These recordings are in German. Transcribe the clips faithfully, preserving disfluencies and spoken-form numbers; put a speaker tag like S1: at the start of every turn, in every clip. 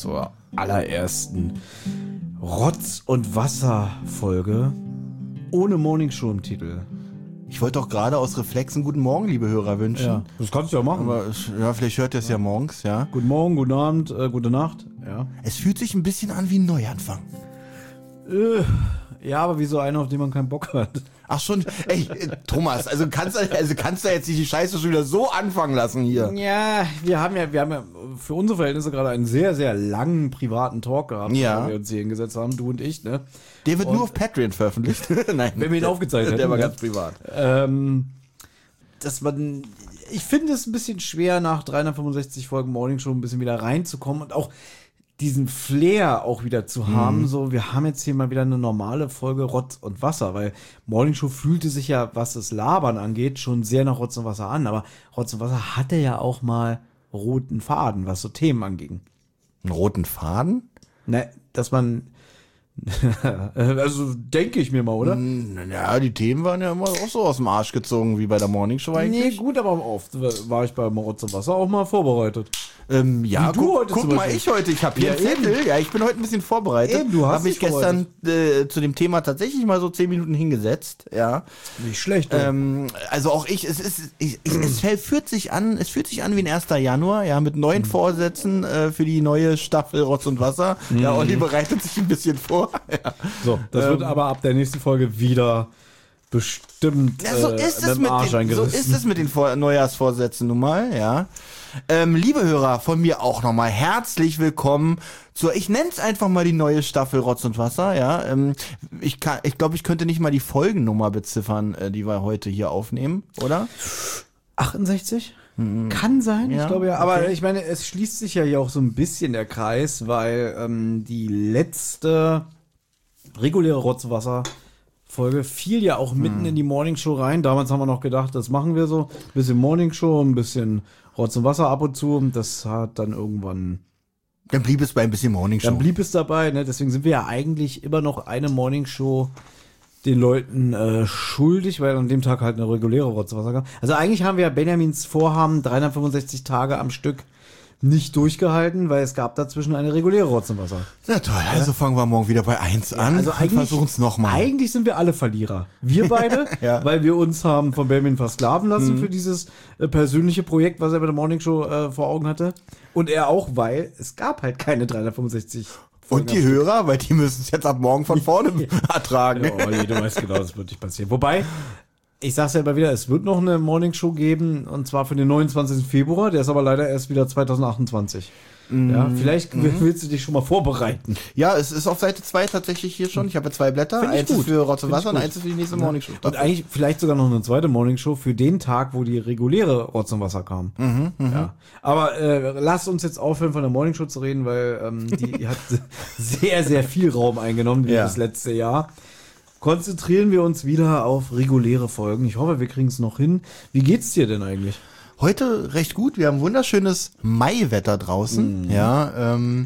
S1: zur allerersten Rotz- und Wasser-Folge ohne Morningshow im Titel.
S2: Ich wollte doch gerade aus Reflexen guten Morgen, liebe Hörer, wünschen.
S1: Ja, das kannst du ja machen.
S2: Aber ja, vielleicht hört ihr es ja. ja morgens, ja.
S1: Guten Morgen, guten Abend, äh, gute Nacht. Ja.
S2: Es fühlt sich ein bisschen an wie ein Neuanfang.
S1: Äh, ja, aber wie so einer, auf den man keinen Bock hat.
S2: Ach schon, ey, Thomas, also kannst du also kannst du jetzt nicht die Scheiße schon wieder so anfangen lassen hier.
S1: Ja, wir haben ja, wir haben ja für unsere Verhältnisse gerade einen sehr, sehr langen privaten Talk gehabt,
S2: ja.
S1: wo wir uns hier hingesetzt haben, du und ich, ne?
S2: Der wird
S1: und
S2: nur auf Patreon veröffentlicht. Nein,
S1: wenn wir ihn aufgezeichnet hätten.
S2: Der war
S1: ne?
S2: ganz privat.
S1: Ähm, dass man, ich finde es ein bisschen schwer, nach dreihundertfünfundsechzig Folgen Morning Show ein bisschen wieder reinzukommen und auch diesen Flair auch wieder zu haben, mhm. so, wir haben jetzt hier mal wieder eine normale Folge Rotz und Wasser, weil Morning Show fühlte sich ja, was das Labern angeht, schon sehr nach Rotz und Wasser an, aber Rotz und Wasser hatte ja auch mal roten Faden, was so Themen anging.
S2: Einen roten Faden?
S1: Ne, dass man also denke ich mir mal, oder?
S2: Ja, die Themen waren ja immer auch so aus dem Arsch gezogen, wie bei der Morning Show eigentlich.
S1: Nee, gut, aber oft war ich bei Rotz und Wasser auch mal vorbereitet.
S2: Ähm, ja,
S1: du
S2: guck,
S1: heute
S2: guck mal, ich heute, ich habe hier
S1: ja,
S2: einen Zettel, eben. ja, ich bin heute ein bisschen vorbereitet.
S1: Eben, du hast
S2: Hab mich gestern äh, zu dem Thema tatsächlich mal so zehn Minuten hingesetzt, ja.
S1: Nicht schlecht.
S2: Ähm, also auch ich, es ist, ich, ich, es fühlt sich an, es fühlt sich an wie ein erster Januar, ja, mit neuen mhm. Vorsätzen äh, für die neue Staffel Rotz und Wasser. Mhm. Ja, Olli bereitet sich ein bisschen vor. Ja.
S1: So, das ähm, wird aber ab der nächsten Folge wieder bestimmt
S2: ja, so
S1: äh,
S2: ist es mit
S1: Arsch
S2: den, so ist es mit den Vor- Neujahrsvorsätzen nun mal, ja. Ähm, liebe Hörer, von mir auch nochmal herzlich willkommen zur, ich nenne es einfach mal die neue Staffel Rotz und Wasser, ja. Ähm, ich kann, ich glaube, ich könnte nicht mal die Folgennummer beziffern, äh, die wir heute hier aufnehmen, oder?
S1: achtundsechzig? Hm. Kann sein,
S2: ja,
S1: ich glaube ja. Aber
S2: okay.
S1: ich meine, es schließt sich ja hier auch so ein bisschen der Kreis, weil ähm, die letzte reguläre Rotz und Wasser Folge fiel ja auch mitten hm. in die Morning Show rein. Damals haben wir noch gedacht, das machen wir so. Ein bisschen Morning Show, ein bisschen Rotz und Wasser ab und zu. Das hat dann irgendwann...
S2: Dann blieb es bei ein bisschen Morning Show.
S1: Dann blieb es dabei, ne? Deswegen sind wir ja eigentlich immer noch eine Morning Show den Leuten äh, schuldig, weil an dem Tag halt eine reguläre Rotz und Wasser gab. Also eigentlich haben wir ja Benjamins Vorhaben dreihundertfünfundsechzig Tage am Stück nicht durchgehalten, weil es gab dazwischen eine reguläre Rotz und Wasser.
S2: Na toll, also fangen wir morgen wieder bei eins ja, an
S1: also
S2: und versuchen es nochmal.
S1: Eigentlich sind wir alle Verlierer. Wir beide, ja. weil wir uns haben von Benjamin versklaven lassen mhm. für dieses äh, persönliche Projekt, was er bei der Morning Show äh, vor Augen hatte. Und er auch, weil es gab halt keine dreihundertfünfundsechzig Folgen.
S2: Und die Hörer, weil die müssen es jetzt ab morgen von vorne ertragen.
S1: Ja, Olli, du weißt genau, das wird nicht passieren. Wobei, ich sag's ja immer wieder, es wird noch eine Morning Show geben, und zwar für den neunundzwanzigsten Februar, der ist aber leider erst wieder zweitausendachtundzwanzig. Mm, ja, vielleicht mm. willst du dich schon mal vorbereiten.
S2: Ja, es ist auf Seite zwei tatsächlich hier schon. Ich habe zwei Blätter, eins ist für Rotz und Wasser und eins ist für die nächste ja. Morning Show.
S1: Und eigentlich vielleicht sogar noch eine zweite Morning Show für den Tag, wo die reguläre Rotz und Wasser kam.
S2: Mhm,
S1: ja. Aber äh, lasst uns jetzt aufhören, von der Morning Show zu reden, weil ähm, die hat sehr, sehr viel Raum eingenommen wie ja. das letzte Jahr. Konzentrieren wir uns wieder auf reguläre Folgen. Ich hoffe, wir kriegen es noch hin. Wie geht's dir denn eigentlich?
S2: Heute recht gut. Wir haben wunderschönes Maiwetter draußen. Mm. Ja, ähm,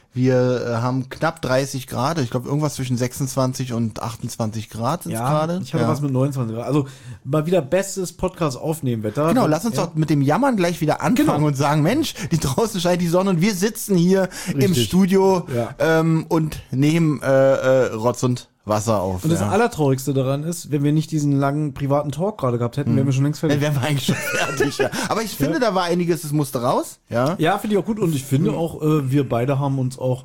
S2: wir äh, haben knapp dreißig Grad. Ich glaube, irgendwas zwischen sechsundzwanzig und achtundzwanzig Grad sind es
S1: ja,
S2: gerade.
S1: Ich habe
S2: ja.
S1: was mit neunundzwanzig Grad. Also mal wieder bestes Podcast aufnehmen Wetter.
S2: Genau, lass uns ja. doch mit dem Jammern gleich wieder anfangen genau. und sagen, Mensch, die draußen scheint die Sonne und wir sitzen hier Richtig. im Studio
S1: ja.
S2: ähm, und nehmen äh, äh, Rotz und Wasser auf.
S1: Und das
S2: ja.
S1: Allertraurigste daran ist, wenn wir nicht diesen langen privaten Talk gerade gehabt hätten, hm. wären wir schon längst fertig.
S2: Dann wären wir eigentlich schon fertig, ja. Aber ich finde, ja. da war einiges, das musste raus. Ja,
S1: ja finde ich auch gut. Und ich finde auch, äh, wir beide haben uns auch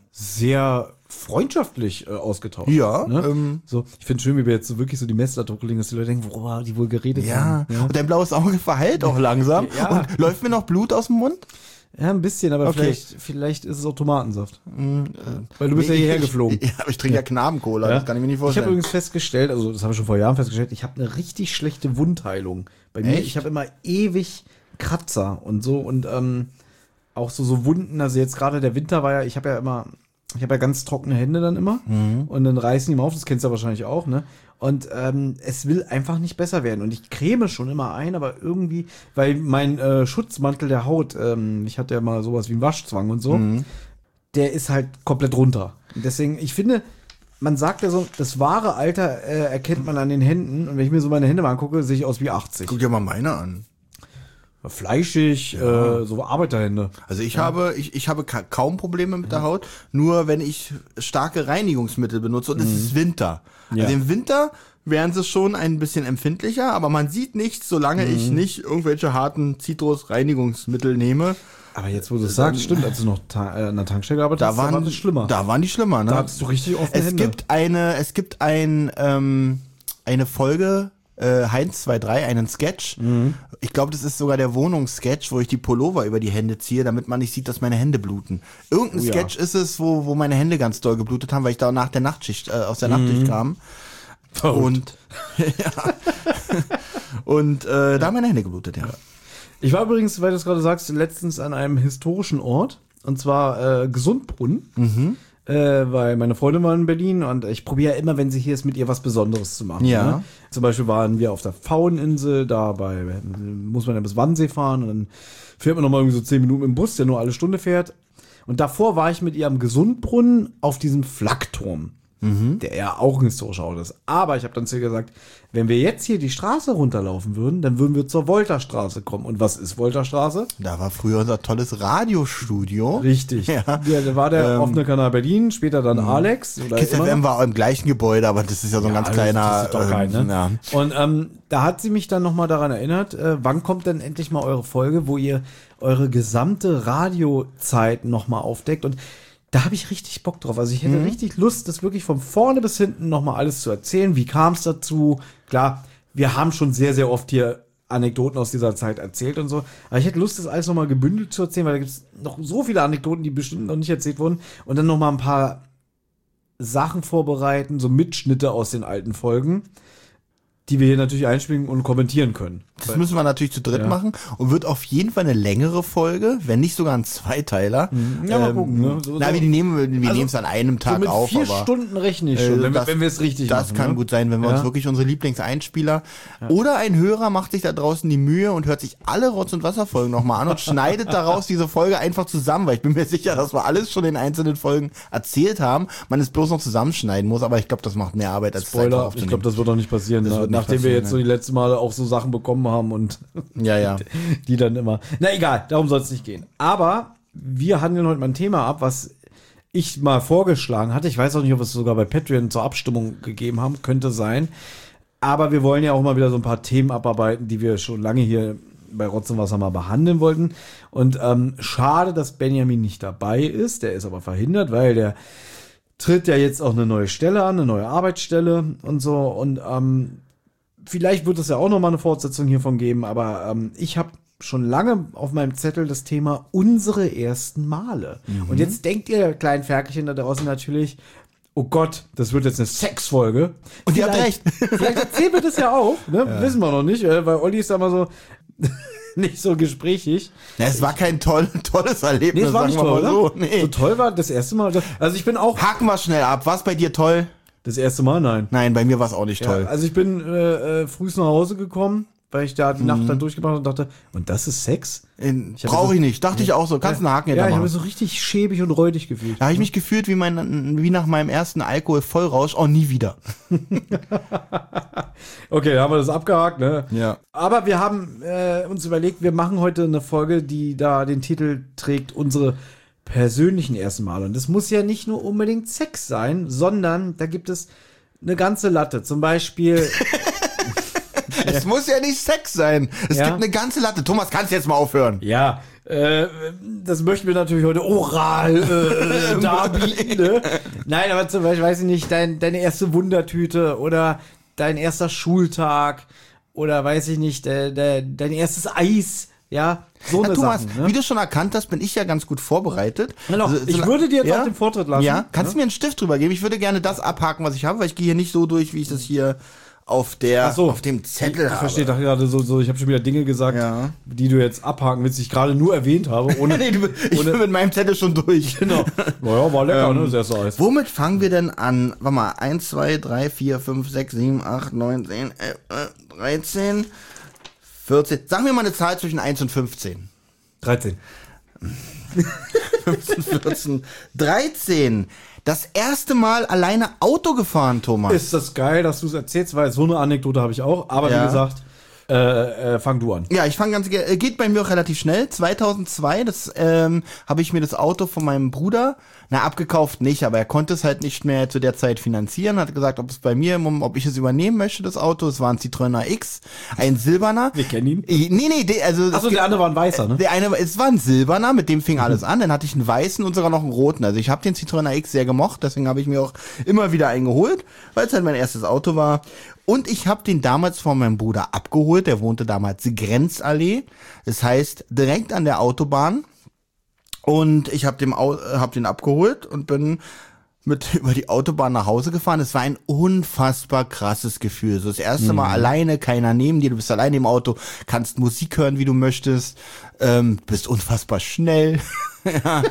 S1: sehr freundschaftlich äh, ausgetauscht.
S2: Ja.
S1: Ne?
S2: Ähm,
S1: so, ich finde es schön, wie wir jetzt so wirklich so die Messlatte legen, dass die Leute denken, worüber die wohl geredet
S2: ja.
S1: haben. Ja.
S2: Und dein blaues Auge verheilt auch langsam.
S1: Ja.
S2: Und läuft mir noch Blut aus dem Mund?
S1: Ja, ein bisschen, aber
S2: okay.
S1: vielleicht, vielleicht ist es auch Tomatensaft.
S2: Mm, äh,
S1: Weil du bist
S2: nee,
S1: ja hierher
S2: ich,
S1: geflogen.
S2: Ja, aber ich trinke ja, ja Knabencola,
S1: ja.
S2: das kann ich mir nicht
S1: Ich
S2: vorstellen.
S1: habe übrigens festgestellt, also das habe ich schon vor Jahren festgestellt, ich habe eine richtig schlechte Wundheilung. Bei mir,
S2: Echt?
S1: ich habe immer ewig Kratzer und so und ähm, auch so, so Wunden, also jetzt gerade der Winter war ja, ich habe ja immer, ich habe ja ganz trockene Hände dann immer
S2: mhm.
S1: und dann reißen die mal auf, das kennst du ja wahrscheinlich auch, ne? Und ähm, es will einfach nicht besser werden. Und ich creme schon immer ein, aber irgendwie, weil mein äh, Schutzmantel der Haut, ähm, ich hatte ja mal sowas wie einen Waschzwang und so, mhm. der ist halt komplett runter. Und deswegen, ich finde, man sagt ja so, das wahre Alter äh, erkennt man an den Händen. Und wenn ich mir so meine Hände mal angucke, sehe ich aus wie achtzig.
S2: Guck dir mal meine an.
S1: fleischig, äh, so Arbeiterhände.
S2: Also ich habe ich, ich habe ka- kaum Probleme mit der Haut, nur wenn ich starke Reinigungsmittel benutze und es ist Winter.
S1: Ja.
S2: Also im Winter wären sie schon ein bisschen empfindlicher, aber man sieht nichts, solange ich nicht irgendwelche harten Zitrus-Reinigungsmittel nehme.
S1: Aber jetzt, wo du es sagst, stimmt, als du noch ta- äh, an der Tankstelle gearbeitet
S2: Da
S1: hast,
S2: waren
S1: war das schlimmer.
S2: Da waren die schlimmer, ne?
S1: Da hattest du richtig offene
S2: es
S1: Hände.
S2: gibt eine es gibt ein ähm, eine Folge äh, Heinz zwei drei, einen Sketch.
S1: Mhm.
S2: Ich glaube, das ist sogar der Wohnungssketch, wo ich die Pullover über die Hände ziehe, damit man nicht sieht, dass meine Hände bluten. Irgendein
S1: Oh ja.
S2: Sketch ist es, wo, wo meine Hände ganz doll geblutet haben, weil ich da nach der Nachtschicht, äh, aus der
S1: Mhm.
S2: Nachtschicht kam.
S1: Verrückt.
S2: Und, ja. und äh, da haben meine Hände geblutet, ja.
S1: Ich war übrigens, weil du es gerade sagst, letztens an einem historischen Ort, und zwar äh, Gesundbrunnen,
S2: Mhm.
S1: äh, weil meine Freundin war in Berlin und ich probiere ja immer, wenn sie hier ist, mit ihr was Besonderes zu machen.
S2: Ja.
S1: Ne? Zum Beispiel waren wir auf der Pfaueninsel, da bei, muss man ja bis Wannsee fahren und dann fährt man nochmal irgendwie so zehn Minuten im Bus, der nur alle Stunde fährt. Und davor war ich mit ihr am Gesundbrunnen auf diesem Flakturm. Der ja auch ein historischer Ort ist. Aber ich habe dann zu ihr gesagt, wenn wir jetzt hier die Straße runterlaufen würden, dann würden wir zur Wolterstraße kommen. Und was ist Wolterstraße?
S2: Da war früher unser tolles Radiostudio.
S1: Richtig.
S2: Ja.
S1: Der, der war der
S2: Ähm,
S1: offene Kanal Berlin, später dann Alex. Oder
S2: Kiss
S1: immer
S2: F M
S1: noch.
S2: war im gleichen Gebäude, aber das ist ja so ein
S1: Ja,
S2: ganz
S1: das
S2: kleiner.
S1: interessiert doch keinen,
S2: ähm,
S1: ne?
S2: ja.
S1: Und ähm, da hat sie mich dann nochmal daran erinnert, äh, wann kommt denn endlich mal eure Folge, wo ihr eure gesamte Radiozeit nochmal aufdeckt. Und da habe ich richtig Bock drauf. Also ich hätte richtig Lust, das wirklich von vorne bis hinten nochmal alles zu erzählen. Wie kam es dazu? Klar, wir haben schon sehr, sehr oft hier Anekdoten aus dieser Zeit erzählt und so. Aber ich hätte Lust, das alles nochmal gebündelt zu erzählen, weil da gibt es noch so viele Anekdoten, die bestimmt noch nicht erzählt wurden. Und dann nochmal ein paar Sachen vorbereiten, so Mitschnitte aus den alten Folgen, die wir hier natürlich einspielen und kommentieren können.
S2: Das müssen wir natürlich zu dritt
S1: Ja.
S2: machen und wird auf jeden Fall eine längere Folge, wenn nicht sogar ein Zweiteiler.
S1: Ja, mal gucken, ne? So-
S2: na,
S1: so-
S2: wir nehmen wir
S1: Also,
S2: nehmen es an einem
S1: So
S2: Tag
S1: mit
S2: auf,
S1: vier
S2: aber
S1: Stunden rechne ich
S2: äh,
S1: schon, wenn, wir-
S2: das-
S1: wenn wir es richtig
S2: das
S1: machen.
S2: kann
S1: ne?
S2: gut sein, wenn wir
S1: Ja.
S2: uns wirklich unsere Lieblingseinspieler oder ein Hörer macht sich da draußen die Mühe und hört sich alle Rotz- und Wasserfolgen nochmal an und schneidet daraus diese Folge einfach zusammen, weil ich bin mir sicher, dass wir alles schon in einzelnen Folgen erzählt haben, man es bloß noch zusammenschneiden muss, aber ich glaube, das macht mehr Arbeit als Zeit
S1: Spoiler,
S2: drauf
S1: ich glaube, das wird doch nicht passieren,
S2: Das
S1: na,
S2: wird nicht
S1: nachdem wir
S2: passieren,
S1: jetzt so die letzten Male auch so Sachen bekommen haben und
S2: ja, ja.
S1: die dann immer. Na egal, darum soll es nicht gehen. Aber wir handeln heute mal ein Thema ab, was ich mal vorgeschlagen hatte. Ich weiß auch nicht, ob wir es sogar bei Patreon zur Abstimmung gegeben haben. Könnte sein. Aber wir wollen ja auch mal wieder so ein paar Themen abarbeiten, die wir schon lange hier bei Rotz und Wasser mal behandeln wollten. Und ähm, schade, dass Benjamin nicht dabei ist. Der ist aber verhindert, weil der tritt ja jetzt auch eine neue Stelle an, eine neue Arbeitsstelle und so. Und ähm, vielleicht wird es ja auch noch mal eine Fortsetzung hiervon geben. Aber ähm, ich habe schon lange auf meinem Zettel das Thema unsere ersten Male. Und jetzt denkt ihr, kleinen Ferkelchen da draußen natürlich, oh Gott, das wird jetzt eine Sexfolge.
S2: Und ihr habt
S1: Vielleicht- Vielleicht erzählen wir das ja auch, ne? Wissen wir noch nicht, äh, weil Olli ist da mal so nicht so gesprächig.
S2: Ja, es war kein toll, tolles Erlebnis,
S1: Nee, es war nicht
S2: sagen wir
S1: toll,
S2: mal
S1: oder?
S2: so. Nee.
S1: So toll war das erste Mal. Also ich bin auch
S2: Haken wir schnell ab. Was bei dir toll?
S1: das erste Mal, nein.
S2: Nein, bei mir war es auch nicht
S1: Ja,
S2: toll.
S1: also ich bin äh, äh, früh nach Hause gekommen, weil ich da die Nacht dann durchgemacht und dachte, und das ist Sex? hab
S2: Brauche
S1: so-
S2: ich nicht. Dachte ich auch so. Kannst einen Haken
S1: Ja,
S2: hinter
S1: ich habe
S2: machen.
S1: mich so richtig schäbig und räudig gefühlt.
S2: Da habe ich mich gefühlt wie, mein, wie nach meinem ersten Alkohol-Vollrausch. Oh, nie wieder.
S1: Okay, da haben wir das abgehakt, ne?
S2: Ja.
S1: Aber wir haben äh, uns überlegt, wir machen heute eine Folge, die da den Titel trägt, unsere persönlichen ersten Male. Und das muss ja nicht nur unbedingt Sex sein, sondern da gibt es eine ganze Latte. Zum Beispiel,
S2: Es muss ja nicht Sex sein. Es
S1: Ja.
S2: gibt eine ganze Latte. Thomas, kannst du jetzt mal aufhören?
S1: ja, äh, das möchten wir natürlich heute oral äh, darbieten. Ne? Nein, aber zum Beispiel, weiß ich nicht, dein, deine erste Wundertüte oder dein erster Schultag oder weiß ich nicht, de, de, dein erstes Eis. Ja, so
S2: Ja,
S1: eine
S2: Thomas,
S1: Sachen, ne?
S2: wie du schon erkannt hast, bin ich ja ganz gut vorbereitet.
S1: Genau,
S2: Also,
S1: ich
S2: so-
S1: würde dir jetzt
S2: ja?
S1: auch den Vortritt lassen.
S2: Ja, kannst
S1: ne?
S2: du mir einen Stift drüber geben? Ich würde gerne das abhaken, was ich habe, weil ich gehe hier nicht so durch, wie ich das hier auf der,
S1: Ach so.
S2: auf dem Zettel
S1: Ich
S2: habe.
S1: verstehe doch gerade so, so, ich habe schon wieder Dinge gesagt,
S2: Ja.
S1: die du jetzt abhaken willst, die ich gerade nur erwähnt habe. Ohne,
S2: Nee, du, ich bin mit meinem Zettel schon durch.
S1: genau. Naja, war lecker,
S2: Ähm,
S1: ne? Das erste Eis.
S2: Womit fangen wir denn an? Warte mal, eins, zwei, drei, vier, fünf, sechs, sieben, acht, neun, zehn, elf, dreizehn, vierzehn. Sagen wir mal eine Zahl zwischen eins und fünfzehn.
S1: dreizehn.
S2: fünfzehn, vierzehn, dreizehn. Das erste Mal alleine Auto gefahren, Thomas.
S1: Ist das geil, dass du es erzählst, weil so eine Anekdote habe ich auch. Aber
S2: Ja.
S1: wie gesagt, Äh, äh, fang du an.
S2: Ja, ich fange ganz gerne, geht bei mir auch relativ schnell. zweitausendzwei, das ähm, habe ich mir das Auto von meinem Bruder, na abgekauft nicht, aber er konnte es halt nicht mehr zu der Zeit finanzieren, hat gesagt, ob es bei mir, ob ich es übernehmen möchte, das Auto. Es war ein Citroën A X, ein silberner.
S1: Wir kennen ihn.
S2: Nee, nee, de, also.
S1: Achso, der andere war ein weißer, ne?
S2: Der eine, es war ein silberner, mit dem fing alles an, dann hatte ich einen weißen und sogar noch einen roten. Also ich habe den Citroën A X sehr gemocht, deswegen habe ich mir auch immer wieder einen geholt, weil es halt mein erstes Auto war. Und ich habe den damals von meinem Bruder abgeholt, der wohnte damals Grenzallee, das heißt direkt an der Autobahn. Und ich habe den, hab den abgeholt und bin mit über die Autobahn nach Hause gefahren. Es war ein unfassbar krasses Gefühl. So das erste Mal mhm. alleine, keiner neben dir, du bist alleine im Auto, kannst Musik hören, wie du möchtest, ähm, bist unfassbar schnell. Ja.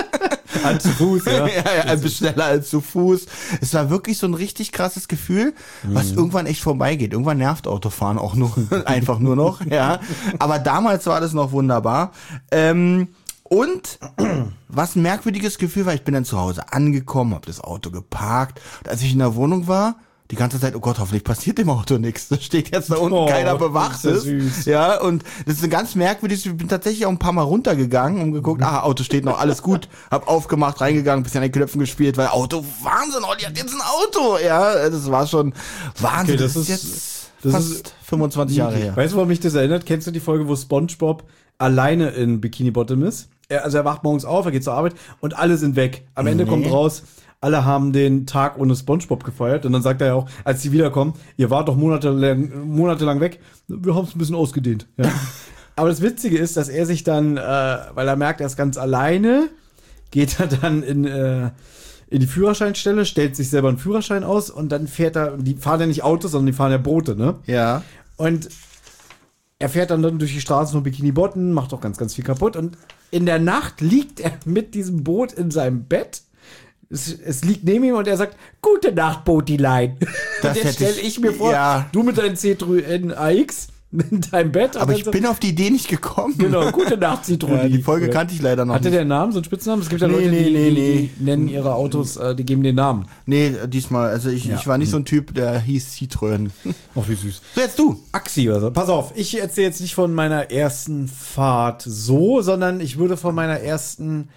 S1: Als zu Fuß, ja.
S2: ja, ja, bist schneller als zu Fuß. Es war wirklich so ein richtig krasses Gefühl, was mhm. irgendwann echt vorbeigeht. Irgendwann nervt Autofahren auch nur, einfach nur noch, ja. Aber damals war das noch wunderbar. Ähm, Und was ein merkwürdiges Gefühl war, ich bin dann zu Hause angekommen, habe das Auto geparkt. Und als ich in der Wohnung war, die ganze Zeit, oh Gott, hoffentlich passiert dem Auto nichts. Da steht jetzt da unten, oh, keiner bewacht ist. Süß. Ja, und das ist ein ganz merkwürdiges, ich bin tatsächlich auch ein paar Mal runtergegangen und geguckt, ah, Auto steht noch, alles gut. Hab aufgemacht, reingegangen, bisschen an den Knöpfen gespielt, weil Auto, Wahnsinn, Olli hat jetzt ein Auto. Ja, das war schon Wahnsinn.
S1: Okay, das,
S2: das ist jetzt das fast ist fünfundzwanzig Jahre her.
S1: Weißt du, woran mich das erinnert? Kennst du die Folge, wo SpongeBob alleine in Bikini Bottom ist? Er, also er wacht morgens auf, er geht zur Arbeit und alle sind weg. Am Ende nee. kommt raus, alle haben den Tag ohne SpongeBob gefeiert. Und dann sagt er ja auch, als sie wiederkommen, ihr wart doch monatelang, monatelang weg, wir haben es ein bisschen ausgedehnt. Ja. Aber das Witzige ist, dass er sich dann, äh, weil er merkt, er ist ganz alleine, geht er dann in, äh, in die Führerscheinstelle, stellt sich selber einen Führerschein aus und dann fährt er, die fahren ja nicht Autos, sondern die fahren ja Boote, ne?
S2: Ja.
S1: Und er fährt dann, dann durch die Straßen von Bikini Bottom, macht auch ganz, ganz viel kaputt und in der Nacht liegt er mit diesem Boot in seinem Bett. Es, es liegt neben ihm und er sagt, gute Nacht, Botilein. Das und jetzt stelle ich mir vor,
S2: ja.
S1: du mit deinem Citroën A X in deinem Bett.
S2: Aber ich so, bin auf die Idee nicht gekommen.
S1: Genau, gute Nacht, Citroën.
S2: Ja, die Folge Oder? kannte ich leider noch
S1: Hatte
S2: nicht.
S1: der einen Namen, so einen Spitznamen? Es gibt ja
S2: nee,
S1: Leute,
S2: nee,
S1: die,
S2: nee,
S1: die,
S2: nee.
S1: die nennen ihre Autos, äh, die geben den Namen.
S2: Nee, diesmal, also ich, ja. ich war nicht so ein Typ, der hieß Citroën.
S1: Ach, wie süß.
S2: So, jetzt du.
S1: Axi oder so. Pass auf, ich erzähle jetzt nicht von meiner ersten Fahrt so, sondern ich würde von meiner ersten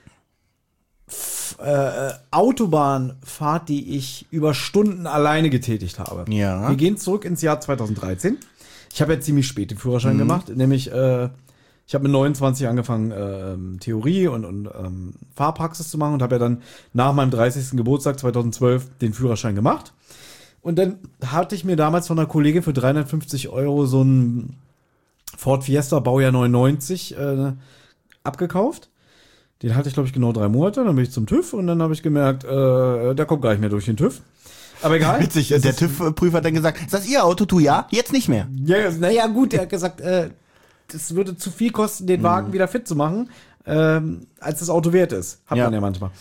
S1: Äh, Autobahnfahrt, die ich über Stunden alleine getätigt habe.
S2: Ja.
S1: Wir gehen zurück ins Jahr zweitausenddreizehn. Ich habe ja ziemlich spät den Führerschein mhm. gemacht, nämlich äh, ich habe mit neunundzwanzig angefangen, äh, Theorie und, und ähm, Fahrpraxis zu machen und habe ja dann nach meinem dreißigsten Geburtstag zweitausendzwölf den Führerschein gemacht. Und dann hatte ich mir damals von einer Kollegin für dreihundertfünfzig Euro so einen Ford Fiesta, Baujahr neunundneunzig, äh, abgekauft. Den hatte ich, glaube ich, genau drei Monate. Dann bin ich zum TÜV und dann habe ich gemerkt, äh, der kommt gar nicht mehr durch den TÜV. Aber egal.
S2: Witzig, der TÜV-Prüfer hat dann gesagt, ist das Ihr Auto, du ja? Jetzt nicht mehr.
S1: Ja, naja, gut, der hat gesagt, äh, das würde zu viel kosten, den Wagen mhm. wieder fit zu machen, ähm, als das Auto wert ist. Hat ja. man ja manchmal.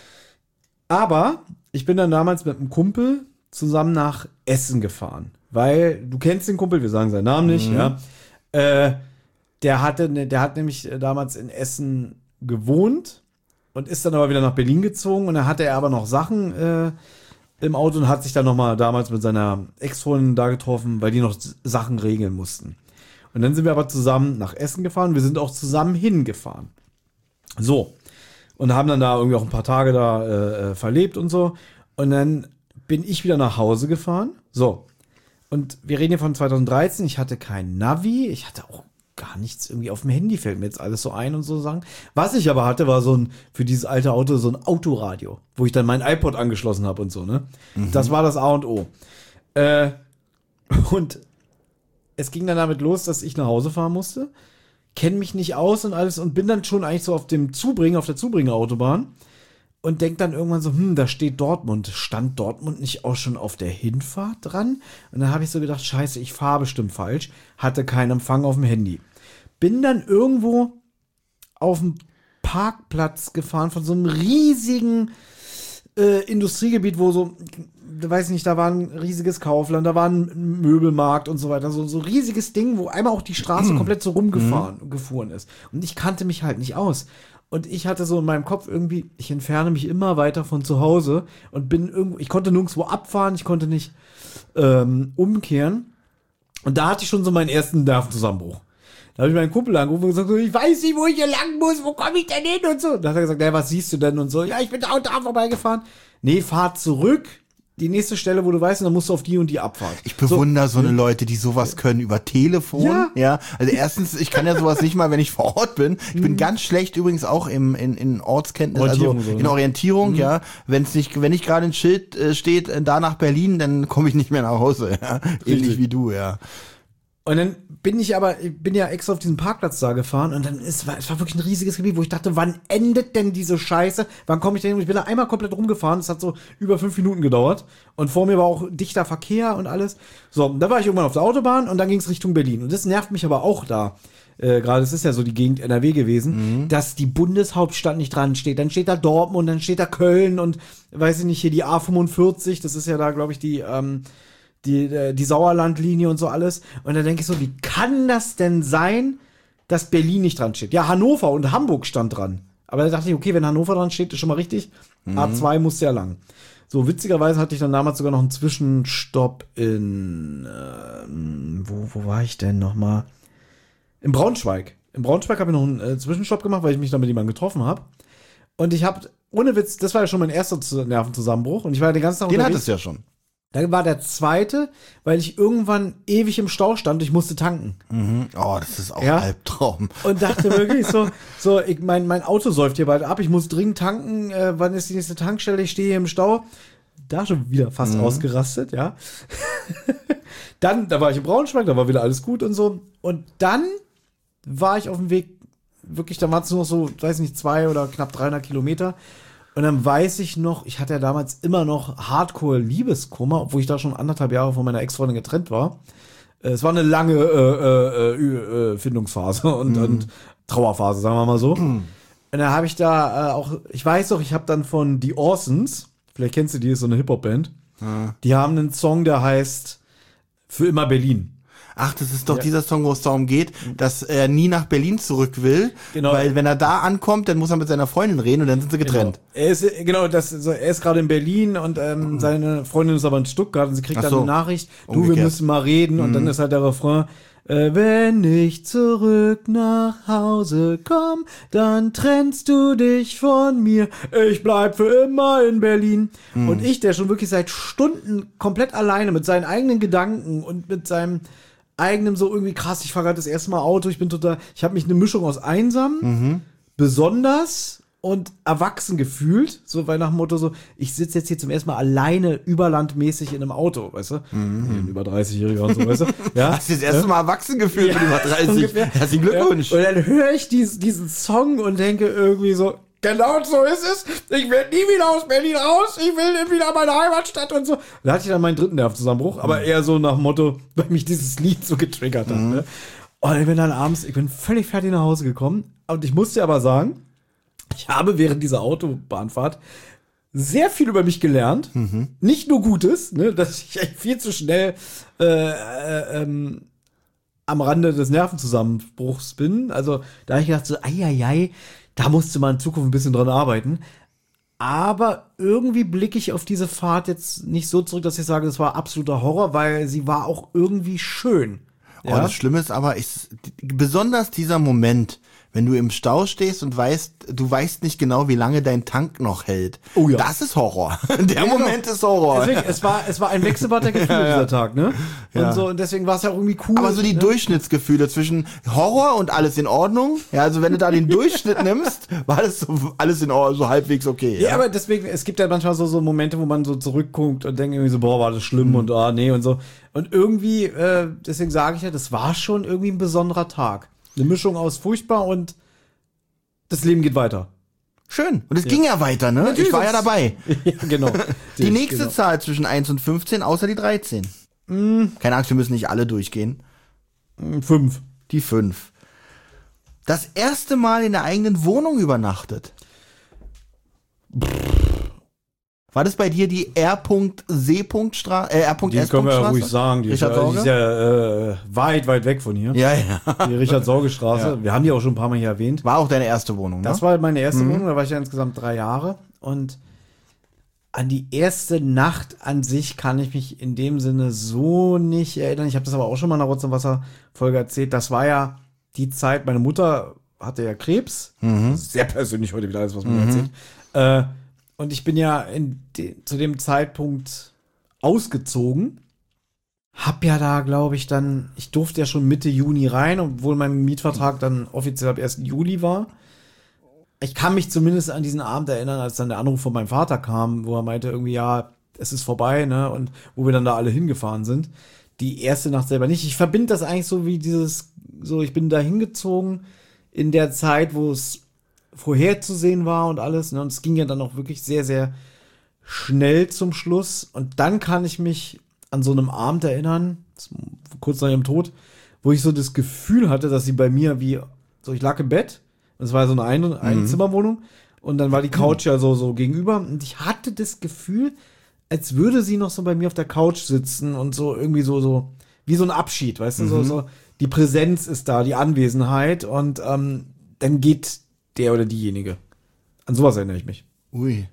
S1: Aber ich bin dann damals mit einem Kumpel zusammen nach Essen gefahren. Weil, du kennst den Kumpel, wir sagen seinen Namen nicht, mhm. ja. Äh, der hatte, der hat nämlich damals in Essen gewohnt und ist dann aber wieder nach Berlin gezogen und dann hatte er aber noch Sachen äh, im Auto und hat sich dann nochmal damals mit seiner Ex-Freundin da getroffen, weil die noch Sachen regeln mussten. Und dann sind wir aber zusammen nach Essen gefahren, wir sind auch zusammen hingefahren. So. Und haben dann da irgendwie auch ein paar Tage da äh, verlebt und so. Und dann bin ich wieder nach Hause gefahren. So. Und wir reden hier von zweitausenddreizehn, ich hatte kein Navi, ich hatte auch gar nichts irgendwie auf dem Handy, fällt mir jetzt alles so ein und so Sachen. Was ich aber hatte, war so ein, für dieses alte Auto, so ein Autoradio, wo ich dann mein iPod angeschlossen habe und so, ne? Mhm. Das war das A und O. Äh, und es ging dann damit los, dass ich nach Hause fahren musste, kenne mich nicht aus und alles und bin dann schon eigentlich so auf dem Zubringen, auf der Zubringer-Autobahn und denk dann irgendwann so, hm, da steht Dortmund. Stand Dortmund nicht auch schon auf der Hinfahrt dran? Und dann habe ich so gedacht, scheiße, ich fahre bestimmt falsch. Hatte keinen Empfang auf dem Handy. Bin dann irgendwo auf dem Parkplatz gefahren von so einem riesigen äh, Industriegebiet, wo so, weiß nicht, da war ein riesiges Kaufland, da war ein Möbelmarkt und so weiter. So so riesiges Ding, wo einmal auch die Straße mhm. komplett so rumgefahren mhm. gefahren ist. Und ich kannte mich halt nicht aus. Und ich hatte so in meinem Kopf irgendwie, ich entferne mich immer weiter von zu Hause und bin irgendwo, ich konnte nirgendwo abfahren, ich konnte nicht ähm, umkehren. Und da hatte ich schon so meinen ersten Nervenzusammenbruch. Da habe ich meinen Kumpel angerufen und gesagt, so, ich weiß nicht, wo ich hier lang muss, wo komme ich denn hin und so. Da hat er gesagt, ja, was siehst du denn und so. Ja, ich bin da und da vorbeigefahren. Nee, fahr zurück. Die nächste Stelle, wo du weißt, dann musst du auf die und die Abfahrt.
S2: Ich bewundere so, so eine Leute, die sowas können über Telefon. Ja. ja. Also erstens, ich kann ja sowas nicht mal, wenn ich vor Ort bin. Ich bin mhm. ganz schlecht übrigens auch im, in, in Ortskenntnis, also so, in ne? Orientierung, mhm. ja. Wenn's nicht, wenn nicht gerade ein Schild äh, steht, äh, da nach Berlin, dann komme ich nicht mehr nach Hause. Ja. Ähnlich wie du, ja.
S1: Und dann bin ich aber, ich bin ja extra auf diesen Parkplatz da gefahren und dann ist, es war wirklich ein riesiges Gebiet, wo ich dachte, wann endet denn diese Scheiße? Wann komme ich denn hin? Ich bin da einmal komplett rumgefahren, das hat so über fünf Minuten gedauert und vor mir war auch dichter Verkehr und alles. So, und da war ich irgendwann auf der Autobahn und dann ging es Richtung Berlin und das nervt mich aber auch da. Äh, gerade, es ist ja so die Gegend N R W gewesen, mhm. dass die Bundeshauptstadt nicht dran steht. Dann steht da Dortmund, dann steht da Köln und weiß ich nicht, hier die A fünfundvierzig, das ist ja da, glaube ich, die, ähm, die, die Sauerlandlinie und so alles. Und dann denke ich so, wie kann das denn sein, dass Berlin nicht dran steht? Ja, Hannover und Hamburg stand dran. Aber da dachte ich, okay, wenn Hannover dran steht, ist schon mal richtig. Mhm. A zwei muss ja lang. So, witzigerweise hatte ich dann damals sogar noch einen Zwischenstopp in, ähm, wo, wo war ich denn nochmal? In Braunschweig. In Braunschweig habe ich noch einen äh, Zwischenstopp gemacht, weil ich mich da mit jemandem getroffen habe. Und ich habe, ohne Witz, das war ja schon mein erster Nervenzusammenbruch. Und ich war ja den ganzen Tag
S2: Den
S1: unterwegs.
S2: hattest du ja schon.
S1: Dann war der zweite, weil ich irgendwann ewig im Stau stand, ich musste tanken.
S2: Mhm. Oh, das ist auch
S1: ja?
S2: ein Albtraum.
S1: Und dachte wirklich so, so ich, mein, mein Auto säuft hier bald ab, ich muss dringend tanken, äh, wann ist die nächste Tankstelle, ich stehe hier im Stau. Da schon wieder fast mhm. ausgerastet, ja. Dann, da war ich in Braunschweig, da war wieder alles gut und so. Und dann war ich auf dem Weg, wirklich, da waren es nur noch so, weiß nicht, zwei oder knapp dreihundert Kilometer. Und dann weiß ich noch, ich hatte ja damals immer noch Hardcore-Liebeskummer, obwohl ich da schon anderthalb Jahre von meiner Ex-Freundin getrennt war. Es war eine lange äh, äh, äh, Findungsphase und, mhm. und Trauerphase, sagen wir mal so. Mhm. Und dann habe ich da äh, auch, ich weiß doch, ich habe dann von The Orsons, vielleicht kennst du die, ist so eine Hip-Hop-Band, mhm. die haben einen Song, der heißt Für immer Berlin.
S2: Ach, das ist doch ja. dieser Song, wo es darum geht, dass er nie nach Berlin zurück will, genau. weil wenn er da ankommt, dann muss er mit seiner Freundin reden und dann sind sie getrennt.
S1: Genau, er ist, genau, das, so, er ist gerade in Berlin und ähm, mhm. seine Freundin ist aber in Stuttgart und sie kriegt Ach dann so. eine Nachricht, du, Umgekehrt. wir müssen mal reden mhm. und dann ist halt der Refrain, äh, wenn ich zurück nach Hause komm, dann trennst du dich von mir, ich bleib für immer in Berlin. Mhm. Und ich, der schon wirklich seit Stunden komplett alleine mit seinen eigenen Gedanken und mit seinem eigenem so irgendwie krass, ich fahre gerade das erste Mal Auto, ich bin total, ich habe mich eine Mischung aus einsam, mhm. besonders und erwachsen gefühlt, so weil nach dem Motto so, ich sitze jetzt hier zum ersten Mal alleine überlandmäßig in einem Auto, weißt du, mhm. ein über dreißig-Jähriger und so, weißt du, ja.
S2: Hast du das erste Mal erwachsen gefühlt ja, mit über dreißig? Herzlichen Glückwunsch.
S1: Ja. Und dann höre ich dies, diesen Song und denke irgendwie so, genau so ist es. Ich will nie wieder aus Berlin raus. Ich will wieder meine Heimatstadt und so. Da hatte ich dann meinen dritten Nervenzusammenbruch, aber eher so nach dem Motto, weil mich dieses Lied so getriggert hat. Mhm. Ne? Und ich bin dann abends, ich bin völlig fertig nach Hause gekommen. Und ich musste aber sagen, ich habe während dieser Autobahnfahrt sehr viel über mich gelernt. Mhm. Nicht nur Gutes, ne, dass ich echt viel zu schnell äh, äh, ähm, am Rande des Nervenzusammenbruchs bin. Also da habe ich gedacht so, ei, ei, ei, da musste man in Zukunft ein bisschen dran arbeiten. Aber irgendwie blicke ich auf diese Fahrt jetzt nicht so zurück, dass ich sage, das war absoluter Horror, weil sie war auch irgendwie schön.
S2: Oh, ja? Das Schlimme ist aber, ich, besonders dieser Moment, wenn du im Stau stehst und weißt, du weißt nicht genau, wie lange dein Tank noch hält. Oh ja. Das ist Horror. Der ja, Moment genau. ist Horror.
S1: Deswegen, es war, es war ein Wechselbad der Gefühle ja, ja. dieser Tag, ne? Und ja. so, und deswegen war es ja irgendwie cool.
S2: Aber so die
S1: ne?
S2: Durchschnittsgefühle zwischen Horror und alles in Ordnung. Ja, also wenn du da den Durchschnitt nimmst, war das so, alles in Ordnung, so halbwegs okay.
S1: Ja, ja, aber deswegen, es gibt ja manchmal so, so Momente, wo man so zurückguckt und denkt irgendwie so, boah, war das schlimm mhm. und ah, nee und so. Und irgendwie, äh, deswegen sage ich ja, das war schon irgendwie ein besonderer Tag. Eine Mischung aus furchtbar und das Leben geht weiter.
S2: Schön. Und es ja. ging ja weiter, ne? Natürlich, ich war ja dabei.
S1: Ja, genau.
S2: Die nächste genau. Zahl zwischen eins und fünfzehn, außer die dreizehn. Mm. Keine Angst, wir müssen nicht alle durchgehen.
S1: fünf.
S2: Die fünf. Das erste Mal in der eigenen Wohnung übernachtet. War das bei dir die R C Straße? Äh, R S
S1: Die können wir ja ruhig sagen. Die, Richard ist, die ist ja äh, weit, weit weg von hier.
S2: Ja, ja.
S1: Die Richard-Sorge-Straße. Ja. Wir haben die auch schon ein paar Mal hier erwähnt.
S2: War auch deine erste Wohnung, ne?
S1: Das war meine erste mhm. Wohnung. Da war ich ja insgesamt drei Jahre. Und an die erste Nacht an sich kann ich mich in dem Sinne so nicht erinnern. Ich habe das aber auch schon mal in der Rotz- und Wasser-Folge erzählt. Das war ja die Zeit, meine Mutter hatte ja Krebs. Mhm. Sehr persönlich heute wieder alles, was man mhm. erzählt. Äh, und ich bin ja in de- zu dem Zeitpunkt ausgezogen. Hab ja da, glaube ich, dann, ich durfte ja schon Mitte Juni rein, obwohl mein Mietvertrag dann offiziell ab ersten Juli war. Ich kann mich zumindest an diesen Abend erinnern, als dann der Anruf von meinem Vater kam, wo er meinte irgendwie, ja, es ist vorbei, ne, und wo wir dann da alle hingefahren sind. Die erste Nacht selber nicht. Ich verbinde das eigentlich so wie dieses, so, ich bin da hingezogen in der Zeit, wo es vorherzusehen war und alles, ne, und es ging ja dann auch wirklich sehr, sehr schnell zum Schluss. Und dann kann ich mich an so einem Abend erinnern, kurz nach ihrem Tod, wo ich so das Gefühl hatte, dass sie bei mir wie, so, ich lag im Bett, und es war so eine Ein- Einzimmerwohnung, und dann war die Couch ja so, so gegenüber, und ich hatte das Gefühl, als würde sie noch so bei mir auf der Couch sitzen und so irgendwie so, so, wie so ein Abschied, weißt du, mhm. so, so, die Präsenz ist da, die Anwesenheit, und ähm, dann geht der oder diejenige. An sowas erinnere ich mich.
S2: Ui.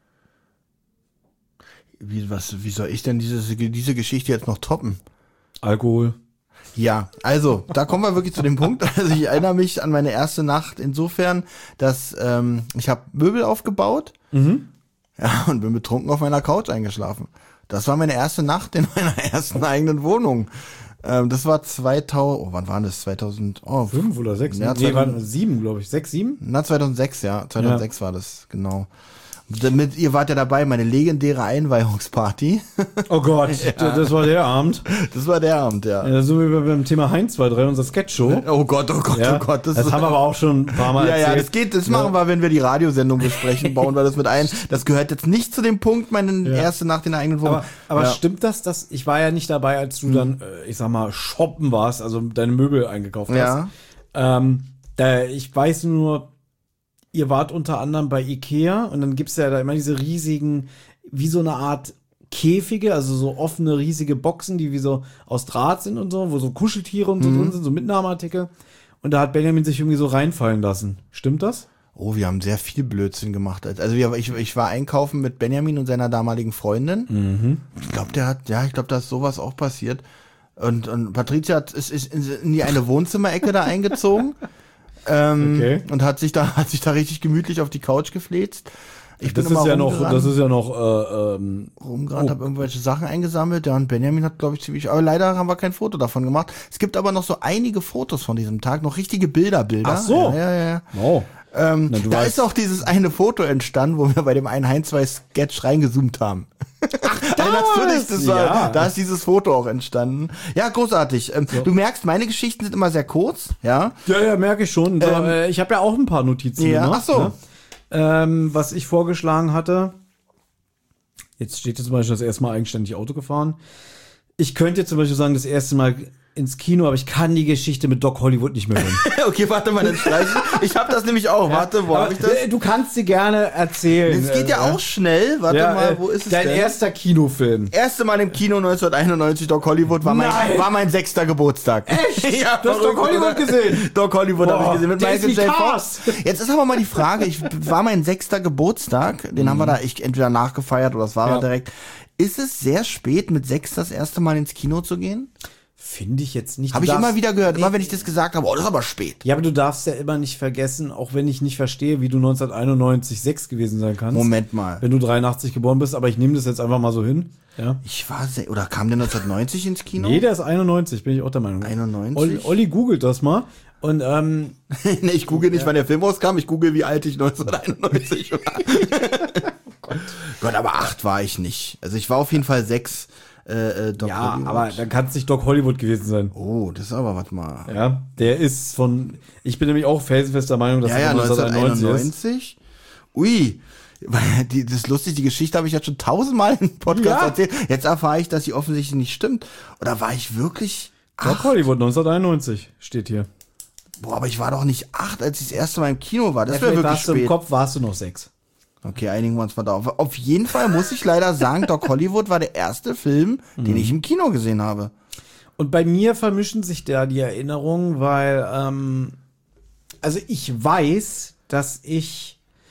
S2: Wie, was, wie soll ich denn diese, diese Geschichte jetzt noch toppen?
S1: Alkohol.
S2: Ja, also, da kommen wir wirklich zu dem Punkt. Also ich erinnere mich an meine erste Nacht insofern, dass ähm, ich habe Möbel aufgebaut, mhm. ja, und bin betrunken auf meiner Couch eingeschlafen. Das war meine erste Nacht in meiner ersten eigenen Wohnung. Ähm, das war zweitausend, oh, wann war das? zweitausend, oh,
S1: fünf oder sechs?
S2: Ja,
S1: nee, waren sieben, glaube ich. Sechs, sieben?
S2: Na, zweitausendsechs, ja. zweitausendsechs ja. war das, genau. Damit, ihr wart ja dabei, meine legendäre Einweihungsparty.
S1: Oh Gott, ja. das war der Abend.
S2: Das war der Abend, ja.
S1: Ja, so wie wir beim Thema Heinz zwei drei, unser Sketch-Show.
S2: Oh Gott, oh Gott,
S1: ja,
S2: oh Gott.
S1: Das, das haben wir aber auch schon ein paar Mal
S2: ja,
S1: erzählt.
S2: Ja, das geht, das ja. machen wir, wenn wir die Radiosendung besprechen, bauen wir das mit ein. Das gehört jetzt nicht zu dem Punkt, meine ja. erste Nacht in der eigenen Wohnung.
S1: Aber, aber ja. stimmt das, dass, ich war ja nicht dabei, als du hm. dann, ich sag mal, shoppen warst, also deine Möbel eingekauft hast.
S2: Ja.
S1: Ähm, da, ich weiß nur, ihr wart unter anderem bei Ikea, und dann gibt's ja da immer diese riesigen, wie so eine Art Käfige, also so offene, riesige Boxen, die wie so aus Draht sind und so, wo so Kuscheltiere und so mhm. drin sind, so Mitnahmeartikel. Und da hat Benjamin sich irgendwie so reinfallen lassen. Stimmt das?
S2: Oh, wir haben sehr viel Blödsinn gemacht. Also wir, ich, ich war einkaufen mit Benjamin und seiner damaligen Freundin. Mhm. Ich glaube, der hat, ja, ich glaube, da ist sowas auch passiert. Und, und Patricia hat, ist, ist in die eine Wohnzimmerecke da eingezogen. Ähm, okay. Und hat sich da hat sich da richtig gemütlich auf die Couch gefläzt. Ich
S1: das bin ist ja noch, das ist ja noch äh, ähm,
S2: rumgerannt, oh. habe irgendwelche Sachen eingesammelt. Ja, und Benjamin hat, glaube ich, ziemlich. Aber leider haben wir kein Foto davon gemacht. Es gibt aber noch so einige Fotos von diesem Tag, noch richtige Bilder, Bilder.
S1: Ach so.
S2: Ja, ja, ja.
S1: Oh.
S2: Ähm, Na, da weißt. ist auch dieses eine Foto entstanden, wo wir bei dem einen Heinz zwei Sketch reingezoomt haben.
S1: Ach,
S2: Erinnerst du dich? Das war,
S1: ja.
S2: Da ist dieses Foto auch entstanden. Ja, großartig. Ähm, so. Du merkst, meine Geschichten sind immer sehr kurz, ja?
S1: Ja, ja, merke ich schon. So, ähm, äh, ich habe ja auch ein paar Notizen
S2: ja,
S1: gemacht.
S2: Ach so.
S1: Ne? Ähm, was ich vorgeschlagen hatte, jetzt steht hier zum Beispiel das erste Mal eigenständig Auto gefahren. Ich könnte zum Beispiel sagen, das erste Mal ins Kino, aber ich kann die Geschichte mit Doc Hollywood nicht mehr hören.
S2: Okay, warte mal, dann streiche ich. Ich habe das nämlich auch. Warte, wo habe ich das?
S1: Du kannst sie gerne erzählen.
S2: Es geht ja äh, auch schnell. Warte ja, mal, wo ist es
S1: dein
S2: denn?
S1: Dein erster Kinofilm.
S2: Erste Mal im Kino neunzehnhunderteinundneunzig, Doc Hollywood, war mein, war mein sechster Geburtstag.
S1: Echt?
S2: Ja,
S1: du hast Doc Hollywood gesehen?
S2: Doc Hollywood habe ich gesehen. Mit
S1: Michael J. Fox.
S2: Jetzt ist aber mal die Frage, ich war mein sechster Geburtstag, den mhm. haben wir da ich, entweder nachgefeiert oder das war ja. direkt. Ist es sehr spät, mit sechs das erste Mal ins Kino zu gehen?
S1: Finde ich jetzt nicht.
S2: Habe ich immer wieder gehört, immer wenn ich das gesagt habe, oh, das ist aber spät.
S1: Ja, aber du darfst ja immer nicht vergessen, auch wenn ich nicht verstehe, wie du neunzehnhunderteinundneunzig sechs gewesen sein kannst.
S2: Moment mal.
S1: Wenn du dreiundachtzig geboren bist, aber ich nehme das jetzt einfach mal so hin. Ja.
S2: Ich war, se- oder kam der neunzehnhundertneunzig ins Kino?
S1: Nee, der ist einundneunzig, bin ich auch der Meinung.
S2: einundneunzig?
S1: Olli, Olli googelt das mal. Und, ähm.
S2: nee, ich google nicht, ja. wann der Film rauskam, ich google, wie alt ich neunzehnhunderteinundneunzig war. Oh Gott. Gott, aber acht war ich nicht. Also ich war auf jeden Fall sechs. Äh, Doc
S1: ja,
S2: Hollywood.
S1: aber dann kann es nicht Doc Hollywood gewesen sein.
S2: Oh, das ist aber, warte mal.
S1: Ja, der ist von, ich bin nämlich auch felsenfester Meinung, dass
S2: ja, ja,
S1: er
S2: neunzehnhunderteinundneunzig ist. Ui, die, das ist lustig, die Geschichte habe ich jetzt schon tausendmal im Podcast ja. erzählt. Jetzt erfahre ich, dass sie offensichtlich nicht stimmt. Oder war ich wirklich
S1: Doc Hollywood neunzehnhunderteinundneunzig steht hier.
S2: Boah, aber ich war doch nicht acht, als ich das erste Mal im Kino war. Das
S1: ja,
S2: wäre wirklich
S1: warst
S2: spät.
S1: Du im Kopf warst du noch sechs.
S2: Okay, einigen wir uns mal darauf. Auf jeden Fall muss ich leider sagen, Doc Hollywood war der erste Film, den mhm. ich im Kino gesehen habe.
S1: Und bei mir vermischen sich da die Erinnerungen, weil, ähm, also ich weiß, dass ich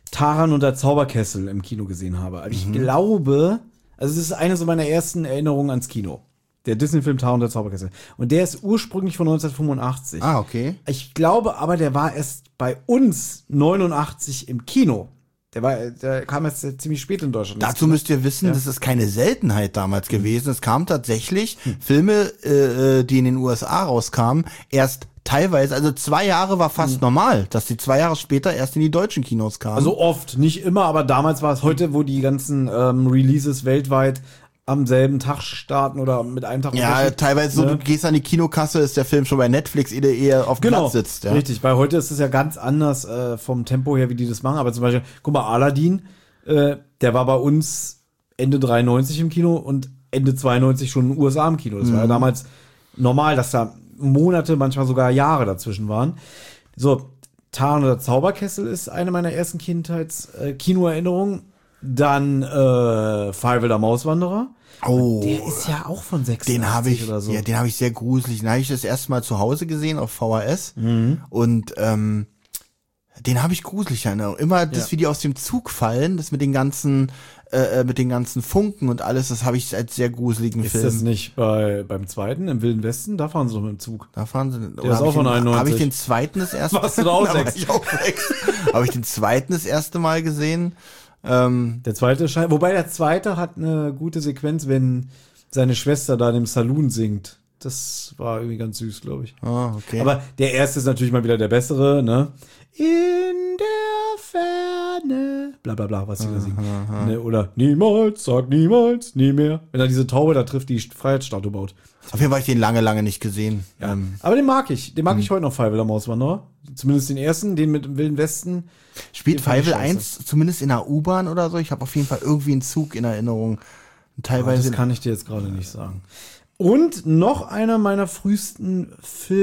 S1: Taran und der Zauberkessel im Kino gesehen habe. Also ich mhm. glaube, also es ist eine so meiner ersten Erinnerungen ans Kino. Der Disney-Film Taran und der Zauberkessel. Und der ist ursprünglich von neunzehnhundertfünfundachtzig.
S2: Ah, okay.
S1: Ich glaube aber, der war erst bei uns neunundachtzig im Kino. Der war, der kam erst ziemlich spät in Deutschland.
S2: Dazu müsst ihr wissen, ja. das ist keine Seltenheit damals gewesen. Es kamen tatsächlich hm. Filme, äh, die in den U S A rauskamen, erst teilweise, also zwei Jahre war fast hm. normal, dass die zwei Jahre später erst in die deutschen Kinos kamen.
S1: Also oft, nicht immer, aber damals war es heute, wo die ganzen ähm, Releases weltweit am selben Tag starten oder mit einem Tag.
S2: Ja, teilweise so, ne? Du gehst an die Kinokasse, ist der Film schon bei Netflix, ehe er auf dem
S1: genau,
S2: Platz sitzt. Ja.
S1: Richtig, weil heute ist es ja ganz anders äh, vom Tempo her, wie die das machen. Aber zum Beispiel, guck mal, Aladdin, äh, der war bei uns Ende dreiundneunzig im Kino und Ende zweiundneunzig schon in den U S A im Kino. Das mhm. war ja damals normal, dass da Monate, manchmal sogar Jahre dazwischen waren. So, Taran oder Zauberkessel ist eine meiner ersten Kindheits-Kinoerinnerungen. Dann äh, Fievel der Mauswanderer.
S2: Oh,
S1: der ist ja auch von sechsundachtzig
S2: den habe ich,
S1: oder so.
S2: Ja, den habe ich sehr gruselig. Den habe ich das erste Mal zu Hause gesehen auf V H S.
S1: Mhm.
S2: Und ähm, den habe ich gruselig in Erinnerung. Immer das, ja. wie die aus dem Zug fallen, das mit den ganzen, äh, mit den ganzen Funken und alles, das habe ich als sehr gruseligen
S1: ist
S2: Film.
S1: Ist das nicht bei beim zweiten im Wilden Westen? Da fahren sie doch mit dem Zug.
S2: Da fahren sie.
S1: Der ist auch von einundneunzig.
S2: Habe ich den zweiten das erste Mal?
S1: Warst du da auch sechs?
S2: Habe ich den zweiten das erste Mal gesehen? Ähm,
S1: der zweite scheint, wobei der zweite hat eine gute Sequenz, wenn seine Schwester da im Saloon singt. Das war irgendwie ganz süß, glaube ich.
S2: Ah, okay.
S1: Aber der erste ist natürlich mal wieder der bessere, ne? In der Ferne, bla bla bla, was sie da singen. Ne, oder niemals, sag niemals, nie mehr. Wenn er diese Taube da trifft, die Freiheitsstatue baut.
S2: Auf jeden Fall habe ich den lange, lange nicht gesehen.
S1: Ja.
S2: Ähm,
S1: Aber den mag ich. Den mag ich heute noch, Fievel der Mauswanderer. Zumindest den ersten, den mit dem Wilden Westen.
S2: Spielt Fievel eins zumindest in der U-Bahn oder so? Ich habe auf jeden Fall irgendwie einen Zug in Erinnerung. Teilweise.
S1: Oh, das kann ich dir jetzt gerade nicht sagen. Und noch einer meiner frühesten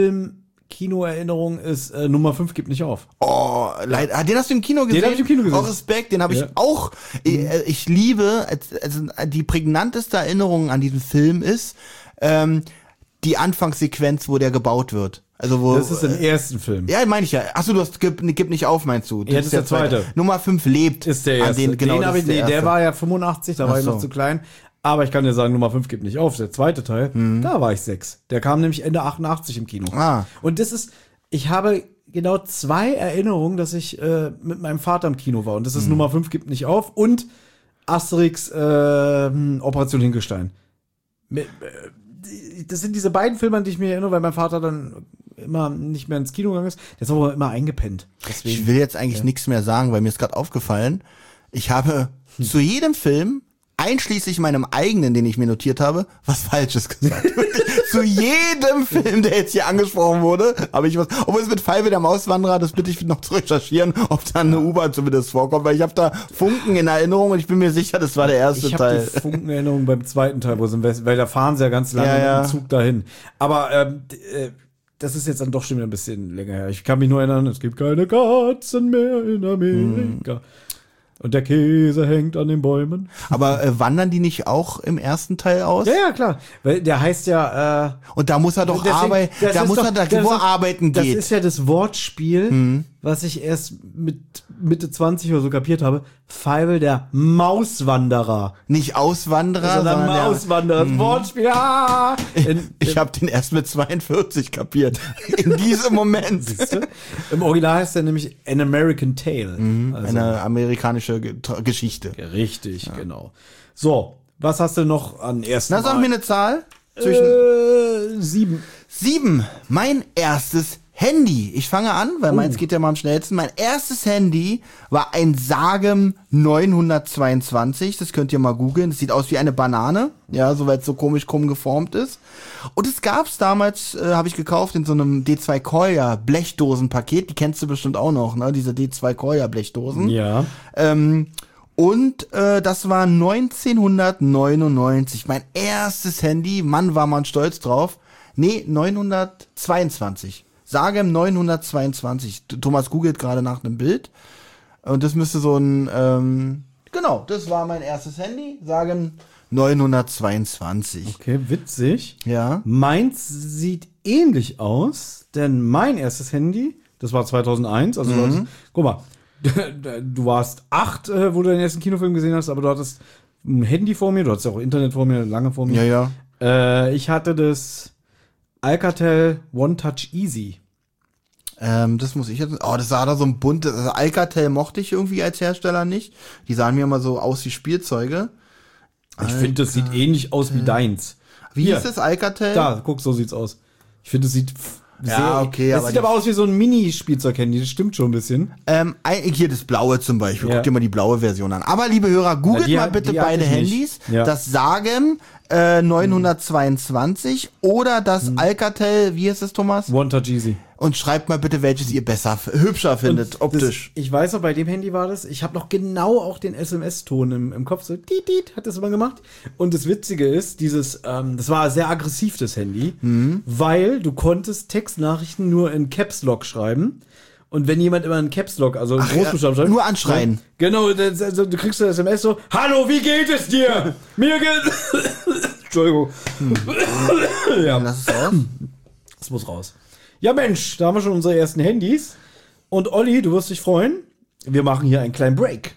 S1: Film-Kino-Erinnerungen ist äh, Nummer fünf gibt nicht auf.
S2: Oh, leid, ah, den hast du im Kino gesehen?
S1: Den habe ich im Kino gesehen.
S2: Auch Respekt, den habe ich
S1: ja.
S2: auch. Ich, ich liebe, also die prägnanteste Erinnerung an diesen Film ist ähm, die Anfangssequenz, wo der gebaut wird. Also wo,
S1: das ist im ersten Film.
S2: Ja, meine ich ja. Achso, du hast gib, gib nicht auf, meinst du? Das
S1: ja, das ist der, der zweite. zweite.
S2: Nummer fünf lebt.
S1: Ist der erste.
S2: An den, genau,
S1: den habe ich,
S2: der,
S1: nee, der war ja fünfundachtzig, da Ach war ich so. noch zu klein. Aber ich kann dir sagen, Nummer fünf gibt nicht auf. Der zweite Teil, mhm. da war ich sechs. Der kam nämlich Ende achtundachtzig im Kino.
S2: Ah.
S1: Und das ist, ich habe genau zwei Erinnerungen, dass ich äh, mit meinem Vater im Kino war. Und das ist mhm. Nummer fünf gibt nicht auf und Asterix äh, Operation Hinkelstein. Mit, äh, das sind diese beiden Filme, an die ich mich erinnere, weil mein Vater dann immer nicht mehr ins Kino gegangen ist. Der ist aber immer eingepennt. Deswegen,
S2: ich will jetzt eigentlich ja. nichts mehr sagen, weil mir ist gerade aufgefallen, ich habe hm. zu jedem Film, einschließlich meinem eigenen, den ich mir notiert habe, was Falsches gesagt. Zu jedem Film, der jetzt hier angesprochen wurde, habe ich was. Obwohl es mit Fievel der Mauswanderer, das bitte ich noch zu recherchieren, ob da eine U-Bahn zumindest vorkommt, weil ich habe da Funken in Erinnerung und ich bin mir sicher, das war der erste
S1: ich
S2: Teil.
S1: Ich habe die Funkenerinnerung beim zweiten Teil, wo sie im Westen, weil da fahren sie ja ganz lange
S2: ja, ja.
S1: mit dem Zug dahin. Aber ähm, äh, das ist jetzt dann doch schon wieder ein bisschen länger her. Ich kann mich nur erinnern, es gibt keine Katzen mehr in Amerika. Hm. Und der Käse hängt an den Bäumen.
S2: Aber äh, wandern die nicht auch im ersten Teil aus?
S1: Ja, ja, klar. Weil der heißt ja. Äh,
S2: und da muss er doch arbeiten. Da muss doch, er da wo er arbeiten geht.
S1: Das ist ja das Wortspiel, hm. was ich erst mit Mitte zwanzig oder so kapiert habe. Fievel der Mauswanderer.
S2: Nicht Auswanderer,
S1: sondern, sondern Mauswanderer. Das Wortspiel. Ah!
S2: In, ich ich habe den erst mit zweiundvierzig kapiert. In diesem Moment.
S1: Siehste? Im Original heißt er nämlich An American Tale.
S2: Mhm, also eine amerikanische Ge- Geschichte.
S1: Richtig, ja. genau. So, was hast du noch an ersten
S2: Na, sag mir eine Zahl.
S1: Zwischen äh, sieben.
S2: Sieben. Mein erstes Handy. Ich fange an, weil meins oh. geht ja mal am schnellsten. Mein erstes Handy war ein Sagem neunhundertzweiundzwanzig. Das könnt ihr mal googeln. Das sieht aus wie eine Banane. Ja, so weil es so komisch krumm geformt ist. Und es gab's damals, äh, habe ich gekauft in so einem D zwei Koya Blechdosenpaket. Die kennst du bestimmt auch noch, ne? Diese D zwei Koya Blechdosen.
S1: Ja.
S2: Ähm, Und äh, das war neunzehnhundertneunundneunzig. Mein erstes Handy. Mann, war man stolz drauf. Nee, neunhundertzweiundzwanzig. Sagem neunhundertzweiundzwanzig. Thomas googelt gerade nach einem Bild. Und das müsste so ein, ähm, genau, das war mein erstes Handy. Sagem neunhundertzweiundzwanzig.
S1: Okay, witzig.
S2: Ja.
S1: Meins sieht ähnlich aus, denn mein erstes Handy, das war zweitausendeins, also
S2: mhm.
S1: das, guck mal, Du warst acht, äh, wo du den ersten Kinofilm gesehen hast, aber du hattest ein Handy vor mir, du hattest ja auch Internet vor mir, lange vor mir.
S2: Ja,
S1: ja. Äh, ich hatte das Alcatel One Touch Easy.
S2: Ähm, das muss ich jetzt. Oh, das sah da so ein buntes. Also Alcatel mochte ich irgendwie als Hersteller nicht. Die sahen mir immer so aus wie Spielzeuge.
S1: Ich finde, das sieht ähnlich aus wie deins.
S2: Wie
S1: Hier.
S2: hieß das Alcatel?
S1: Da, guck, so sieht's aus. Ich finde, es sieht f- sehr.
S2: Ja, okay,
S1: das
S2: aber
S1: sieht
S2: die-
S1: aber aus wie so ein Mini-Spielzeug-Handy. Das stimmt schon ein bisschen.
S2: Ähm, ein- hier das blaue zum Beispiel.
S1: Ja.
S2: Guck dir mal die blaue Version an. Aber liebe Hörer, googelt
S1: Ja, die
S2: mal
S1: hat-
S2: bitte
S1: die hatte
S2: beide
S1: ich nicht.
S2: Handys.
S1: Ja.
S2: Das Sagem äh, neunhundertzweiundzwanzig oder das Alcatel, wie heißt das, Thomas?
S1: One Touch Easy.
S2: Und schreibt mal bitte, welches ihr besser, hübscher findet,
S1: Und
S2: optisch.
S1: Das, ich weiß auch, bei dem Handy war das. Ich habe noch genau auch den S M S-Ton im, im Kopf. So, tiet, tiet, hat das immer gemacht. Und das Witzige ist, dieses, ähm, das war sehr aggressiv, das Handy,
S2: Mhm.
S1: weil du konntest Textnachrichten nur in Caps Lock schreiben. Und wenn jemand immer in Caps Lock, also in
S2: Ach,
S1: Großbuchstaben
S2: ja,
S1: schreibt.
S2: nur anschreien.
S1: Ja, genau, das, also, du kriegst eine S M S so, hallo, wie geht es dir? Mir geht... Entschuldigung. Ja.
S2: Lass es aus.
S1: Das muss raus. Ja, Mensch, da haben wir schon unsere ersten Handys. Und Olli, du wirst dich freuen. Wir machen hier einen kleinen Break.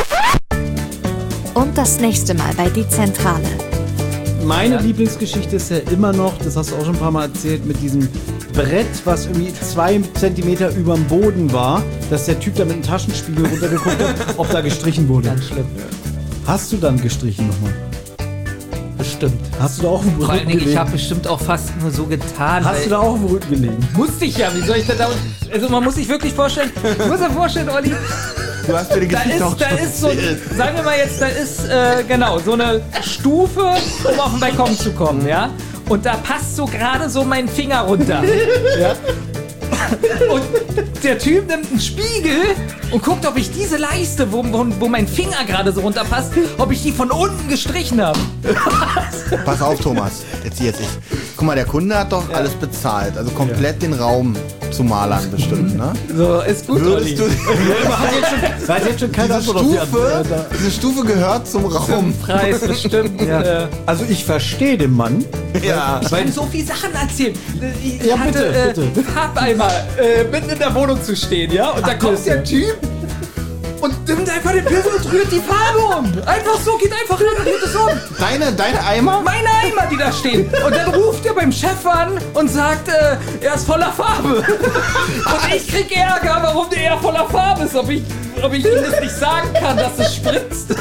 S3: Und das nächste Mal bei Die Zentrale.
S1: Meine Lieblingsgeschichte ist ja immer noch, das hast du auch schon ein paar Mal erzählt, mit diesem Brett, was irgendwie zwei Zentimeter über dem Boden war, dass der Typ da mit dem Taschenspiegel runtergeguckt hat, ob da gestrichen wurde.
S4: Ganz schlimm.
S1: Hast du dann gestrichen nochmal?
S4: Bestimmt.
S1: Hast du da auch im
S4: Vor allen
S1: Rücken
S4: Dingen, ich
S1: gelegen?
S4: habe bestimmt auch fast nur so getan.
S1: Hast
S4: weil-
S1: du da auch im Rücken gelegen?
S4: Musste ich ja, wie soll ich da da... Also man muss sich wirklich vorstellen, du musst dir vorstellen, Olli,
S2: Du hast mir die
S4: da
S2: Geschichte auch
S4: ist, da
S2: schon
S4: ist so,
S2: erzählt.
S4: sagen wir mal jetzt, da ist, äh, genau, so eine Stufe, um auf den Balkon zu kommen, ja? Und da passt so gerade so mein Finger runter, ja? Und der Typ nimmt einen Spiegel und guckt, ob ich diese Leiste, wo, wo, wo mein Finger gerade so runterpasst, ob ich die von unten gestrichen habe.
S2: Pass auf, Thomas. Jetzt jetzt ich. Guck mal, der Kunde hat doch alles bezahlt. Also komplett den Raum zu malern bestimmt, ne?
S4: So, ist gut, Olli.
S2: Würdest du,
S1: Weiß jetzt schon keine
S2: diese
S1: Antwort auf die
S2: Stufe,
S1: Antwort.
S2: diese Stufe gehört zum Raum.
S4: Preis bestimmt. Äh,
S1: Also ich verstehe den Mann.
S2: Ja.
S4: Ich kann so viele Sachen erzählen. Ich
S1: Ja,
S4: hatte,
S1: bitte,
S4: äh,
S1: bitte.
S4: Farbeimer äh, mitten in der Wohnung zu stehen, ja? Und da
S1: Ach,
S4: kommt
S1: das
S4: der
S1: ja.
S4: Typ und nimmt einfach den Pinsel und rührt die Farbe um. Einfach so, geht einfach rein und rührt es um.
S2: Deine, deine Eimer?
S4: Meine Eimer, die da stehen. Und dann ruft er beim Chef an und sagt, äh, er ist voller Farbe. Und ich krieg Ärger, warum der eher voller Farbe ist. Ob ich, ob ich ihm das nicht sagen kann, dass es spritzt.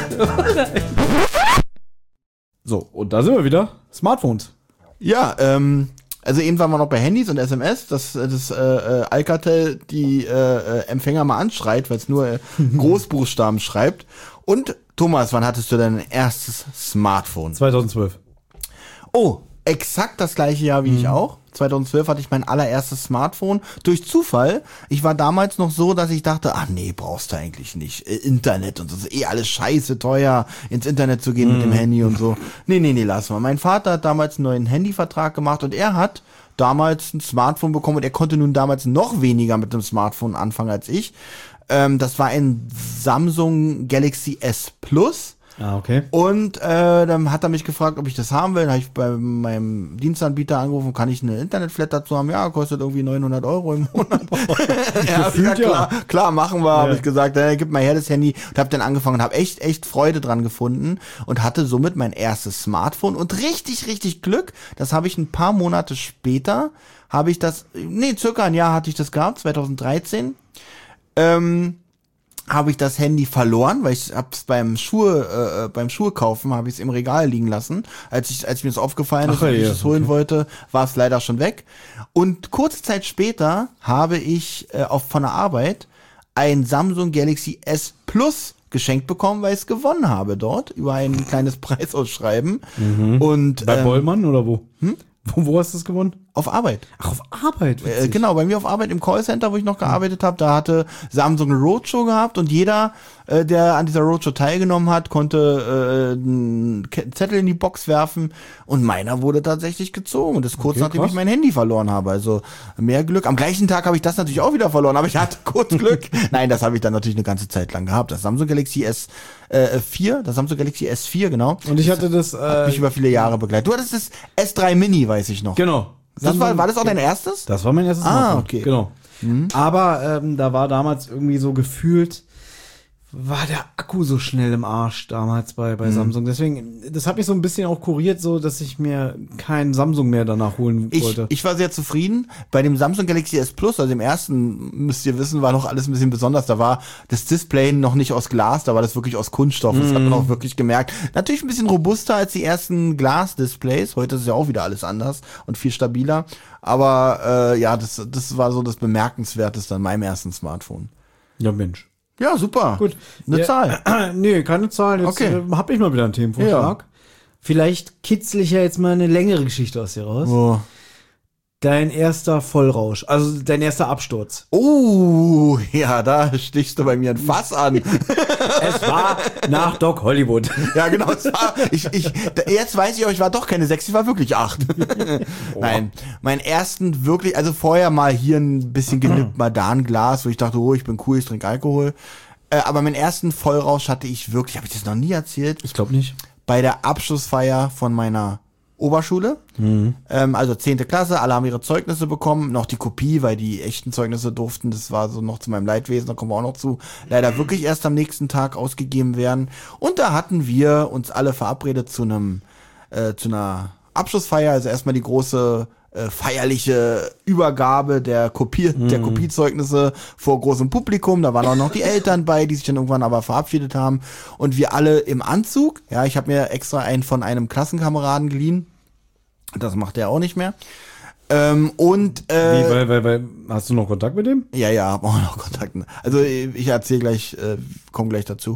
S1: So, und da sind wir wieder. Smartphones.
S2: Ja, ähm, also eben waren wir noch bei Handys und S M S, dass äh, das äh, äh, Alcatel die äh, äh, Empfänger mal anschreit, weil es nur äh, Großbuchstaben schreibt. Und Thomas, wann hattest du dein erstes Smartphone?
S1: zweitausendzwölf.
S2: Oh, exakt das gleiche Jahr wie ich auch. zweitausendzwölf hatte ich mein allererstes Smartphone. Durch Zufall. Ich war damals noch so, dass ich dachte, ach nee, brauchst du eigentlich nicht. Äh, Internet und so, ist eh alles scheiße teuer, ins Internet zu gehen mit dem Handy und so. Nee, nee, nee, lass mal. Mein Vater hat damals einen neuen Handyvertrag gemacht und er hat damals ein Smartphone bekommen und er konnte nun damals noch weniger mit dem Smartphone anfangen als ich. Ähm, das war ein Samsung Galaxy S Plus.
S1: Ah, okay.
S2: Und äh, dann hat er mich gefragt, ob ich das haben will. Dann habe ich bei meinem Dienstanbieter angerufen, kann ich eine Internetflat dazu haben? Ja, kostet irgendwie neunhundert Euro im Monat. Ja, hab ich gesagt,
S1: ja.
S2: klar, klar, machen wir, habe
S1: Ja.
S2: ich gesagt. Dann gib mal her das Handy und habe dann angefangen und habe echt, echt Freude dran gefunden und hatte somit mein erstes Smartphone und richtig, richtig Glück. Das habe ich ein paar Monate später, habe ich das, nee, circa ein Jahr hatte ich das gehabt, zweitausenddreizehn. Ähm, habe ich das Handy verloren, weil ich hab's beim Schuhe äh, beim Schuhe kaufen habe ich es im Regal liegen lassen. Als ich als mir das aufgefallen ist
S1: Ach,
S2: und ich
S1: ja,
S2: es holen
S1: okay.
S2: wollte, war es leider schon weg. Und kurze Zeit später habe ich äh, auf von der Arbeit ein Samsung Galaxy S Plus geschenkt bekommen, weil ich es gewonnen habe dort über ein kleines Preisausschreiben. Und
S1: Bei
S2: ähm,
S1: Bollmann oder wo? Hm? Wo, wo hast du es gewonnen?
S2: auf Arbeit.
S1: Ach, auf Arbeit.
S2: Äh,
S1: witzig.
S2: genau, bei mir auf Arbeit im Callcenter, wo ich noch gearbeitet habe, da hatte Samsung eine Roadshow gehabt und jeder, äh, der an dieser Roadshow teilgenommen hat, konnte äh, einen Ke- Zettel in die Box werfen und meiner wurde tatsächlich gezogen. Und das kurz
S1: Okay,
S2: nachdem
S1: krass.
S2: ich mein Handy verloren habe. Also mehr Glück. Am gleichen Tag habe ich das natürlich auch wieder verloren, aber ich hatte kurz Glück. Nein, das habe ich dann natürlich eine ganze Zeit lang gehabt. Das Samsung Galaxy S vier, das Samsung Galaxy S vier, genau.
S1: Und ich hatte das.
S2: Hat
S1: Äh,
S2: mich über viele Jahre begleitet. Du hattest das S drei Mini, weiß ich noch.
S1: genau.
S2: Das war, war das auch dein erstes?
S1: Das war mein erstes
S2: Ah,
S1: Smartphone.
S2: okay.
S1: Genau. Aber ähm, da war damals irgendwie so gefühlt war der Akku so schnell im Arsch damals bei, bei mhm. Samsung. Deswegen, das hat mich so ein bisschen auch kuriert, so dass ich mir keinen Samsung mehr danach holen
S2: ich,
S1: wollte.
S2: Ich war sehr zufrieden. Bei dem Samsung Galaxy S Plus, also dem ersten, müsst ihr wissen, war noch alles ein bisschen besonders. Da war das Display noch nicht aus Glas, da war das wirklich aus Kunststoff. Das mhm. hat man auch wirklich gemerkt. Natürlich ein bisschen robuster als die ersten Glas-Displays. Heute ist ja auch wieder alles anders und viel stabiler. Aber äh, ja, das, das war so das Bemerkenswerteste an meinem ersten Smartphone.
S1: Ja, Mensch.
S2: Ja, super.
S1: Gut.
S2: Eine
S1: ja,
S2: Zahl.
S1: Äh, nee, keine Zahl. Jetzt
S2: okay.
S1: äh, hab ich mal wieder einen Themenvorschlag. Ja. Vielleicht kitzel ich ja jetzt mal eine längere Geschichte aus dir raus.
S2: Oh.
S1: Dein erster Vollrausch, also dein erster Absturz.
S2: Oh, ja, da stichst du bei mir ein Fass an.
S1: Es war nach Doc Hollywood.
S2: Ja, genau. Es war, ich, ich, jetzt weiß ich auch, ich war doch keine sechs, ich war wirklich acht. Oh. Nein, meinen ersten wirklich, also vorher mal hier ein bisschen genippt Madanglas, wo ich dachte, oh, ich bin cool, ich trinke Alkohol. Äh, aber meinen ersten Vollrausch hatte ich wirklich, habe ich das noch nie erzählt?
S1: Ich glaube nicht.
S2: Bei der Abschlussfeier von meiner Oberschule, mhm. ähm, also zehnte Klasse, alle haben ihre Zeugnisse bekommen, noch die Kopie, weil die echten Zeugnisse durften, das war so noch zu meinem Leidwesen, da kommen wir auch noch zu, leider wirklich erst am nächsten Tag ausgegeben werden. Und da hatten wir uns alle verabredet zu einem, äh, zu einer Abschlussfeier, also erstmal die große äh, feierliche Übergabe der Kopie, mhm. der Kopiezeugnisse vor großem Publikum. Da waren auch noch die Eltern bei, die sich dann irgendwann aber verabschiedet haben. Und wir alle im Anzug. Ja, ich habe mir extra einen von einem Klassenkameraden geliehen. Das macht er auch nicht mehr. Ähm, und äh,
S1: Wie, weil, weil, weil, hast du noch Kontakt mit dem?
S2: Ja, ja, hab auch noch Kontakt. Also ich erzähle gleich, äh, komm gleich dazu.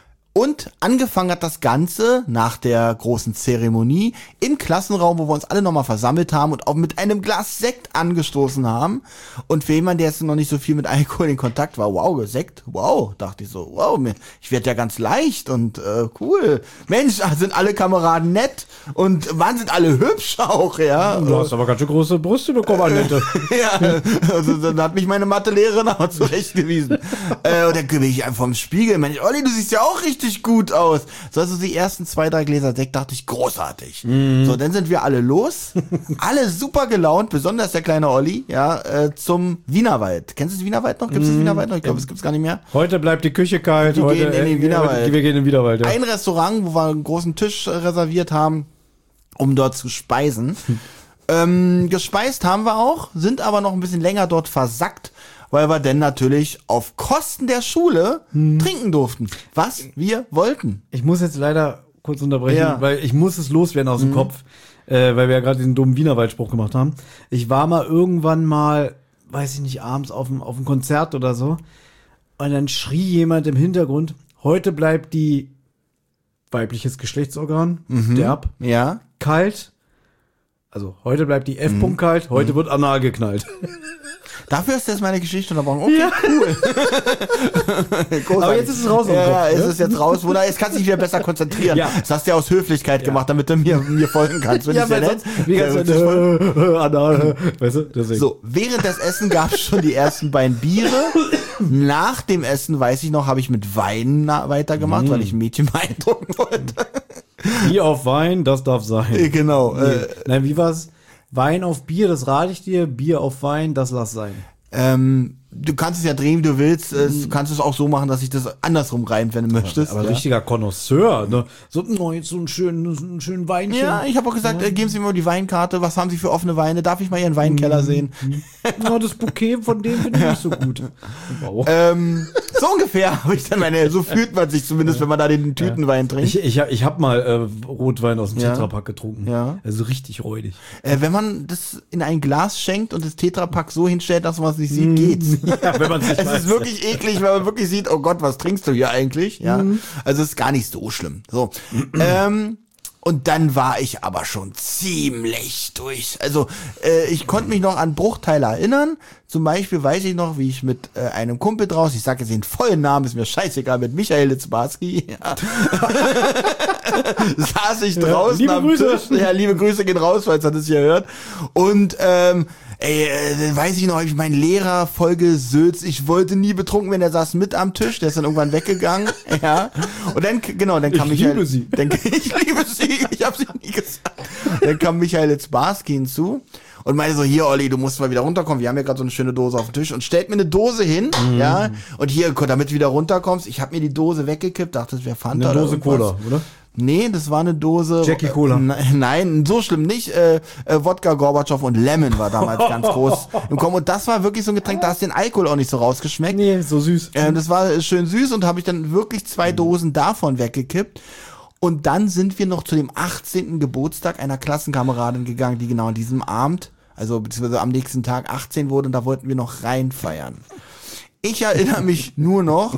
S2: Und angefangen hat das Ganze nach der großen Zeremonie im Klassenraum, wo wir uns alle nochmal versammelt haben und auch mit einem Glas Sekt angestoßen haben. Und für jemanden, der jetzt noch nicht so viel mit Alkohol in Kontakt war, wow, Sekt, wow, dachte ich so, wow, ich werde ja ganz leicht und äh, cool. Mensch, sind alle Kameraden nett und wann sind alle hübsch auch, ja.
S1: Du hast aber ganz schön große Brüste bekommen, Annette.
S2: Ja, also dann hat mich meine Mathelehrerin auch zurechtgewiesen. äh, und dann bin ich einfach vom Spiegel, Mensch, Olli, du siehst ja auch richtig gut aus. So, also die ersten zwei, drei Gläser Sekt dachte ich, großartig. Mm. So, dann sind wir alle los. Alle super gelaunt, besonders der kleine Olli, ja, äh, zum Wienerwald. Kennst du das Wienerwald noch? Gibt es mm. das Wienerwald noch? Ich glaube, es gibt es gar nicht mehr.
S1: Heute bleibt die Küche kalt.
S2: Wir
S1: heute,
S2: gehen in den
S1: äh,
S2: Wienerwald.
S1: Heute, wir gehen in den Wienerwald, ja.
S2: Ein Restaurant, wo wir einen großen Tisch äh, reserviert haben, um dort zu speisen. Hm. Ähm, gespeist haben wir auch, sind aber noch ein bisschen länger dort versackt, weil wir denn natürlich auf Kosten der Schule hm. trinken durften, was wir wollten.
S1: Ich muss jetzt leider kurz unterbrechen,
S2: ja.
S1: weil ich muss es loswerden aus dem hm. Kopf, äh, weil wir ja gerade diesen dummen Wienerwaldspruch gemacht haben. Ich war mal irgendwann mal, weiß ich nicht, abends auf dem, auf dem Konzert oder so und dann schrie jemand im Hintergrund, heute bleibt die weibliches Geschlechtsorgan,
S2: mhm.
S1: derb,
S2: ja.
S1: kalt. Also heute bleibt die F-Punkt kalt, heute mhm. wird anal geknallt.
S2: Dafür ist das meine Geschichte unterbrochen. Okay, ja. Cool.
S1: Aber jetzt ist es raus.
S2: Ja,
S1: Kopf,
S2: ja,
S1: ne?
S2: ist es jetzt raus. Oder jetzt kannst du dich wieder besser konzentrieren. Ja. Das hast du ja aus Höflichkeit ja. gemacht, damit du mir, mir folgen kannst.
S1: Ja, weil sonst, wie kannst du äh, äh, anal, weißt du, deswegen.
S2: So, während des Essen gab es schon die ersten beiden Biere. Nach dem Essen, weiß ich noch, habe ich mit Wein weitergemacht, mm. weil ich ein Mädchen beeindrucken wollte.
S1: Bier auf Wein, das darf sein.
S2: Genau.
S1: Nee. Äh, Nein, wie war's? Wein auf Bier, das rate ich dir. Bier auf Wein, das lass sein.
S2: Ähm, du kannst es ja drehen, wie du willst. Du kannst es auch so machen, dass ich das andersrum rein, wenn du möchtest.
S1: Aber, aber
S2: ja.
S1: richtiger Connoisseur, ne? So, oh, jetzt so einen schönen, so einen schönen Weinchen.
S2: Ja, ich habe auch gesagt, ja. äh, geben Sie mir mal die Weinkarte. Was haben Sie für offene Weine? Darf ich mal Ihren Weinkeller sehen?
S1: Ja, das Bouquet von dem finde ich ja. nicht so gut.
S2: Wow. Ähm, so ungefähr habe ich dann meine, so fühlt man sich zumindest, ja. wenn man da den Tütenwein trinkt.
S1: Ich, ich, ich habe mal äh, Rotwein aus dem ja. Tetrapack getrunken.
S2: Ja.
S1: Also richtig räudig.
S2: Äh, wenn man das in ein Glas schenkt und das Tetrapack so hinstellt, dass man es nicht sieht, geht's.
S1: Ja, wenn man es
S2: Es ist wirklich eklig, weil man wirklich sieht, oh Gott, was trinkst du hier eigentlich? Ja, mhm. Also es ist gar nicht so schlimm. So, ähm, und dann war ich aber schon ziemlich durch. Also äh, ich konnte mich noch an Bruchteile erinnern. Zum Beispiel weiß ich noch, wie ich mit äh, einem Kumpel draus, ich sage jetzt den vollen Namen, ist mir scheißegal, mit Michael Litzbarski, ja. saß ich draußen
S1: ja, liebe
S2: am
S1: Grüße.
S2: Tisch. Ja, liebe Grüße gehen raus, falls er das hier hört. Und ähm, ey, äh, weiß ich noch, hab ich meinen Lehrer voll gesülzt. Ich wollte nie betrunken werden, der saß mit am Tisch, der ist dann irgendwann weggegangen. Ja. Und dann, genau, dann kam
S1: ich
S2: Michael.
S1: Liebe sie.
S2: Dann, ich liebe sie, ich habe sie nie gesagt. Dann kam Michael Litzbarski hinzu. und meinte so, hier Olli, du musst mal wieder runterkommen, wir haben ja gerade so eine schöne Dose auf dem Tisch und stellt mir eine Dose hin, mhm. ja, und hier, damit du wieder runterkommst, ich habe mir die Dose weggekippt, dachte, das wäre Fanta.
S1: Eine Dose Cola, oder?
S2: Nee, das war eine Dose.
S1: Jackie Cola.
S2: Äh, nein, so schlimm nicht. Äh, äh, Wodka, Gorbatschow und Lemon war damals ganz groß im Kommen. Und das war wirklich so ein Getränk, da hast du den Alkohol auch nicht so rausgeschmeckt.
S1: Nee, so süß.
S2: Äh, das war schön süß und habe ich dann wirklich zwei Dosen davon weggekippt. Und dann sind wir noch zu dem achtzehnten Geburtstag einer Klassenkameradin gegangen, die genau an diesem Abend, also beziehungsweise am nächsten Tag achtzehn wurde und da wollten wir noch reinfeiern. Ich erinnere mich nur noch,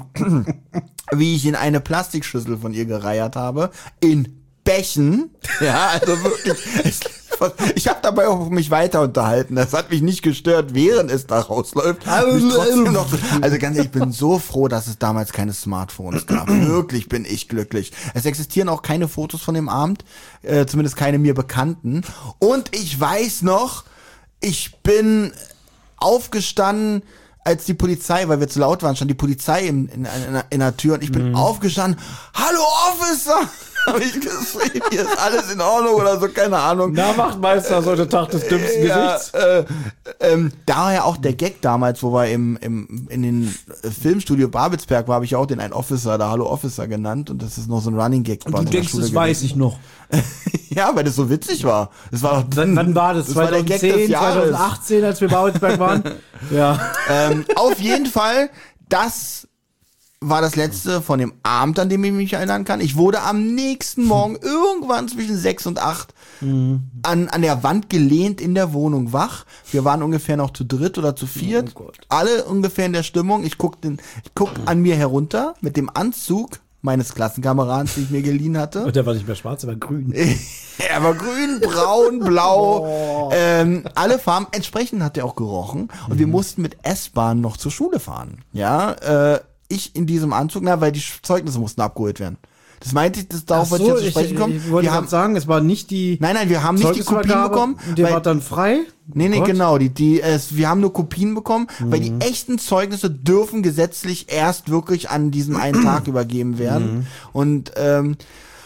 S2: wie ich in eine Plastikschüssel von ihr gereiert habe, in Bächen. Ja, also wirklich. Es, ich habe dabei auch mich weiter unterhalten. Das hat mich nicht gestört, während es da rausläuft. Also, noch, also ganz ehrlich, ich bin so froh, dass es damals keine Smartphones gab. Wirklich bin ich glücklich. Es existieren auch keine Fotos von dem Abend, äh, zumindest keine mir bekannten. Und ich weiß noch, ich bin aufgestanden, als die Polizei, weil wir zu laut waren, stand die Polizei in, in, in, in der Tür und ich bin mhm. aufgestanden. Hallo Officer! Hab ich geschrieben, hier ist alles in Ordnung oder so, keine Ahnung.
S1: Na, Wachtmeister, so der Tag des dümmsten
S2: ja,
S1: Gesichts.
S2: Äh, ähm, daher auch der Gag damals, wo wir im, im, in den Filmstudio Babelsberg war, habe ich auch den einen Officer, da Hallo Officer genannt und das ist noch so ein Running Gag.
S1: Und du denkst, das weiß ich noch.
S2: Ja, weil das so witzig war. Das war doch,
S1: wann, wann war das?
S2: das
S1: zweitausendzehn,
S2: war
S1: zwanzig achtzehn, als wir Babelsberg waren? Ja.
S2: Ähm, auf jeden Fall, das war das letzte von dem Abend, an dem ich mich erinnern kann. Ich wurde am nächsten Morgen irgendwann zwischen sechs und acht mhm. an, an der Wand gelehnt in der Wohnung wach. Wir waren ungefähr noch zu dritt oder zu viert. Oh Gott. Alle ungefähr in der Stimmung. Ich guck, den, ich guck an mir herunter mit dem Anzug meines Klassenkameraden, den ich mir geliehen hatte.
S1: Und der war nicht mehr schwarz, er war grün.
S2: Er war grün, braun, blau, oh. ähm, alle Farben. Entsprechend hat er auch gerochen. Und mhm. wir mussten mit S-Bahn noch zur Schule fahren. Ja, äh, ich in diesem Anzug, na, weil die Zeugnisse mussten abgeholt werden. Das meinte ich, das darauf wollte ich jetzt zu sprechen kommen.
S1: Ich wollte gerade sagen, es war nicht die.
S2: Nein, nein, wir haben nicht die Kopien bekommen.
S1: Und der war dann frei?
S2: Nee, nee, oh genau. Die, die, es, wir haben nur Kopien bekommen, mhm. weil die echten Zeugnisse dürfen gesetzlich erst wirklich an diesem einen Tag übergeben werden. Mhm. Und ähm,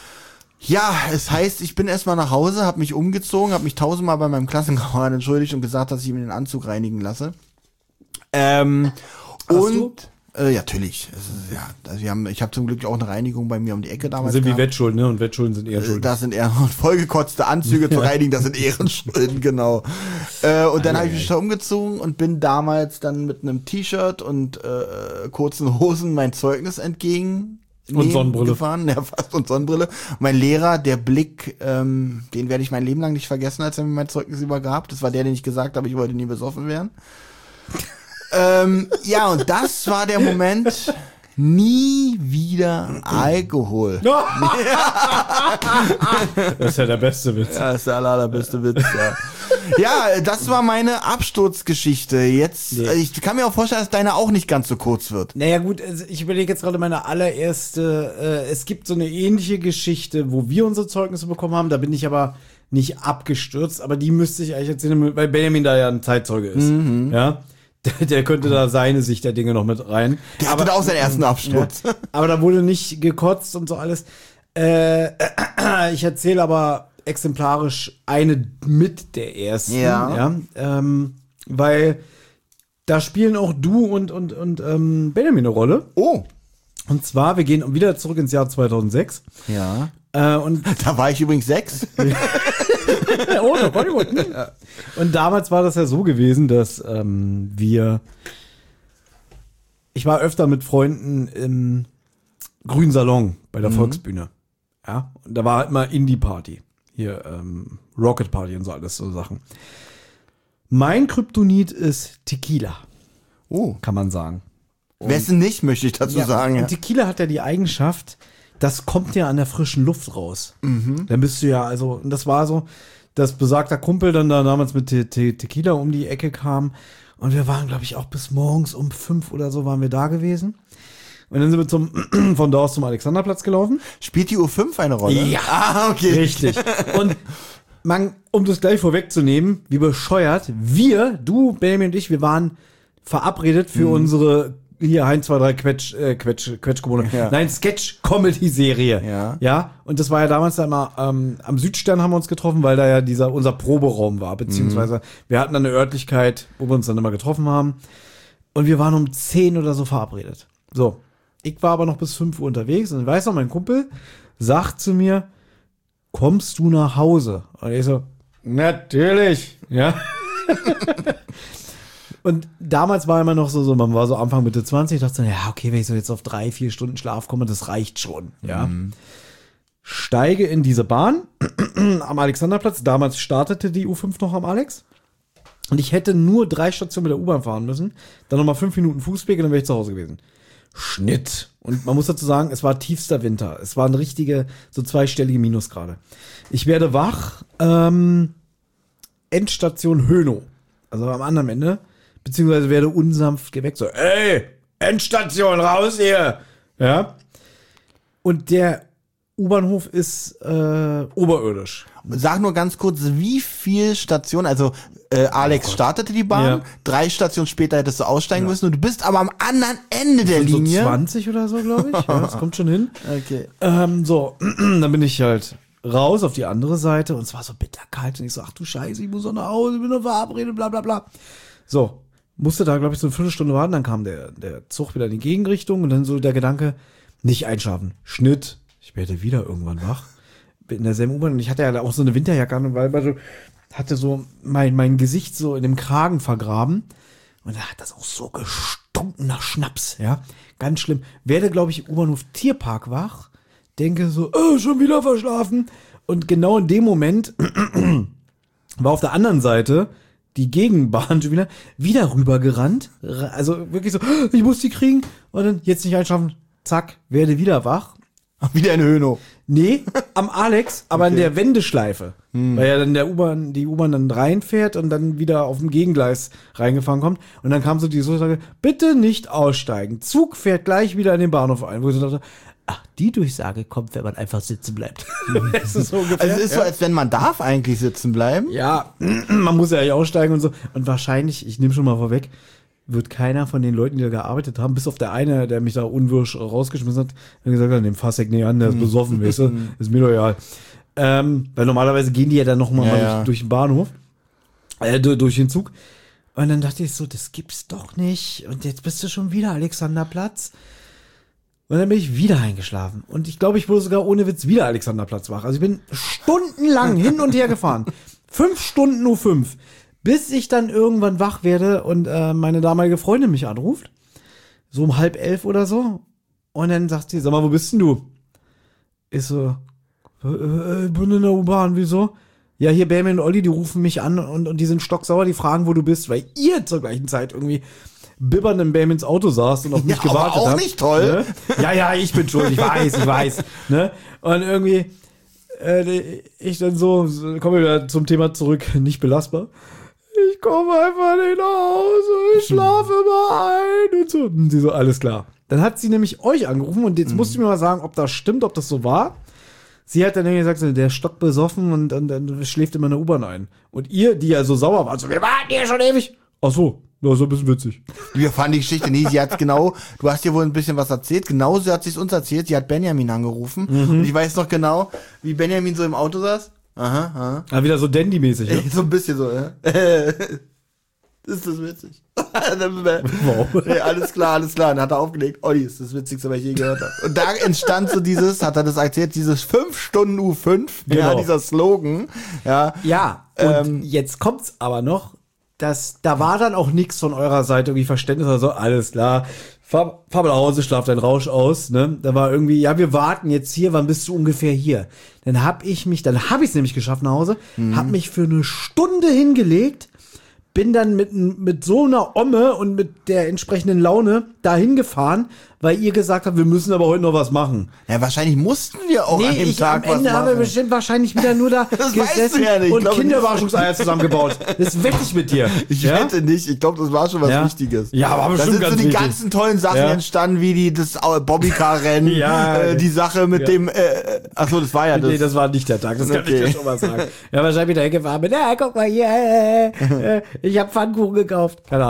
S2: ja, es heißt, ich bin erstmal nach Hause, habe mich umgezogen, habe mich tausendmal bei meinem Klassenkameraden entschuldigt und gesagt, dass ich ihm den Anzug reinigen lasse. Ähm, und du? Äh, ja, natürlich. Es ist, ja, also wir haben, ich habe zum Glück auch eine Reinigung bei mir um die Ecke damals.
S1: Das sind gehabt. Wie Wettschulden, ne? Und Wettschulden sind Ehrenschulden.
S2: Das sind eher vollgekotzte Anzüge zu reinigen, das sind Ehrenschulden, genau. Äh, und dann habe ich mich da umgezogen und bin damals dann mit einem T-Shirt und äh, kurzen Hosen mein Zeugnis entgegen.
S1: Und Sonnenbrille.
S2: Gefahren, ja, fast und Sonnenbrille. Mein Lehrer, der Blick, ähm, den werde ich mein Leben lang nicht vergessen, als er mir mein Zeugnis übergab. Das war der, den ich gesagt habe, ich wollte nie besoffen werden. ähm, ja, und das war der Moment, nie wieder Alkohol.
S1: Das ist ja der beste Witz.
S2: Ja, das ist der aller, allerbeste Witz, ja. Ja, das war meine Absturzgeschichte. Jetzt, nee. Ich kann mir auch vorstellen, dass deine auch nicht ganz so kurz wird.
S1: Naja gut, also ich überlege jetzt gerade meine allererste, äh, es gibt so eine ähnliche Geschichte, wo wir unsere Zeugnisse bekommen haben, da bin ich aber nicht abgestürzt, aber die müsste ich eigentlich erzählen, weil Benjamin da ja ein Zeitzeuge ist. Mhm. Ja. Der, der könnte da seine Sicht der Dinge noch mit rein.
S2: Der hatte aber, da auch seinen ersten Absturz.
S1: Ja, aber da wurde nicht gekotzt und so alles. Äh, ich erzähle aber exemplarisch eine mit der ersten.
S2: Ja.
S1: ja ähm, weil da spielen auch du und, und, und ähm, Benjamin eine Rolle.
S2: Oh.
S1: Und zwar, wir gehen wieder zurück ins Jahr zweitausendsechs.
S2: Ja.
S1: Äh, und
S2: da war ich übrigens sechs.
S1: Oh, da war ich gut. Und damals war das ja so gewesen, dass ähm, wir ich war öfter mit Freunden im Grünen Salon bei der mhm. Volksbühne. Ja, und da war halt mal Indie-Party. Hier, ähm, Rocket Party und so alles, so Sachen. Mein Kryptonit ist Tequila.
S2: Oh.
S1: Kann man sagen. Und
S2: wessen nicht, möchte ich dazu
S1: ja,
S2: sagen. Ja.
S1: Und Tequila hat ja die Eigenschaft, das kommt ja an der frischen Luft raus.
S2: Mhm.
S1: Dann bist du ja, also, und das war so, dass besagter Kumpel dann da damals mit Te- Te- Tequila um die Ecke kam. Und wir waren, glaube ich, auch bis morgens um fünf oder so waren wir da gewesen. Und dann sind wir zum, von da aus zum Alexanderplatz gelaufen.
S2: Spielt die U fünf eine Rolle?
S1: Ja,
S2: ah, okay.
S1: Richtig. Und man, um das gleich vorwegzunehmen, wie bescheuert, wir, du, Benjamin und ich, wir waren verabredet für mhm. unsere hier eins, zwei, drei Quetsch, äh, Quetsch, Quetschkommode.
S2: Ja.
S1: Nein, Sketch-Comedy-Serie.
S2: Ja.
S1: Ja, und das war ja damals dann mal, ähm, am Südstern haben wir uns getroffen, weil da ja dieser, unser Proberaum war, beziehungsweise
S2: Mhm.
S1: wir hatten dann eine Örtlichkeit, wo wir uns dann immer getroffen haben. Und wir waren um zehn oder so verabredet. So. Ich war aber noch bis fünf Uhr unterwegs und ich weiß noch, mein Kumpel sagt zu mir, kommst du nach Hause? Und ich so, natürlich, ja. Und damals war immer noch so, so, man war so Anfang Mitte zwanzig, dachte so, ja, okay, wenn ich so jetzt auf drei, vier Stunden Schlaf komme, das reicht schon, ja.
S2: Mhm.
S1: Steige in diese Bahn am Alexanderplatz. Damals startete die U fünf noch am Alex. Und ich hätte nur drei Stationen mit der U-Bahn fahren müssen. Dann nochmal fünf Minuten Fußweg und dann wäre ich zu Hause gewesen. Schnitt. Und man muss dazu sagen, es war tiefster Winter. Es waren richtige, so zweistellige Minusgrade. Ich werde wach, ähm, Endstation Hönow. Also am anderen Ende. Beziehungsweise werde unsanft geweckt. So, ey, Endstation, raus hier! Ja. Und der U-Bahnhof ist äh, oberirdisch.
S2: Sag nur ganz kurz, wie viel Stationen, also äh, Alex startete die Bahn,
S1: Ja.
S2: drei Stationen später hättest du aussteigen müssen und du bist aber am anderen Ende der Linie.
S1: So zwanzig oder so, glaube ich. Ja, das kommt schon hin.
S2: Okay.
S1: Ähm, so, dann bin ich halt raus auf die andere Seite und es war so bitterkalt und ich so, ach du Scheiße, ich muss noch nach Hause, bin noch verabredet, bla bla bla. So, musste da, glaube ich, so eine Viertelstunde warten, dann kam der, der Zug wieder in die Gegenrichtung und dann so der Gedanke, nicht einschlafen. Schnitt, ich werde wieder irgendwann wach. Bin in derselben U-Bahn und ich hatte ja auch so eine Winterjacke an, weil ich hatte so mein, mein Gesicht so in dem Kragen vergraben und da hat das auch so gestunken nach Schnaps, ja. Ganz schlimm. Werde, glaube ich, U-Bahnhof Tierpark wach, denke so, oh, schon wieder verschlafen. Und genau in dem Moment war auf der anderen Seite die Gegenbahn schon wieder, wieder rübergerannt. Also wirklich so, ich muss die kriegen. Und dann jetzt nicht einschlafen. Zack, werde wieder wach.
S2: Wieder in Hönow.
S1: Nee, am Alex, aber
S2: Okay.
S1: in der Wendeschleife. Weil ja dann der U-Bahn, die U-Bahn dann reinfährt und dann wieder auf dem Gegengleis reingefahren kommt. Und dann kam so die Durchsage, bitte nicht aussteigen. Zug fährt gleich wieder in den Bahnhof ein. Wo ich so dachte, ach, die Durchsage kommt, wenn man einfach sitzen bleibt. Das ist so ungefähr.
S2: Also es ist so, als wenn man darf eigentlich sitzen bleiben.
S1: Ja, man muss ja eigentlich aussteigen und so. Und wahrscheinlich, ich nehme schon mal vorweg, wird keiner von den Leuten, die da gearbeitet haben, bis auf der eine, der mich da unwirsch rausgeschmissen hat, der gesagt hat, dem fass ich nicht an, der ist besoffen, weißt du, ist mir doch egal. Ähm, weil normalerweise gehen die ja dann nochmal
S2: Ja,
S1: mal
S2: ja.
S1: durch, durch den Bahnhof, äh, durch, durch den Zug. Und dann dachte ich so, das gibt's doch nicht. Und jetzt bist du schon wieder Alexanderplatz. Und dann bin ich wieder eingeschlafen. Und ich glaube, ich wurde sogar ohne Witz wieder Alexanderplatz wach. Also ich bin stundenlang hin und her gefahren. Fünf Stunden nur fünf. Bis ich dann irgendwann wach werde und äh, meine damalige Freundin mich anruft. So um halb elf oder so. Und dann sagt sie, sag mal, wo bist denn du? Ich so, äh, äh, ich bin in der U-Bahn, wieso? Ja, hier Benjamin und Olli, die rufen mich an und, und die sind stocksauer, die fragen, wo du bist, weil ihr zur gleichen Zeit irgendwie bibbernd in Benjamins Auto saßt und auf mich
S2: Ja, aber
S1: gewartet
S2: auch
S1: habt.
S2: nicht toll.
S1: Ne? Ja, ja, ich bin schuld, ich weiß, ich weiß. Ne? Und irgendwie, äh, ich dann so, so kommen wir wieder zum Thema zurück, nicht belastbar. Ich komme einfach nicht nach Hause, ich schlafe immer ein und so. Und sie so, alles klar. Dann hat sie nämlich euch angerufen und jetzt musst du mir mal sagen, ob das stimmt, ob das so war. Sie hat dann irgendwie gesagt, so, der Stock besoffen und, und, und schläft immer in der U-Bahn ein. Und ihr, die ja so sauer wart, so, wir warten hier schon ewig. Ach so, das ist ein bisschen witzig.
S2: Wir fanden die Geschichte nie. Sie hat genau, du hast dir wohl ein bisschen was erzählt. Genauso hat sie es uns erzählt. Sie hat Benjamin angerufen. Und ich weiß noch genau, wie Benjamin so im Auto saß. Aha, aha.
S1: Ah, wieder so Dandy-mäßig. Ne?
S2: So ein bisschen so, ja. Ist das witzig?
S1: Wow.
S2: Ja, alles klar, alles klar. Und dann hat er aufgelegt, Olli, ist das Witzigste, was ich je gehört habe. Und da entstand so dieses, hat er das erzählt, dieses fünf Stunden U fünf, ja,
S1: Genau.
S2: dieser Slogan. Ja,
S1: Ja, und
S2: Ähm,
S1: jetzt kommt's aber noch, dass da war dann auch nichts von eurer Seite, irgendwie Verständnis oder so, alles klar, fahr, fahr mal nach Hause, schlaf deinen Rausch aus, ne? Da war irgendwie, ja, wir warten jetzt hier, wann bist du ungefähr hier? Dann hab ich mich, dann hab ich's nämlich geschafft nach Hause, hab mich für eine Stunde hingelegt, bin dann mit, mit so einer Omme und mit der entsprechenden Laune dahin gefahren, weil ihr gesagt habt, wir müssen aber heute noch was machen.
S2: ja, wahrscheinlich mussten wir auch an dem
S1: ich,
S2: Tag
S1: am Ende
S2: was
S1: haben wir
S2: machen.
S1: bestimmt wahrscheinlich wieder nur da
S2: Das weißt du
S1: gesessen
S2: ja nicht,
S1: und
S2: glaub ich nicht.
S1: Kinderüberraschungseier zusammengebaut. Das wette ich mit dir.
S2: Ich
S1: ja?
S2: wette nicht, ich glaube, das war schon was
S1: Ja.
S2: Wichtiges.
S1: Ja, aber
S2: da
S1: bestimmt
S2: sind so
S1: ganz
S2: die
S1: wichtig.
S2: ganzen tollen Sachen
S1: Ja.
S2: entstanden, wie die das äh, Bobbycar-Rennen,
S1: Ja,
S2: äh,
S1: okay.
S2: die Sache mit
S1: Ja.
S2: dem, äh, äh, ach so, das war ja das.
S1: Nee, das war nicht der Tag, das kann
S2: Okay.
S1: ich dir schon mal sagen. Ja, wahrscheinlich wieder hingefahren bin, ja, guck mal hier, äh, äh, ich hab Pfannkuchen gekauft. Keine Ahnung.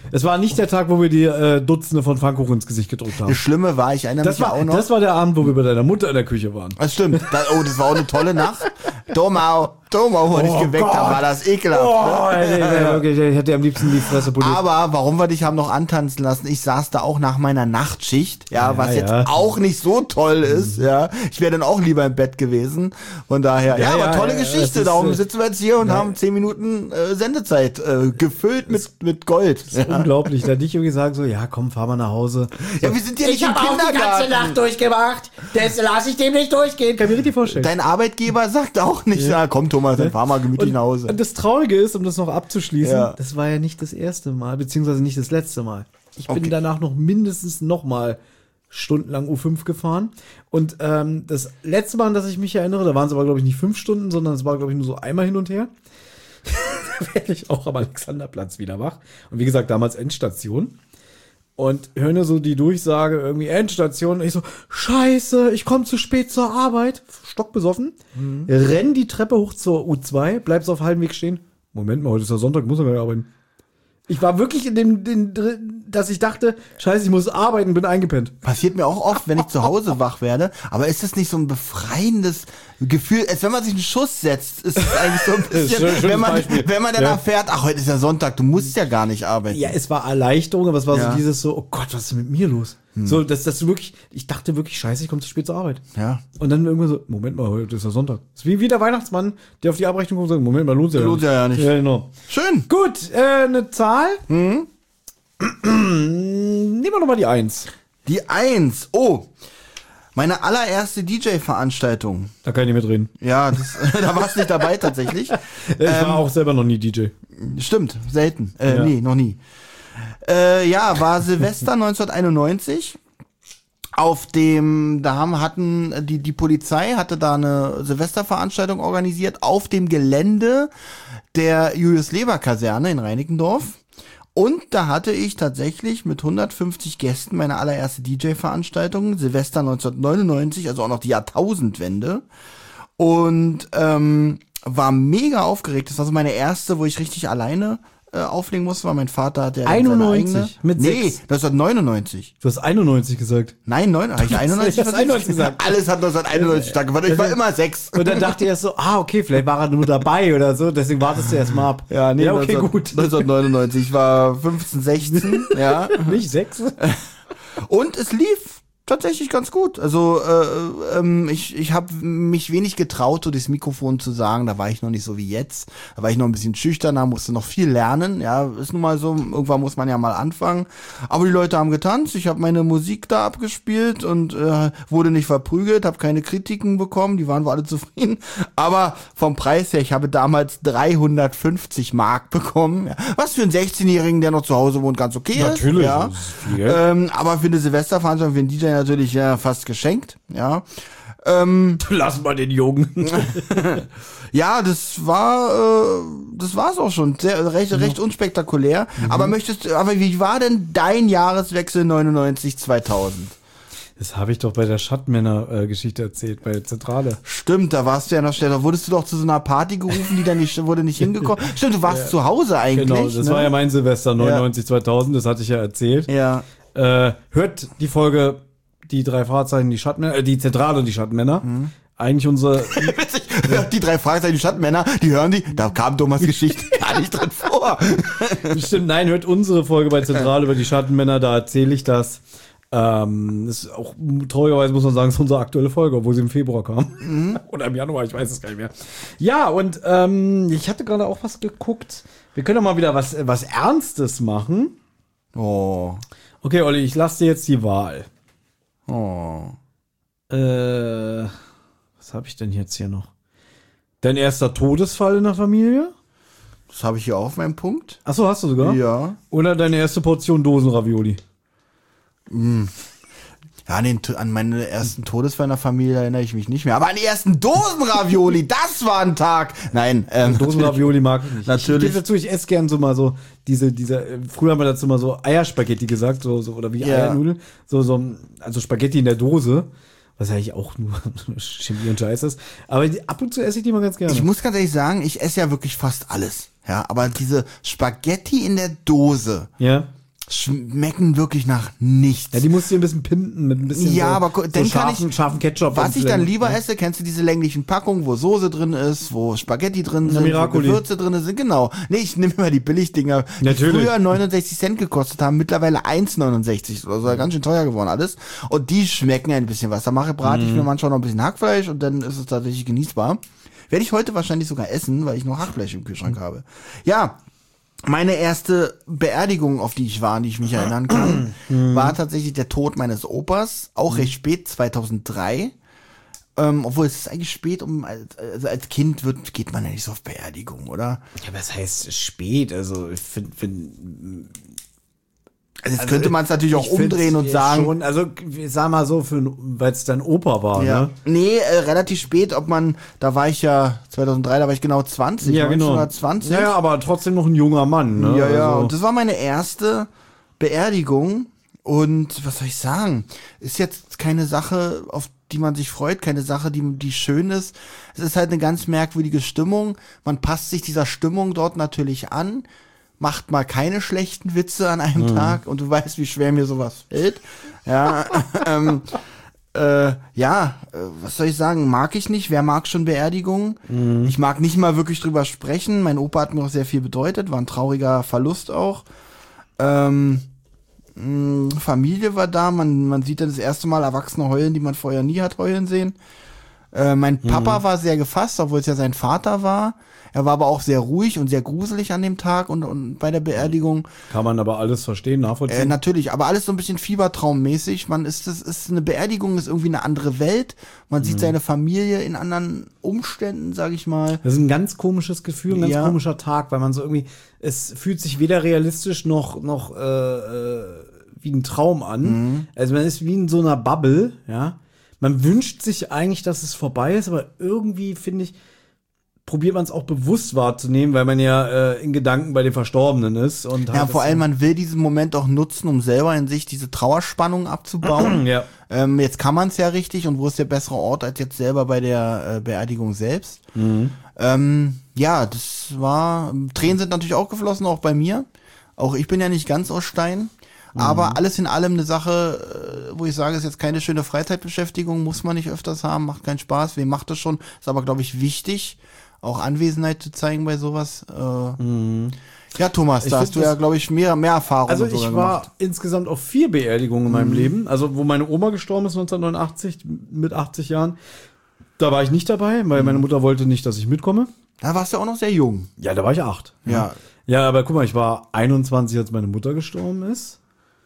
S1: Es war nicht der Tag, wo wir die äh, Dutzende von Pfannkuchen ins Gesicht gedrückt haben.
S2: Das Schlimme war, ich erinnere
S1: Das
S2: mich
S1: war,
S2: auch noch.
S1: das war der Abend, wo wir bei deiner Mutter in der Küche waren.
S2: Das stimmt. Das, oh, das war auch eine tolle Nacht. Domau, Domau, wo ich
S1: Oh
S2: geweckt
S1: Gott.
S2: habe, war das ekelhaft.
S1: Oh,
S2: ne?
S1: ey, ey, ey, okay, ich hätte am liebsten die Fresse poliert.
S2: Aber warum wir dich haben noch antanzen lassen? Ich saß da auch nach meiner Nachtschicht, ja,
S1: Ja,
S2: was jetzt
S1: ja.
S2: auch nicht so toll ist, ja. Ich wäre dann auch lieber im Bett gewesen. Von daher, ja,
S1: Ja,
S2: aber
S1: ja,
S2: tolle
S1: ja,
S2: Geschichte.
S1: es ist,
S2: Darum
S1: äh,
S2: sitzen wir jetzt hier und haben zehn Minuten äh, Sendezeit äh, gefüllt mit, mit Gold.
S1: Das ist unglaublich. Da nicht irgendwie sagen so, ja, komm, fahr mal nach Hause.
S2: Ja, wir sind ja nicht im
S5: hab auch die ganze
S2: Kindergarten.
S5: Nacht durchgemacht. Das lasse ich dem nicht durchgehen.
S1: Kann ich mir richtig vorstellen.
S2: Dein Arbeitgeber sagt auch nicht, ja, komm Thomas, dann fahr mal gemütlich nach Hause.
S1: Und das Traurige ist, um das noch abzuschließen,
S2: Ja.
S1: das war ja nicht das erste Mal, beziehungsweise nicht das letzte Mal. Ich bin
S2: Okay.
S1: danach noch mindestens noch mal stundenlang U fünf gefahren. Und ähm, das letzte Mal, an das ich mich erinnere, da waren es aber, glaube ich, nicht fünf Stunden, sondern es war, glaube ich, nur so einmal hin und her. Da werde ich auch am Alexanderplatz wieder wach. Und wie gesagt, damals Endstation. Und höre nur so die Durchsage, irgendwie Endstation. Und ich so, scheiße, ich komme zu spät zur Arbeit. Stockbesoffen. Mhm. Renn die Treppe hoch zur U zwei, bleib so auf halbem Weg stehen. Moment mal, heute ist ja Sonntag, muss ja gar nicht arbeiten. Ich war wirklich in dem, den, drin, dass ich dachte, scheiße, ich muss arbeiten, bin eingepennt.
S2: Passiert mir auch oft, wenn ich zu Hause wach werde. Aber ist das nicht so ein befreiendes Gefühl, als wenn man sich einen Schuss setzt? Ist es eigentlich so ein bisschen,
S1: schön- schönes
S2: wenn man,
S1: Beispiel.
S2: wenn man dann
S1: Ja.
S2: erfährt, ach, heute ist ja Sonntag, du musst ja gar nicht arbeiten.
S1: Ja, es war Erleichterung, aber es war
S2: Ja.
S1: so dieses so, oh Gott, was ist denn mit mir los? So, dass, dass du wirklich, ich dachte wirklich, scheiße, ich komme zu spät zur Arbeit.
S2: Ja.
S1: Und dann irgendwann so, Moment mal, heute ist ja Sonntag. Das ist wie, wie der Weihnachtsmann, der auf die Abrechnung kommt und sagt, Moment mal, lohnt sich ja
S2: Lohnt
S1: nicht.
S2: sich ja nicht.
S1: Ja, genau.
S2: Schön.
S1: Gut, äh, eine Zahl. Mhm. Nehmen wir nochmal die Eins.
S2: Die Eins. Oh. Meine allererste D J-Veranstaltung.
S1: Da kann ich nicht mitreden.
S2: Ja, das, da warst du nicht dabei tatsächlich.
S1: Ich war auch selber noch nie D J.
S2: Stimmt, selten. Äh,
S1: Ja.
S2: Nee, noch nie. Äh, ja, war Silvester neunzehnhunderteinundneunzig. Auf dem, da haben, hatten, die, die Polizei hatte da eine Silvesterveranstaltung organisiert auf dem Gelände der Julius-Leber-Kaserne in Reinickendorf. Und da hatte ich tatsächlich mit hundertfünfzig Gästen meine allererste D J-Veranstaltung, Silvester neunzehnhundertneunundneunzig, also auch noch die Jahrtausendwende. Und ähm, war mega aufgeregt. Das war so meine erste, wo ich richtig alleine äh, auflegen musste, weil mein Vater hat ja
S1: einundneunzig?
S2: seine eigene.
S1: Mit
S2: nee,
S1: sechs?
S2: neunzehnhundertneunundneunzig.
S1: Du hast einundneunzig gesagt.
S2: Nein, neun, habe ich einundneunzig
S1: Du hast einundneunzig gesagt.
S2: Alles hat neunzehnhunderteinundneunzig stattgefunden. Ich war immer sechs.
S1: Und dann dachte ich erst so, ah, okay, vielleicht war er nur dabei oder so, deswegen wartest du erst mal ab.
S2: Ja, nee,
S1: ja okay,
S2: neunzehn
S1: gut.
S2: neunzehnhundertneunundneunzig. Ich war fünfzehn, sechzehn, ja.
S1: Nicht sechs?
S2: Und es lief tatsächlich ganz gut. Also äh, ähm, ich, ich habe mich wenig getraut, so das Mikrofon zu sagen. Da war ich noch nicht so wie jetzt. Da war ich noch ein bisschen schüchterner, musste noch viel lernen. Ja, ist nun mal so, irgendwann muss man ja mal anfangen. Aber die Leute haben getanzt. Ich habe meine Musik da abgespielt und äh, wurde nicht verprügelt, habe keine Kritiken bekommen. Die waren wohl alle zufrieden. Aber vom Preis her, ich habe damals dreihundertfünfzig Mark bekommen. Ja, was für einen sechzehnjährigen, der noch zu Hause wohnt, ganz okay
S1: Natürlich,
S2: ist. Ja.
S1: das ist viel Geld.
S2: Ähm, aber für eine Silvesterveranstaltung, für einen D J natürlich ja fast geschenkt, ja. Ähm,
S1: Lass mal den Jungen.
S2: ja, das war, äh, das war's auch schon. Sehr, recht, recht unspektakulär. Aber möchtest du, aber wie war denn dein Jahreswechsel neunundneunzig zweitausend?
S1: Das habe ich doch bei der Schattmänner-Geschichte erzählt, bei der Zentrale.
S2: Stimmt, da warst du ja noch schnell, da wurdest du doch zu so einer Party gerufen, die dann nicht, wurde nicht hingekommen. Stimmt, du warst zu Hause eigentlich.
S1: Genau, das
S2: ne?
S1: war ja mein Silvester neunundneunzig, zweitausend, das hatte ich ja erzählt.
S2: Ja.
S1: Äh, hört die Folge Die drei Fahrzeichen, die Schattenmänner, äh, die Zentrale und die Schattenmänner. Eigentlich unsere,
S2: Witzig. Die drei Fragezeichen, die Stadtmänner, die hören die, da kam Thomas Geschichte gar nicht drin vor.
S1: bestimmt, nein, hört unsere Folge bei Zentrale über die Schattenmänner, da erzähle ich das. Ähm, das ist auch, traurigerweise muss man sagen, ist unsere aktuelle Folge, obwohl sie im Februar kam.
S2: Mhm.
S1: Oder im Januar, ich weiß es gar nicht mehr. Ja, und ähm, ich hatte gerade auch was geguckt. Wir können doch mal wieder was, was Ernstes machen.
S2: Oh.
S1: Okay, Olli, ich lasse dir jetzt die Wahl.
S2: Oh.
S1: Äh, was habe ich denn jetzt hier noch? Dein erster Todesfall in der Familie?
S2: Das habe ich hier auch auf meinem Punkt.
S1: Achso, hast du sogar?
S2: Ja.
S1: Oder deine erste Portion Dosenravioli?
S2: Ja, an, den, an meine ersten Todesfall in der Familie erinnere ich mich nicht mehr. Aber an die ersten Dosenravioli, das war ein Tag. Nein, ähm,
S1: Dosenravioli mag ich nicht.
S2: Natürlich.
S1: Ich gebe dazu, ich esse gern so mal so diese, diese, äh, früher haben wir dazu mal so Eierspaghetti gesagt, so, so oder wie
S2: Ja.
S1: Eiernudeln. So, so, also Spaghetti in der Dose. Was eigentlich auch nur Chemie und Scheiß ist. Aber die, ab und zu esse ich die mal ganz gerne.
S2: Ich muss ganz ehrlich sagen, ich esse ja wirklich fast alles. Ja, aber diese Spaghetti in der Dose,
S1: ja.
S2: schmecken wirklich nach nichts.
S1: Ja, die musst du ein bisschen pimpen mit ein bisschen
S2: Ja,
S1: so,
S2: aber gu-
S1: so
S2: dann kann
S1: scharfen,
S2: ich-
S1: scharfen Ketchup.
S2: Was
S1: und
S2: ich dann
S1: vielleicht-
S2: lieber esse, kennst du diese länglichen Packungen, wo Soße drin ist, wo Spaghetti drin sind, wo
S1: Miracoli.
S2: Gewürze drin sind, genau. Nee, ich nehme immer die Billigdinger, die
S1: Natürlich.
S2: früher neunundsechzig Cent gekostet haben, mittlerweile eins neunundsechzig oder so, ganz schön teuer geworden alles. Und die schmecken ein bisschen was. Da mache, brate ich mir manchmal noch ein bisschen Hackfleisch und dann ist es tatsächlich genießbar. Werde ich heute wahrscheinlich sogar essen, weil ich noch Hackfleisch im Kühlschrank habe. Ja, meine erste Beerdigung, auf die ich war, an die ich mich erinnern kann, war tatsächlich der Tod meines Opas, auch recht spät, zweitausenddrei. Ähm, obwohl es ist eigentlich spät, um als, also als Kind wird, geht man ja nicht so auf Beerdigung, oder?
S1: Ja, was heißt spät? Also ich finde, find,
S2: Also jetzt könnte man es natürlich auch
S1: ich find's
S2: umdrehen und sagen,
S1: Schon, also ich sag mal so, weil es dein Opa war,
S2: ja.
S1: ne?
S2: Nee, äh, relativ spät, ob man, da war ich ja zweitausenddrei, da war ich genau zwanzig, neunzehnhundertzwanzig.
S1: Ja, ja, aber trotzdem noch ein junger Mann, ne?
S2: Ja, ja,
S1: Also,
S2: und das war meine erste Beerdigung und was soll ich sagen, ist jetzt keine Sache, auf die man sich freut, keine Sache, die, die schön ist. Es ist halt eine ganz merkwürdige Stimmung, man passt sich dieser Stimmung dort natürlich an, macht mal keine schlechten Witze an einem
S1: Mhm.
S2: Tag und du weißt, wie schwer mir sowas fällt. Ja, ähm, äh, ja, äh, was soll ich sagen, mag ich nicht. Wer mag schon Beerdigungen?
S1: Mhm.
S2: Ich mag nicht mal wirklich drüber sprechen. Mein Opa hat mir auch sehr viel bedeutet, war ein trauriger Verlust auch. Ähm, mh, Familie war da, man, man sieht dann das erste Mal Erwachsene heulen, die man vorher nie hat heulen sehen. Äh, mein Papa war sehr gefasst, obwohl es ja sein Vater war. Er war aber auch sehr ruhig und sehr gruselig an dem Tag und, und bei der Beerdigung.
S1: kann man aber alles verstehen,
S2: Äh,
S1: nachvollziehen.
S2: natürlich, aber alles so ein bisschen fiebertraummäßig. Man ist, das ist eine Beerdigung, ist irgendwie eine andere Welt. Man sieht seine Familie in anderen Umständen, sag ich mal.
S1: Das ist ein ganz komisches Gefühl, ein ganz
S2: Ja.
S1: komischer Tag, weil man so irgendwie, es fühlt sich weder realistisch noch, noch äh, äh, wie ein Traum an.
S2: Mhm.
S1: Also man ist wie in so einer Bubble, ja. Man wünscht sich eigentlich, dass es vorbei ist, aber irgendwie, finde ich, probiert man es auch bewusst wahrzunehmen, weil man ja äh, in Gedanken bei den Verstorbenen ist. Und
S2: Ja,
S1: halt
S2: vor
S1: das-
S2: allem, man will diesen Moment auch nutzen, um selber in sich diese Trauerspannung abzubauen.
S1: Ja.
S2: Ähm, jetzt kann man es ja richtig und wo ist der bessere Ort als jetzt selber bei der äh, Beerdigung selbst? Ähm, ja, das war, Tränen sind natürlich auch geflossen, auch bei mir. Auch ich bin ja nicht ganz aus Stein. Aber alles in allem eine Sache, äh, wo ich sage, ist jetzt keine schöne Freizeitbeschäftigung, muss man nicht öfters haben, macht keinen Spaß. Wem macht das schon? Ist aber, glaube ich, wichtig, auch Anwesenheit zu zeigen bei sowas. Äh, Ja, Thomas,
S1: Ich
S2: da
S1: find
S2: hast du
S1: das-
S2: ja, glaube ich, mehr, mehr Erfahrung
S1: Also
S2: sogar
S1: ich war
S2: gemacht.
S1: insgesamt auf vier Beerdigungen in meinem Leben. Also wo meine Oma gestorben ist neunzehnhundertneunundachtzig mit achtzig Jahren. Da war ich nicht dabei, weil meine Mutter wollte nicht, dass ich mitkomme.
S2: Da warst du auch noch sehr jung.
S1: Ja, da war ich acht.
S2: Ja.
S1: Ja, aber guck mal, ich war einundzwanzig, als meine Mutter gestorben ist.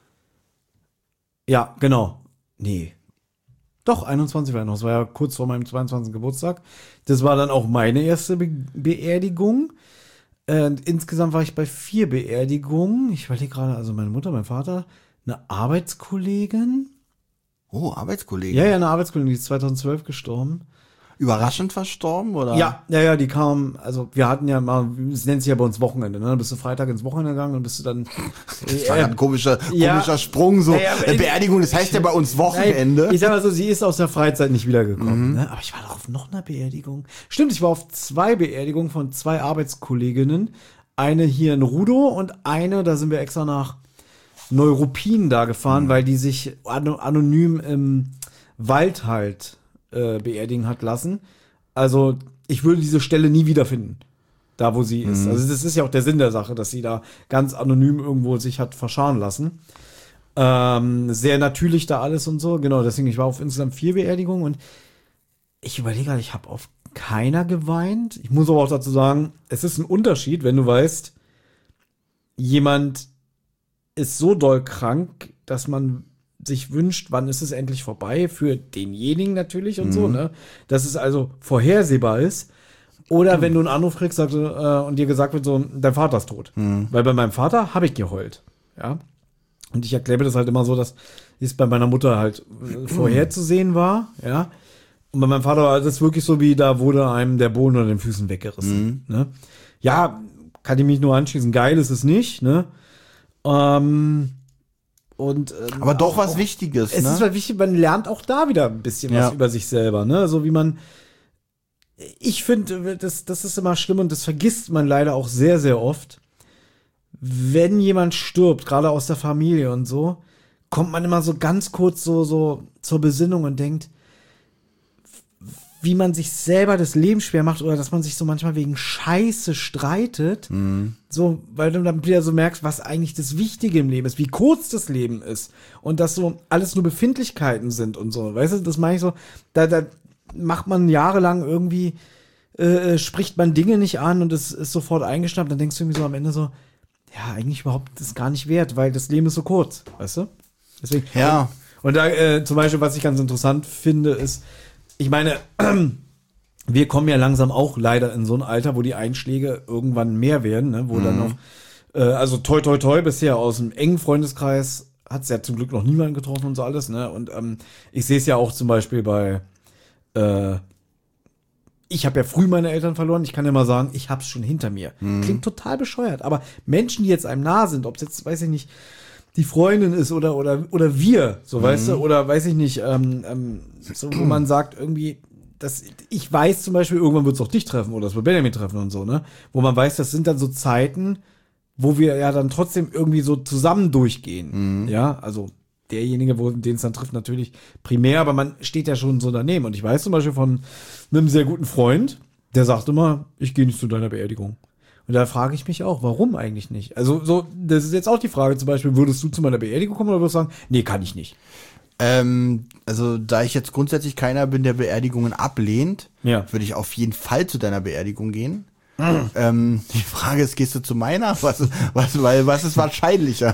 S1: Ja, genau. Nee. Doch, einundzwanzig war ich noch. Das war ja kurz vor meinem zweiundzwanzigsten Geburtstag. Das war dann auch meine erste Be Beerdigung. Und insgesamt war ich bei vier Beerdigungen. Ich überlege gerade, also meine Mutter, mein Vater, eine Arbeitskollegin.
S2: Oh, Arbeitskollege.
S1: Ja, ja, eine Arbeitskollegin, die ist zweitausendzwölf gestorben.
S2: Überraschend verstorben, oder?
S1: Ja, ja, ja, die kam, also wir hatten ja mal, es nennt sich ja bei uns Wochenende, ne? Dann bist du Freitag ins Wochenende gegangen und bist du dann.
S2: Das war ein komischer,
S1: ja.
S2: komischer Sprung, so.
S1: Ja, ja,
S2: Eine Beerdigung, das heißt ja bei uns Wochenende.
S1: Nein, ich sag mal so, sie ist aus der Freizeit nicht wiedergekommen. Ne? Aber ich war doch auf noch einer Beerdigung. Stimmt, ich war auf zwei Beerdigungen von zwei Arbeitskolleginnen. Eine hier in Rudow und eine, da sind wir extra nach Neuruppin da gefahren, weil die sich ano anonym im Wald halt äh, beerdigen hat lassen. Also ich würde diese Stelle nie wiederfinden. Da, wo sie ist. Also das ist ja auch der Sinn der Sache, dass sie da ganz anonym irgendwo sich hat verscharren lassen. Ähm, sehr natürlich da alles und so. Genau, deswegen, ich war auf insgesamt vier Beerdigungen und ich überlege gerade, ich habe auf keiner geweint. Ich muss aber auch dazu sagen, es ist ein Unterschied, wenn du weißt, jemand ist so doll krank, dass man sich wünscht, wann ist es endlich vorbei, für denjenigen natürlich und so, ne? Dass es also vorhersehbar ist. Oder wenn du einen Anruf kriegst sagt, äh, und dir gesagt wird, so, dein Vater ist tot. Weil bei meinem Vater habe ich geheult. Ja. Und ich erkläre das halt immer so, dass es bei meiner Mutter halt äh, vorherzusehen war, ja. Und bei meinem Vater war das wirklich so, wie da wurde einem der Boden unter den Füßen weggerissen. Ne? Ja, kann ich mich nur anschließen. Geil ist es nicht, ne? Ähm, und, ähm,
S2: Aber doch
S1: auch-
S2: was
S1: auch-
S2: Wichtiges,
S1: Es
S2: ne?
S1: ist halt wichtig, man lernt auch da wieder ein bisschen
S2: Ja.
S1: was über sich selber, ne? So wie man. Ich finde, das, das ist immer schlimm und das vergisst man leider auch sehr, sehr oft. wenn jemand stirbt, gerade aus der Familie und so, kommt man immer so ganz kurz so, so zur Besinnung und denkt, wie man sich selber das Leben schwer macht oder dass man sich so manchmal wegen Scheiße streitet, mhm. so, weil du dann wieder so merkst, was eigentlich das Wichtige im Leben ist, wie kurz das Leben ist und dass so alles nur Befindlichkeiten sind und so, weißt du, das meine ich so, da, da macht man jahrelang irgendwie, äh, spricht man Dinge nicht an und es ist sofort eingeschnappt, dann denkst du irgendwie so am Ende so, ja, eigentlich überhaupt das gar nicht wert, weil das Leben ist so kurz, weißt du? Deswegen,
S2: ja.
S1: Und, und da äh, zum Beispiel, was ich ganz interessant finde, ist, ich meine, wir kommen ja langsam auch leider in so ein Alter, wo die Einschläge irgendwann mehr werden, ne? Wo mhm. dann noch, äh, also toi toi toi, bisher aus dem engen Freundeskreis hat es ja zum Glück noch niemanden getroffen und so alles, ne? Und ähm, ich sehe es ja auch zum Beispiel bei, äh, ich habe ja früh meine Eltern verloren, ich kann ja mal sagen, ich hab's schon hinter mir. Mhm. Klingt total bescheuert, aber Menschen, die jetzt einem nah sind, ob es jetzt, weiß ich nicht, die Freundin ist oder oder oder wir, so mhm. weißt du, oder weiß ich nicht, ähm, ähm, so wo man sagt irgendwie, dass ich weiß zum Beispiel, irgendwann wird es auch dich treffen oder es wird Benjamin treffen und so, ne, wo man weiß, das sind dann so Zeiten, wo wir ja dann trotzdem irgendwie so zusammen durchgehen, mhm. ja, also derjenige, wo den es dann trifft, natürlich primär, aber man steht ja schon so daneben und ich weiß zum Beispiel von einem sehr guten Freund, der sagt immer, ich gehe nicht zu deiner Beerdigung. Und da frage ich mich auch, warum eigentlich nicht? Also, so, das ist jetzt auch die Frage, zum Beispiel, würdest du zu meiner Beerdigung kommen oder würdest du sagen, nee, kann ich nicht?
S2: Ähm, also, da ich jetzt grundsätzlich keiner bin, der Beerdigungen ablehnt,
S1: ja.
S2: würde ich auf jeden Fall zu deiner Beerdigung gehen. Mhm. Ähm, die Frage ist, gehst du zu meiner? Was, was, weil, was ist wahrscheinlicher?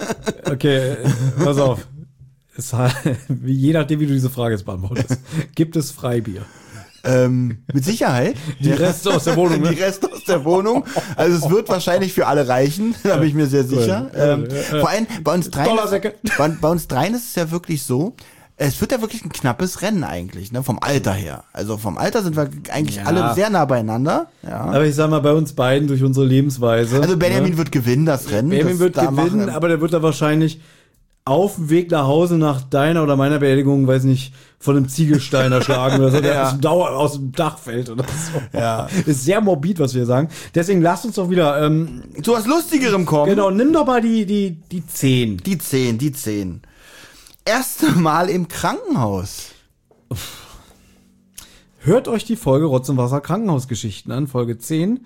S1: Okay, pass auf. Es, je nachdem, wie du diese Frage jetzt beantwortest, gibt es Freibier?
S2: Ähm, mit Sicherheit.
S1: Die Reste aus der Wohnung, ne?
S2: Die Reste aus der Wohnung. Also es wird wahrscheinlich für alle reichen, da bin ich mir sehr sicher. Ähm, vor allem bei uns dreien, bei, bei uns dreien ist es ja wirklich so, es wird ja wirklich ein knappes Rennen eigentlich, ne, vom Alter her. Also vom Alter sind wir eigentlich ja. alle sehr nah beieinander. Ja.
S1: Aber ich sag mal, bei uns beiden durch unsere Lebensweise.
S2: Also Benjamin ne? wird gewinnen, das Rennen.
S1: Benjamin
S2: das
S1: wird gewinnen, machen. Aber der wird da wahrscheinlich auf dem Weg nach Hause nach deiner oder meiner Beerdigung, weiß nicht, von einem Ziegelstein erschlagen oder so, der ja. aus, dem Dauer, aus dem Dach fällt oder so.
S2: Ja.
S1: Ist sehr morbid, was wir sagen. Deswegen lasst uns doch wieder ähm,
S2: zu was Lustigerem kommen.
S1: Genau, nimm doch mal die, die, die zehn.
S2: Die zehn, die zehn. Erste Mal im Krankenhaus.
S1: Hört euch die Folge Rotz und Wasser Krankenhausgeschichten an, Folge zehn.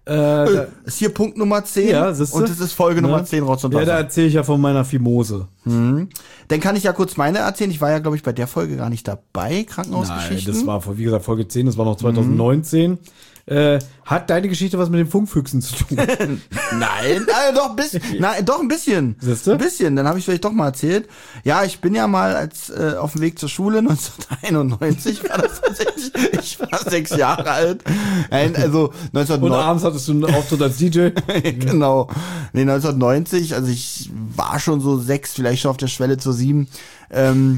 S1: Äh,
S2: ist hier Punkt Nummer zehn
S1: ja,
S2: und es ist Folge ne? Nummer zehn, Rotz und Wasser.
S1: Ja, da erzähle ich ja von meiner Fimose.
S2: Mhm. Dann kann ich ja kurz meine erzählen. Ich war ja, glaube ich, bei der Folge gar nicht dabei, Krankenhausgeschichten.
S1: Nein, das war, wie gesagt, Folge zehn, das war noch zwanzig neunzehn. Mhm. Äh, hat deine Geschichte was mit den Funkfüchsen zu tun?
S2: Nein, also doch, bis, nein, doch ein bisschen.
S1: Siehste?
S2: Ein bisschen, dann habe ich vielleicht doch mal erzählt. Ja, ich bin ja mal als äh, auf dem Weg zur Schule neunzehnhunderteinundneunzig, war das tatsächlich, ich war sechs Jahre alt. Nein, also neunzehnhundertneunzig.
S1: Und abends hattest du einen Auftritt als D J?
S2: Genau. Nee, neunzehnhundertneunzig, also ich war schon so sechs, vielleicht schon auf der Schwelle zur sieben. Ähm,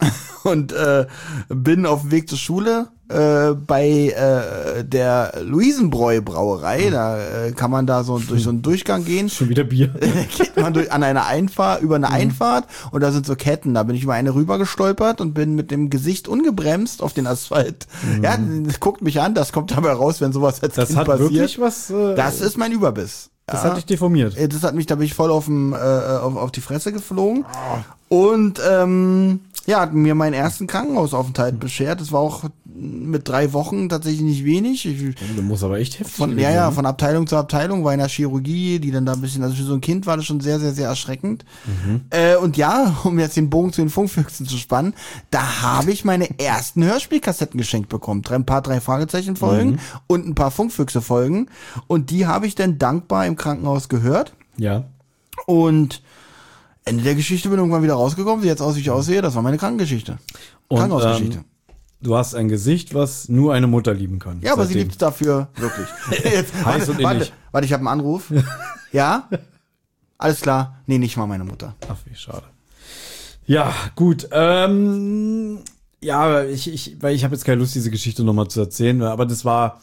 S2: und äh, bin auf dem Weg zur Schule äh, bei äh, der Luisenbräu Brauerei. Da äh, kann man da so durch so einen Durchgang gehen.
S1: Schon wieder Bier.
S2: Da geht man durch, an einer Einfahrt, über eine mhm. Einfahrt und da sind so Ketten. Da bin ich über eine rüber gestolpert und bin mit dem Gesicht ungebremst auf den Asphalt. Mhm. Ja, guckt mich an, das kommt dabei raus, wenn sowas als
S1: das
S2: Kind
S1: hat
S2: passiert.
S1: Wirklich was? Äh,
S2: das ist mein Überbiss.
S1: Das
S2: ja.
S1: hat dich deformiert.
S2: Das hat mich, da bin ich voll auf, dem, äh, auf, auf die Fresse geflogen. Oh. Und ähm, ja, hat mir meinen ersten Krankenhausaufenthalt beschert. Das war auch mit drei Wochen tatsächlich nicht wenig. Ich,
S1: du musst aber echt heftig
S2: von, ja, ja, von Abteilung zu Abteilung, war in der Chirurgie, die dann da ein bisschen, also für so ein Kind war das schon sehr, sehr, sehr erschreckend. Mhm. Äh, und ja, um jetzt den Bogen zu den Funkfüchsen zu spannen, da habe ich meine ersten Hörspielkassetten geschenkt bekommen. Ein paar drei Fragezeichen Folgen mhm. und ein paar Funkfüchse Folgen. Und die habe ich dann dankbar im Krankenhaus gehört.
S1: Ja.
S2: Und Ende der Geschichte bin irgendwann wieder rausgekommen, wie jetzt aus, wie ich aussehe, das war meine Krankengeschichte.
S1: Und,
S2: Krankenhausgeschichte.
S1: Ähm, du hast ein Gesicht, was nur eine Mutter lieben kann.
S2: Ja, aber sie liebt es dafür wirklich. Jetzt,
S1: heiß
S2: warte,
S1: und
S2: warte,
S1: innig.
S2: warte, ich habe einen Anruf. Ja? Alles klar. Nee, nicht mal meine Mutter.
S1: Ach, wie schade. Ja, gut. Ähm, ja, ich, ich, weil ich habe jetzt keine Lust, diese Geschichte nochmal zu erzählen, aber das war,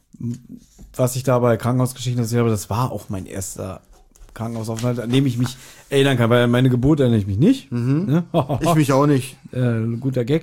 S1: was ich da bei Krankenhausgeschichten erzählt habe, das war auch mein erster Krankenhausaufenthalt, an dem ich mich erinnern kann, weil an meine Geburt erinnere ich mich nicht.
S2: Mhm. Ne? Ich mich auch nicht.
S1: Äh, guter Gag.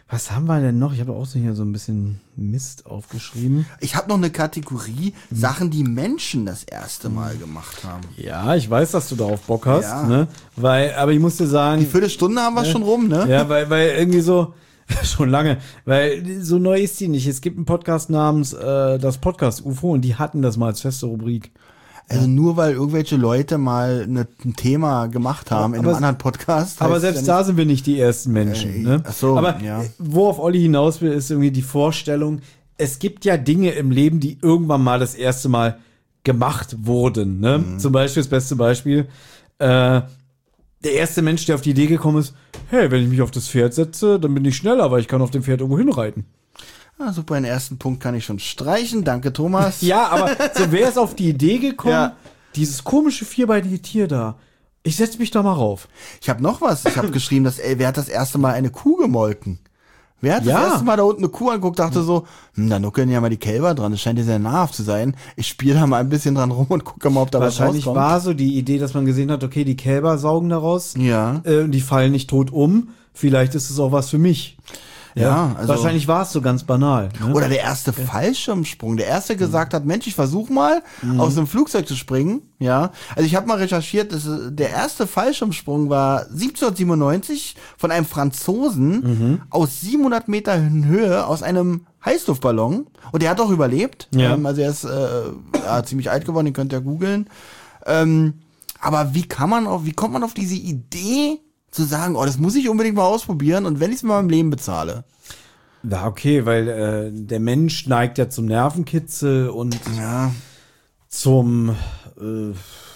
S1: Was haben wir denn noch? Ich habe auch so hier so ein bisschen Mist aufgeschrieben.
S2: Ich habe noch eine Kategorie, Sachen, die Menschen das erste Mal gemacht haben.
S1: Ja, ich weiß, dass du darauf Bock hast,
S2: Ja.
S1: ne? Weil, aber ich muss dir sagen,
S2: Die Viertelstunde haben wir schon rum, ne?
S1: ja, weil, weil irgendwie so, schon lange, weil so neu ist die nicht. Es gibt einen Podcast namens äh, das Podcast U F O und die hatten das mal als feste Rubrik.
S2: Also nur weil irgendwelche Leute mal eine, ein Thema gemacht haben in
S1: Aber-
S2: einem anderen Podcast.
S1: Aber
S2: heißt
S1: selbst
S2: ja
S1: da sind wir nicht die ersten Menschen.
S2: Äh,
S1: Ne?
S2: ach so,
S1: aber
S2: ja.
S1: äh, worauf Olli hinaus will, ist irgendwie die Vorstellung, es gibt ja Dinge im Leben, die irgendwann mal das erste Mal gemacht wurden. Ne?
S2: Mhm.
S1: Zum Beispiel, das beste Beispiel, äh, der erste Mensch, der auf die Idee gekommen ist, hey, wenn ich mich auf das Pferd setze, dann bin ich schneller, weil ich kann auf dem Pferd irgendwo hinreiten.
S2: Ah, super, den ersten Punkt kann ich schon streichen. Danke, Thomas.
S1: Ja, aber so wäre es auf die Idee gekommen,
S2: Ja.
S1: dieses komische vierbeinige Tier da, ich setze mich da mal rauf.
S2: Ich habe noch was. Ich habe geschrieben, dass, ey, wer hat das erste Mal eine Kuh gemolken? Wer hat
S1: Ja.
S2: das erste Mal da unten eine Kuh angeguckt, dachte so, hm, da nuckeln ja mal die Kälber dran. Das scheint ja sehr nahrhaft zu sein. Ich spiele da mal ein bisschen dran rum und gucke mal, ob da was
S1: Wahrscheinlich
S2: rauskommt.
S1: war so die Idee, dass man gesehen hat, okay, die Kälber saugen daraus.
S2: Ja.
S1: Äh, und die fallen nicht tot um. Vielleicht ist es auch was für mich.
S2: Ja, also-
S1: Wahrscheinlich war es so ganz banal. Ne?
S2: Oder der erste Fallschirmsprung. Der erste gesagt hat, Mensch, ich versuche mal, aus einem Flugzeug zu springen. Ja. Also ich habe mal recherchiert, dass, äh, der erste Fallschirmsprung war siebzehnhundertsiebenundneunzig von einem Franzosen aus siebenhundert Meter Höhe aus einem Heißluftballon. Und der hat auch überlebt.
S1: Ja.
S2: Ähm, also er ist äh, ja, ziemlich alt geworden, den könnt ihr googeln. Ähm, aber wie kann man auf, wie kommt man auf diese Idee zu sagen, oh, das muss ich unbedingt mal ausprobieren und wenn ich es mal im Leben bezahle?
S1: Ja, okay, weil äh, der Mensch neigt ja zum Nervenkitzel und
S2: Ja.
S1: zum, äh,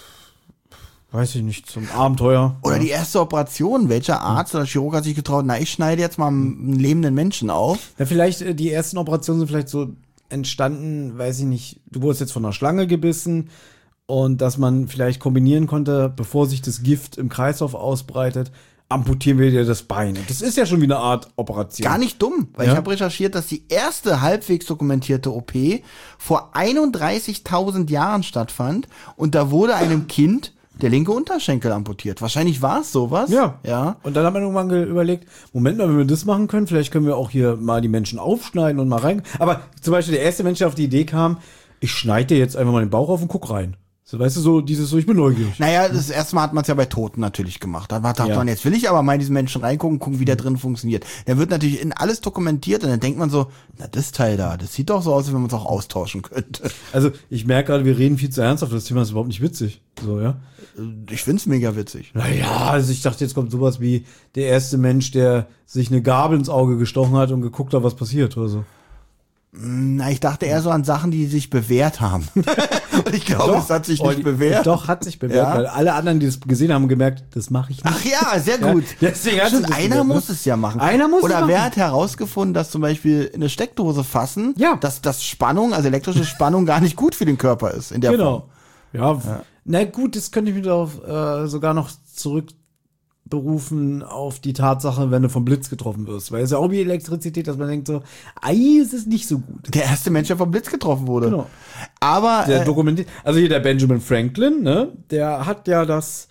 S1: weiß ich nicht, zum Abenteuer.
S2: Oder
S1: ja.
S2: die erste Operation, welcher Arzt oder Chirurg hat sich getraut, na, ich schneide jetzt mal einen lebenden Menschen auf.
S1: Ja, vielleicht, äh, die ersten Operationen sind vielleicht so entstanden, weiß ich nicht, du wurdest jetzt von einer Schlange gebissen und dass man vielleicht kombinieren konnte, bevor sich das Gift im Kreislauf ausbreitet, amputieren wir dir das Bein. Und das ist ja schon wie eine Art Operation.
S2: Gar nicht dumm, weil
S1: Ja.
S2: ich habe recherchiert, dass die erste halbwegs dokumentierte O P vor einunddreißigtausend Jahren stattfand und da wurde einem Kind der linke Unterschenkel amputiert. Wahrscheinlich war es sowas.
S1: Ja.
S2: Ja.
S1: Und dann haben wir irgendwann ge- überlegt, Moment mal, wenn wir das machen können, vielleicht können wir auch hier mal die Menschen aufschneiden und mal rein. Aber zum Beispiel der erste Mensch, der auf die Idee kam, ich schneide dir jetzt einfach mal den Bauch auf und guck rein. So, weißt du, so dieses so, ich bin neugierig.
S2: Naja, das erste Mal hat man es ja bei Toten natürlich gemacht. Da dachte
S1: Ja.
S2: man, jetzt will ich aber mal in diesen Menschen reingucken, gucken, wie der drin funktioniert. Der wird natürlich in alles dokumentiert und dann denkt man so, na, das Teil da, das sieht doch so aus, als wenn man es auch austauschen könnte.
S1: Also ich merke gerade, wir reden viel zu ernsthaft, das Thema ist überhaupt nicht witzig. So, ja.
S2: Ich find's mega witzig.
S1: Naja, also ich dachte, jetzt kommt sowas wie der erste Mensch, der sich eine Gabel ins Auge gestochen hat und geguckt hat, was passiert oder so.
S2: Na, ich dachte eher so an Sachen, die sich bewährt haben. Und ich glaube, es hat sich nicht
S1: Olli,
S2: bewährt.
S1: Doch, hat sich bewährt,
S2: Ja?
S1: weil alle anderen, die das gesehen haben, gemerkt, das mache ich nicht.
S2: Ach ja, sehr gut.
S1: Ja, deswegen hat
S2: Stimmt,
S1: es das
S2: einer
S1: bewährt, ne?
S2: muss es ja machen.
S1: Einer muss es
S2: Oder
S1: machen.
S2: wer hat herausgefunden, dass zum Beispiel eine Steckdose fassen,
S1: Ja.
S2: dass das Spannung, also elektrische Spannung, gar nicht gut für den Körper ist in der Form.
S1: Genau. Ja, na gut, das könnte ich mir darauf äh, sogar noch zurückberufen auf die Tatsache, wenn du vom Blitz getroffen wirst. Weil es ist ja auch wie Elektrizität, dass man denkt so, ei, es ist nicht so gut.
S2: Der erste Mensch, der vom Blitz getroffen wurde.
S1: Genau.
S2: Aber
S1: Der
S2: äh,
S1: dokumentiert, also hier der Benjamin Franklin, ne, der hat ja das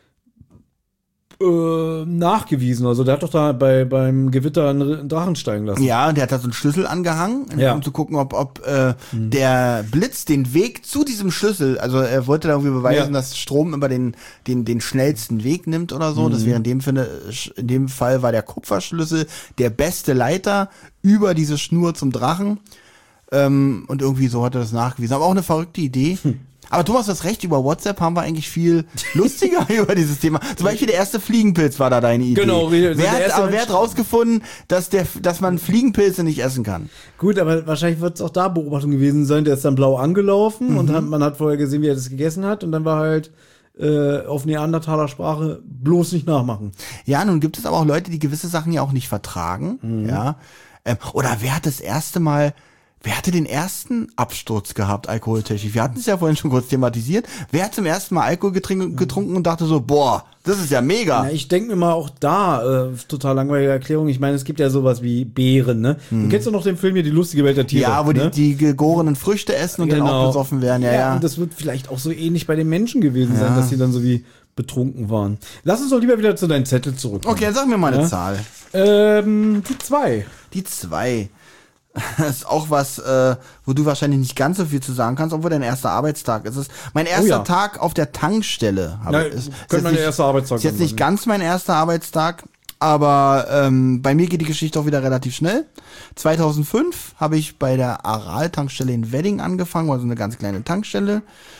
S1: äh, nachgewiesen. Also der hat doch da bei beim Gewitter einen, einen Drachen steigen lassen.
S2: ja, und der hat da so einen Schlüssel angehangen,
S1: Ja.
S2: um zu gucken, ob, ob äh, der Blitz den Weg zu diesem Schlüssel, also er wollte da irgendwie beweisen,
S1: Ja.
S2: dass Strom immer den, den, den schnellsten Weg nimmt oder so. Das wäre in dem, Finde, in dem Fall war der Kupferschlüssel der beste Leiter über diese Schnur zum Drachen. Ähm, und irgendwie so hat er das nachgewiesen. Aber auch eine verrückte Idee. Aber Thomas, das recht, über WhatsApp haben wir eigentlich viel lustiger über dieses Thema. Zum Beispiel der erste Fliegenpilz war da deine Idee.
S1: Genau, also
S2: wer
S1: der
S2: hat,
S1: erste
S2: aber wer
S1: Mensch-
S2: hat rausgefunden, dass, der, dass man Fliegenpilze nicht essen kann?
S1: Gut, aber wahrscheinlich wird es auch da Beobachtung gewesen sein. Der ist dann blau angelaufen und hat, man hat vorher gesehen, wie er das gegessen hat und dann war halt äh, auf Neandertaler Sprache bloß nicht nachmachen.
S2: Ja, nun gibt es aber auch Leute, die gewisse Sachen ja auch nicht vertragen.
S1: Mhm.
S2: Ja. Ähm, oder wer hat das erste Mal, wer hatte den ersten Absturz gehabt, alkoholtechnisch? Wir hatten es ja vorhin schon kurz thematisiert. Wer hat zum ersten Mal Alkohol getrink, getrunken und dachte so, boah, das ist ja mega.
S1: Ja, ich denke mir mal auch da, äh, total langweilige Erklärung. Ich meine, es gibt ja sowas wie Beeren, ne? Du kennst doch noch den Film hier, Die lustige Welt der Tiere.
S2: Ja, wo
S1: ne?
S2: die, die gegorenen Früchte essen und dann auch besoffen werden. Ja, ja.
S1: Und das wird vielleicht auch so ähnlich bei den Menschen gewesen sein,
S2: Ja.
S1: dass sie dann so wie betrunken waren. Lass uns doch lieber wieder zu deinem Zettel zurück.
S2: Okay, dann sag mir mal eine
S1: Ja.
S2: Zahl.
S1: Ähm, die zwei.
S2: Die zwei. Das ist auch was, äh, wo du wahrscheinlich nicht ganz so viel zu sagen kannst, obwohl dein erster Arbeitstag ist. Es ist mein erster
S1: Oh ja.
S2: Tag auf der Tankstelle.
S1: Ja,
S2: ist, ist
S1: könnte
S2: jetzt
S1: mein
S2: nicht-
S1: erster Arbeitstag
S2: Ist jetzt
S1: sein,
S2: nicht
S1: ne?
S2: ganz mein erster Arbeitstag, aber ähm, bei mir geht die Geschichte auch wieder relativ schnell. zweitausendfünf habe ich bei der Aral-Tankstelle in Wedding angefangen, also eine ganz kleine Tankstelle.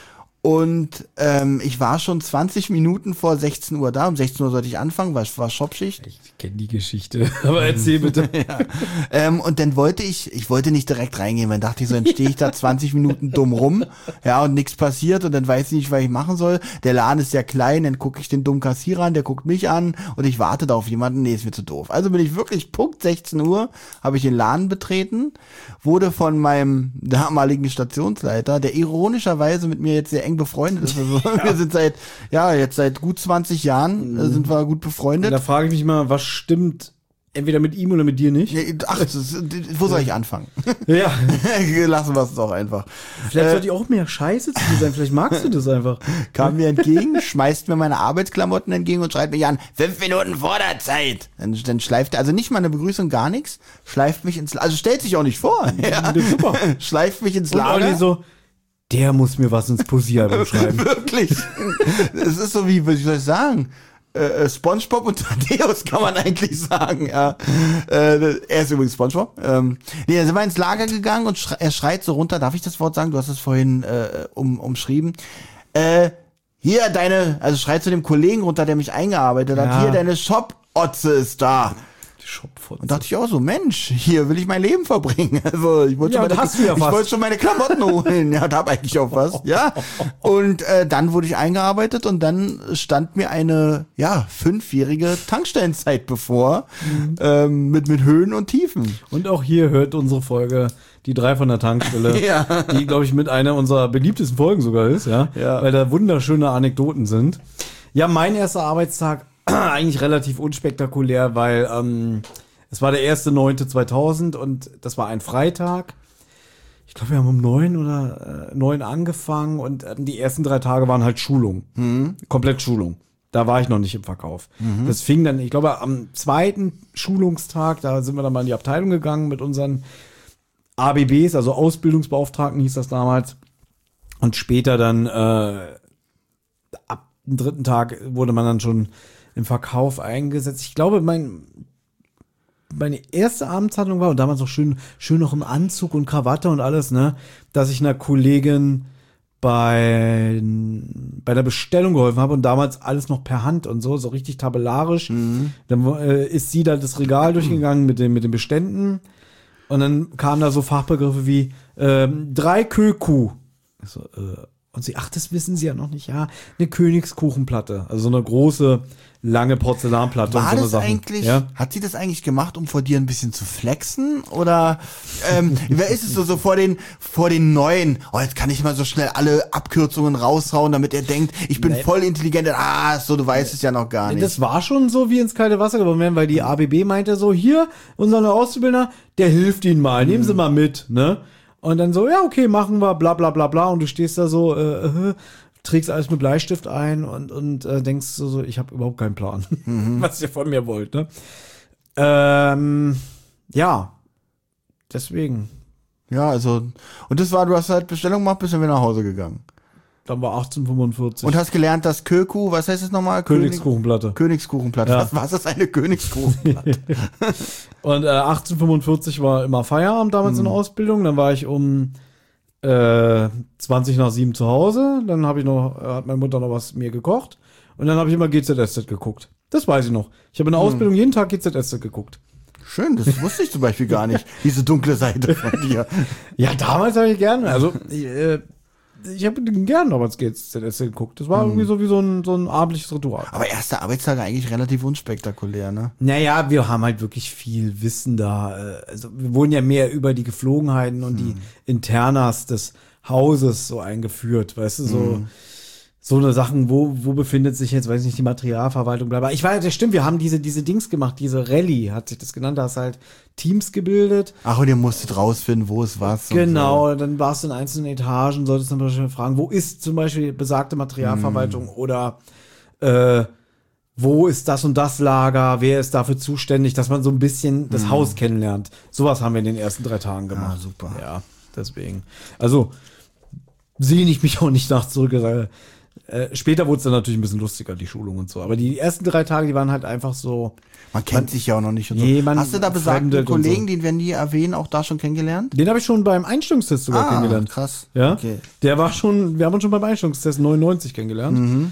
S2: Und ähm, ich war schon zwanzig Minuten vor sechzehn Uhr da. Um sechzehn Uhr sollte ich anfangen, weil es war Shopschicht.
S1: Ich kenne die Geschichte, aber erzähl bitte.
S2: Ähm, und dann wollte ich, ich wollte nicht direkt reingehen, weil dachte ich so, dann stehe ich da zwanzig Minuten dumm rum, ja, und nichts passiert und dann weiß ich nicht, was ich machen soll. Der Laden ist sehr klein, dann gucke ich den dummen Kassierer an, der guckt mich an und ich warte da auf jemanden, nee, ist mir zu doof. Also bin ich wirklich Punkt sechzehn Uhr, habe ich den Laden betreten, wurde von meinem damaligen Stationsleiter, der ironischerweise mit mir jetzt sehr eng befreundet ist, also wir sind seit, ja, jetzt seit gut zwanzig Jahren äh, sind wir gut befreundet.
S1: Da frage ich mich mal, was stimmt entweder mit ihm oder mit dir nicht?
S2: Nee, Ach, das ist, wo soll ich anfangen?
S1: Ja.
S2: Lassen wir es doch einfach.
S1: Vielleicht
S2: Äh,
S1: sollte ich auch mehr Scheiße zu dir sein. Vielleicht magst du das einfach.
S2: kam mir entgegen, schmeißt mir meine Arbeitsklamotten entgegen und schreit mich an, fünf Minuten vor der Zeit. Dann, dann schleift er, also nicht mal eine Begrüßung, gar nichts, schleift mich ins, also stellt sich auch nicht vor, ja.
S1: Super.
S2: Schleift mich ins
S1: Und
S2: Lager.
S1: Olli so, der muss mir was ins Posieralbum schreiben.
S2: Wirklich. Es ist so wie, was soll ich sagen? Äh, SpongeBob und Thaddeus kann man eigentlich sagen, ja. Äh, er ist übrigens SpongeBob. Ähm, nee, dann sind wir ins Lager gegangen und schre er schreit so runter, darf ich das Wort sagen? Du hast es vorhin äh, um, umschrieben. Äh, hier deine, also schreit zu dem Kollegen runter, der mich eingearbeitet hat,
S1: Ja.
S2: hier deine Shop-Otze ist da.
S1: Schopfotze.
S2: Und dachte ich auch so, Mensch, hier will ich mein Leben verbringen. Also ich wollte
S1: Ja,
S2: schon,
S1: und
S2: meine-
S1: hast du ja
S2: ich
S1: fast.
S2: wollte schon meine Klamotten holen. Ja, und hab eigentlich auch was. Ja. Und äh, dann wurde ich eingearbeitet und dann stand mir eine ja fünfjährige Tankstellenzeit bevor,
S1: Mhm.
S2: ähm, mit mit Höhen und Tiefen.
S1: Und auch hier hört unsere Folge die drei von der Tankstelle,
S2: Ja.
S1: die, glaube ich, mit einer unserer beliebtesten Folgen sogar ist, ja?
S2: Ja.
S1: Weil da wunderschöne Anekdoten sind. Ja, mein erster Arbeitstag eigentlich relativ unspektakulär, weil ähm, es war der erste neunte zweitausend und das war ein Freitag. Ich glaube, wir haben um neun oder äh, neun angefangen und ähm, die ersten drei Tage waren halt Schulung. Komplett Schulung. Da war ich noch nicht im Verkauf. Das fing dann, ich glaube, am zweiten Schulungstag, da sind wir dann mal in die Abteilung gegangen mit unseren A B Bs, also Ausbildungsbeauftragten hieß das damals. Und später dann, äh, ab dem dritten Tag wurde man dann schon im Verkauf eingesetzt. Ich glaube, mein, meine erste Abendshandlung war, und damals auch schön, schön noch im Anzug und Krawatte und alles, ne, dass ich einer Kollegin bei, bei der Bestellung geholfen habe und damals alles noch per Hand und so, so richtig tabellarisch. Dann äh, ist sie da das Regal durchgegangen mit den, mit den Beständen und dann kamen da so Fachbegriffe wie ähm, drei Köku. Ich so, äh, und sie, ach, das wissen sie ja noch nicht, ja, eine Königskuchenplatte, also so eine große, lange Porzellanplatte.
S2: War
S1: und so eine
S2: das
S1: Sachen.
S2: eigentlich,
S1: Ja?
S2: hat sie das eigentlich gemacht, um vor dir ein bisschen zu flexen? Oder ähm, wer ist es so, so vor den vor den Neuen? Oh, jetzt kann ich mal so schnell alle Abkürzungen raushauen, damit er denkt, ich bin
S1: Nee.
S2: voll intelligent. Ah, so, du weißt es ja noch gar nicht.
S1: Das war schon so wie ins kalte Wasser geworfen werden, weil die A B B meinte so, hier, unser neuer Auszubildender, der hilft Ihnen mal, nehmen Sie mal mit, ne? Und dann so, ja, okay, machen wir, bla bla bla bla. Und du stehst da so, äh, äh, trägst alles mit Bleistift ein und, und äh, denkst so, so, ich habe überhaupt keinen Plan, was ihr von mir wollt, ne? Ähm, ja, deswegen.
S2: Ja, also, und das war, du hast halt Bestellung gemacht, bist dann wieder nach Hause gegangen.
S1: Dann war achtzehnhundertfünfundvierzig.
S2: Und hast gelernt, dass Köku, was heißt das nochmal?
S1: Königskuchenplatte.
S2: Königskuchenplatte.
S1: Ja.
S2: Was, was ist eine Königskuchenplatte?
S1: Und äh, achtzehnhundertfünfundvierzig war immer Feierabend damals in der Ausbildung. Dann war ich um äh, zwanzig nach sieben zu Hause. Dann habe ich noch, äh, hat meine Mutter noch was mir gekocht. Und dann habe ich immer G Z S Z geguckt. Das weiß ich noch. Ich habe in der Ausbildung jeden Tag G Z S Z geguckt.
S2: Schön, das wusste ich zum Beispiel gar nicht. Diese dunkle Seite von dir.
S1: Ja, damals habe ich gerne. Also ich, äh, ich habe gerne damals G Z S Z geguckt. Das war irgendwie so wie so ein, so ein abendliches Ritual.
S2: Aber erste Arbeitstage eigentlich relativ unspektakulär, ne?
S1: Naja, wir haben halt wirklich viel Wissen da. äh, Also wir wurden ja mehr über die Geflogenheiten und die Internas des Hauses so eingeführt, weißt du, so, so eine Sachen, wo, wo befindet sich jetzt, weiß ich nicht, die Materialverwaltung, bla bla. Ich weiß, das stimmt, wir haben diese, diese Dings gemacht, diese Rallye, hat sich das genannt, da hast halt Teams gebildet.
S2: Ach, und ihr musstet rausfinden, wo es was. und
S1: Genau, dann warst du in einzelnen Etagen, solltest zum Beispiel fragen, wo ist zum Beispiel besagte Materialverwaltung oder äh, wo ist das und das Lager, wer ist dafür zuständig, dass man so ein bisschen das Haus kennenlernt. Sowas haben wir in den ersten drei Tagen gemacht.
S2: Ah, super.
S1: Ja, deswegen. Also sehne ich mich auch nicht nach zurück. Äh, äh, später wurde es dann natürlich ein bisschen lustiger, die Schulung und so. Aber die ersten drei Tage, die waren halt einfach so.
S2: Man kennt sich ja auch noch nicht. Und so.
S1: Nee, man
S2: Hast du da besagte
S1: fremdelt und
S2: Kollegen,
S1: so.
S2: die wir nie erwähnen, auch da schon kennengelernt?
S1: Den habe ich schon beim Einstellungstest sogar
S2: Ah,
S1: kennengelernt.
S2: krass.
S1: Ja,
S2: Okay.
S1: der war schon, wir haben uns schon beim Einstellungstest neunundneunzig kennengelernt.
S2: Mhm.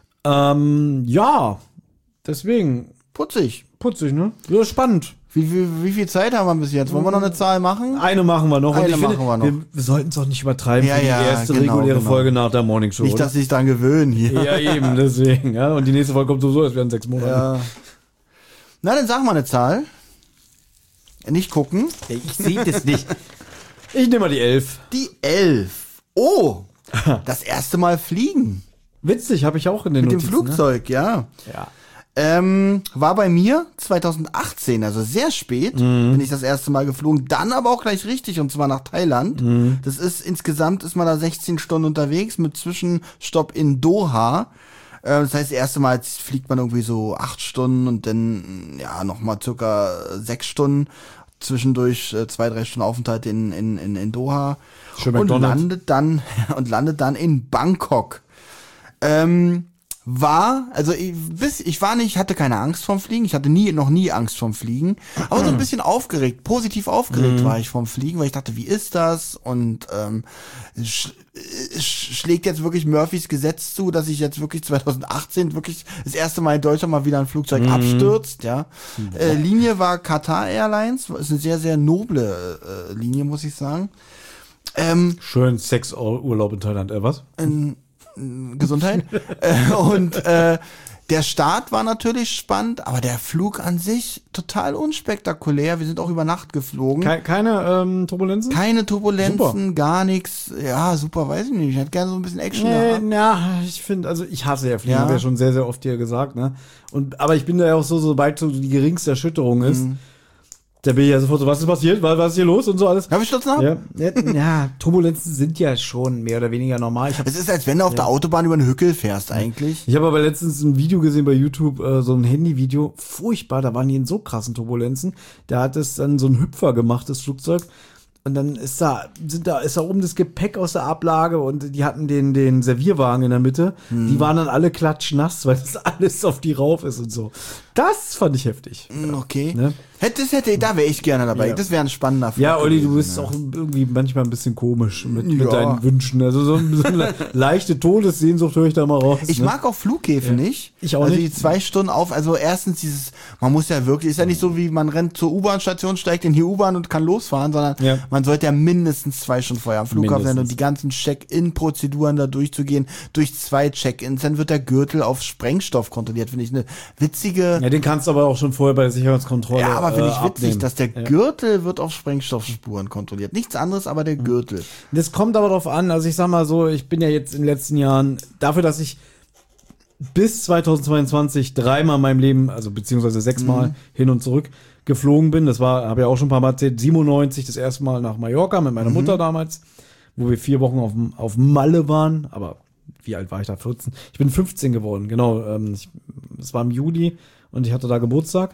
S1: Ähm, ja, deswegen
S2: Putzig.
S1: putzig, ne? Ja, spannend.
S2: Wie, wie, wie viel Zeit haben wir bis jetzt? Wollen wir noch eine Zahl machen?
S1: Eine machen wir noch.
S2: Eine
S1: und ich
S2: machen
S1: finde,
S2: wir noch.
S1: Wir, wir sollten es auch nicht übertreiben
S2: Ja,
S1: für die
S2: ja,
S1: erste
S2: genau,
S1: reguläre
S2: genau.
S1: Folge nach der Morning Show.
S2: Nicht,
S1: oder?
S2: dass sie sich dran gewöhnen hier.
S1: Ja, eben, deswegen. Ja. Und die nächste Folge kommt sowieso erst wieder in sechs Monaten.
S2: Ja. Na, dann sag mal eine Zahl. Nicht gucken.
S1: Ich sehe das nicht. Ich nehme mal die elf.
S2: Die elf. Oh, das erste Mal fliegen.
S1: Witzig, habe ich auch in den
S2: Mit dem
S1: Notizen,
S2: Flugzeug, ja.
S1: Ne? Ja.
S2: Ähm, war bei mir zwanzig achtzehn, also sehr spät,
S1: Mhm.
S2: bin ich das erste Mal geflogen. Dann aber auch gleich richtig, und zwar nach Thailand.
S1: Mhm.
S2: Das ist, insgesamt ist man da sechzehn Stunden unterwegs mit Zwischenstopp in Doha. Äh, Das heißt, das erste Mal fliegt man irgendwie so acht Stunden und dann, ja, nochmal circa sechs Stunden. Zwischendurch äh, zwei, drei Stunden Aufenthalt in, in, in, in Doha.
S1: Schön
S2: und
S1: McDonald's.
S2: landet dann, und landet dann in Bangkok. Ähm, war, also ich, bis, ich war nicht, hatte keine Angst vorm Fliegen, ich hatte nie, noch nie Angst vorm Fliegen, aber so ein bisschen aufgeregt, positiv aufgeregt war ich vorm Fliegen, weil ich dachte, wie ist das? Und ähm, sch, sch, schlägt jetzt wirklich Murphys Gesetz zu, dass ich jetzt wirklich zwanzig achtzehn wirklich das erste Mal in Deutschland mal wieder ein Flugzeug abstürzt, ja. Äh, Linie war Qatar Airlines, ist eine sehr, sehr noble äh, Linie, muss ich sagen. Ähm,
S1: Schön Sexurlaub in Thailand, äh, was?
S2: in, in Gesundheit. äh, und äh, der Start war natürlich spannend, aber der Flug an sich total unspektakulär. Wir sind auch über Nacht geflogen.
S1: Ke keine ähm, Turbulenzen?
S2: Keine Turbulenzen,
S1: Super.
S2: gar nichts. Ja, super, weiß ich nicht. Ich hätte gerne so ein bisschen Action
S1: Nee,
S2: gehabt.
S1: na, ich finde, also ich hasse ja Fliegen,
S2: Ja.
S1: habe ja schon sehr, sehr oft dir gesagt, ne? Und, aber ich bin da ja auch so, sobald so die geringste Erschütterung ist,
S2: Mhm.
S1: da bin ich ja sofort so, was ist passiert, was, was ist hier los und so alles.
S2: Habe ich Stürzen ab?
S1: Ja, ja, ja, Turbulenzen sind ja schon mehr oder weniger normal. Ich habe
S2: Es ist, als wenn du auf der Autobahn über einen Hückel fährst, eigentlich.
S1: ich hab aber letztens ein Video gesehen bei YouTube, äh, so ein Handyvideo, furchtbar, da waren die in so krassen Turbulenzen. Da hat es dann so ein Hüpfer gemacht, das Flugzeug. Und dann ist da, sind da, ist da oben das Gepäck aus der Ablage und die hatten den, den Servierwagen in der Mitte. Die waren dann alle klatschnass, weil das alles auf die rauf ist und so. Das fand ich heftig.
S2: Hm, Okay.
S1: Ne?
S2: Hätte, das hätte, da wäre ich gerne dabei.
S1: Ja.
S2: Das wäre ein spannender Flug.
S1: Ja, Olli, du
S2: gewesen,
S1: bist
S2: ja.
S1: auch irgendwie manchmal ein bisschen komisch mit, mit
S2: Ja.
S1: deinen Wünschen. Also so, so eine leichte Todessehnsucht höre ich da mal raus.
S2: Ich
S1: ne?
S2: mag auch Flughäfen nicht.
S1: Ich auch
S2: also
S1: nicht.
S2: die zwei Stunden auf, also erstens dieses, man muss ja wirklich, ist ja nicht so wie man rennt zur U-Bahn-Station, steigt in die U-Bahn und kann losfahren, sondern
S1: Ja.
S2: man sollte ja mindestens zwei Stunden vorher am Flughafen sein und
S1: Mindestens.
S2: die ganzen Check-in-Prozeduren da durchzugehen, durch zwei Check-ins, dann wird der Gürtel auf Sprengstoff kontrolliert, finde ich eine witzige,
S1: Ja, den kannst du aber auch schon vorher bei der Sicherheitskontrolle
S2: ja, aber finde
S1: äh,
S2: ich witzig,
S1: abnehmen.
S2: dass der Gürtel wird auf Sprengstoffspuren kontrolliert. Nichts anderes, aber der Gürtel.
S1: Das kommt aber drauf an, also ich sag mal so, ich bin ja jetzt in den letzten Jahren, dafür, dass ich bis zweitausendzweiundzwanzig dreimal in meinem Leben, also beziehungsweise sechsmal
S2: Mhm.
S1: hin und zurück geflogen bin, das war, habe ja auch schon ein paar Mal erzählt, siebenundneunzig das erste Mal nach Mallorca mit meiner
S2: Mhm.
S1: Mutter damals, wo wir vier Wochen auf, auf Malle waren, aber wie alt war ich da? vierzehn? Ich bin fünfzehn geworden, genau, ähm, ich, es war im Juli und ich hatte da Geburtstag.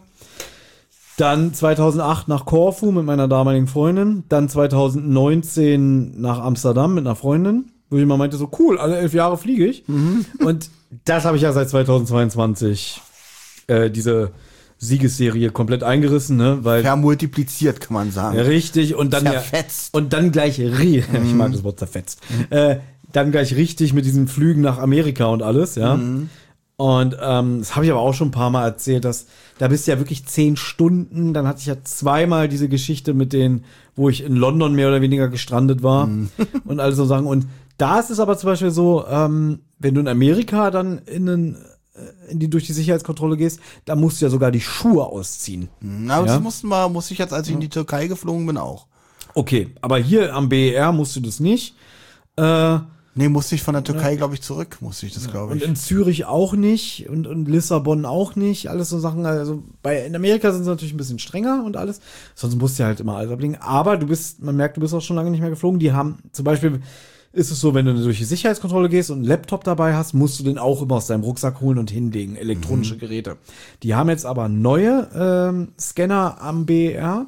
S1: Dann zweitausendacht nach Korfu mit meiner damaligen Freundin. Dann zweitausendneunzehn nach Amsterdam mit einer Freundin, wo ich immer meinte, so cool, alle elf Jahre fliege ich. Und das habe ich ja seit zweitausendzweiundzwanzig äh, diese Siegesserie komplett eingerissen, ne? Weil
S2: Vermultipliziert, kann man sagen.
S1: ja, richtig und dann ja,
S2: Zerfetzt.
S1: und dann gleich ri- ich mag das Wort zerfetzt. Äh, dann gleich richtig mit diesen Flügen nach Amerika und alles, ja. Und ähm, das habe ich aber auch schon ein paar Mal erzählt, dass da bist du ja wirklich zehn Stunden. Dann hatte ich ja zweimal diese Geschichte mit denen, wo ich in London mehr oder weniger gestrandet war und alles so sagen. Und da ist es aber zum Beispiel so, ähm, wenn du in Amerika dann in, den, äh, in die durch die Sicherheitskontrolle gehst, da musst du ja sogar die Schuhe ausziehen.
S2: Na, aber
S1: Ja.
S2: das mussten wir, musste ich jetzt, als ich in die Türkei geflogen bin, auch.
S1: Okay, aber hier am B E R musst du das nicht. Äh,
S2: Nee, musste ich von der Türkei, glaube ich, zurück, musste ich das, glaube
S1: Und
S2: ich.
S1: in Zürich auch nicht und, und Lissabon auch nicht. Alles so Sachen. Also bei, in Amerika sind sie natürlich ein bisschen strenger und alles. Sonst musst du halt immer alles ablegen. Aber du bist, man merkt, du bist auch schon lange nicht mehr geflogen. Die haben zum Beispiel, ist es so, wenn du durch die Sicherheitskontrolle gehst und einen Laptop dabei hast, musst du den auch immer aus deinem Rucksack holen und hinlegen, elektronische mhm. Geräte. Die haben jetzt aber neue ähm, Scanner am B E R.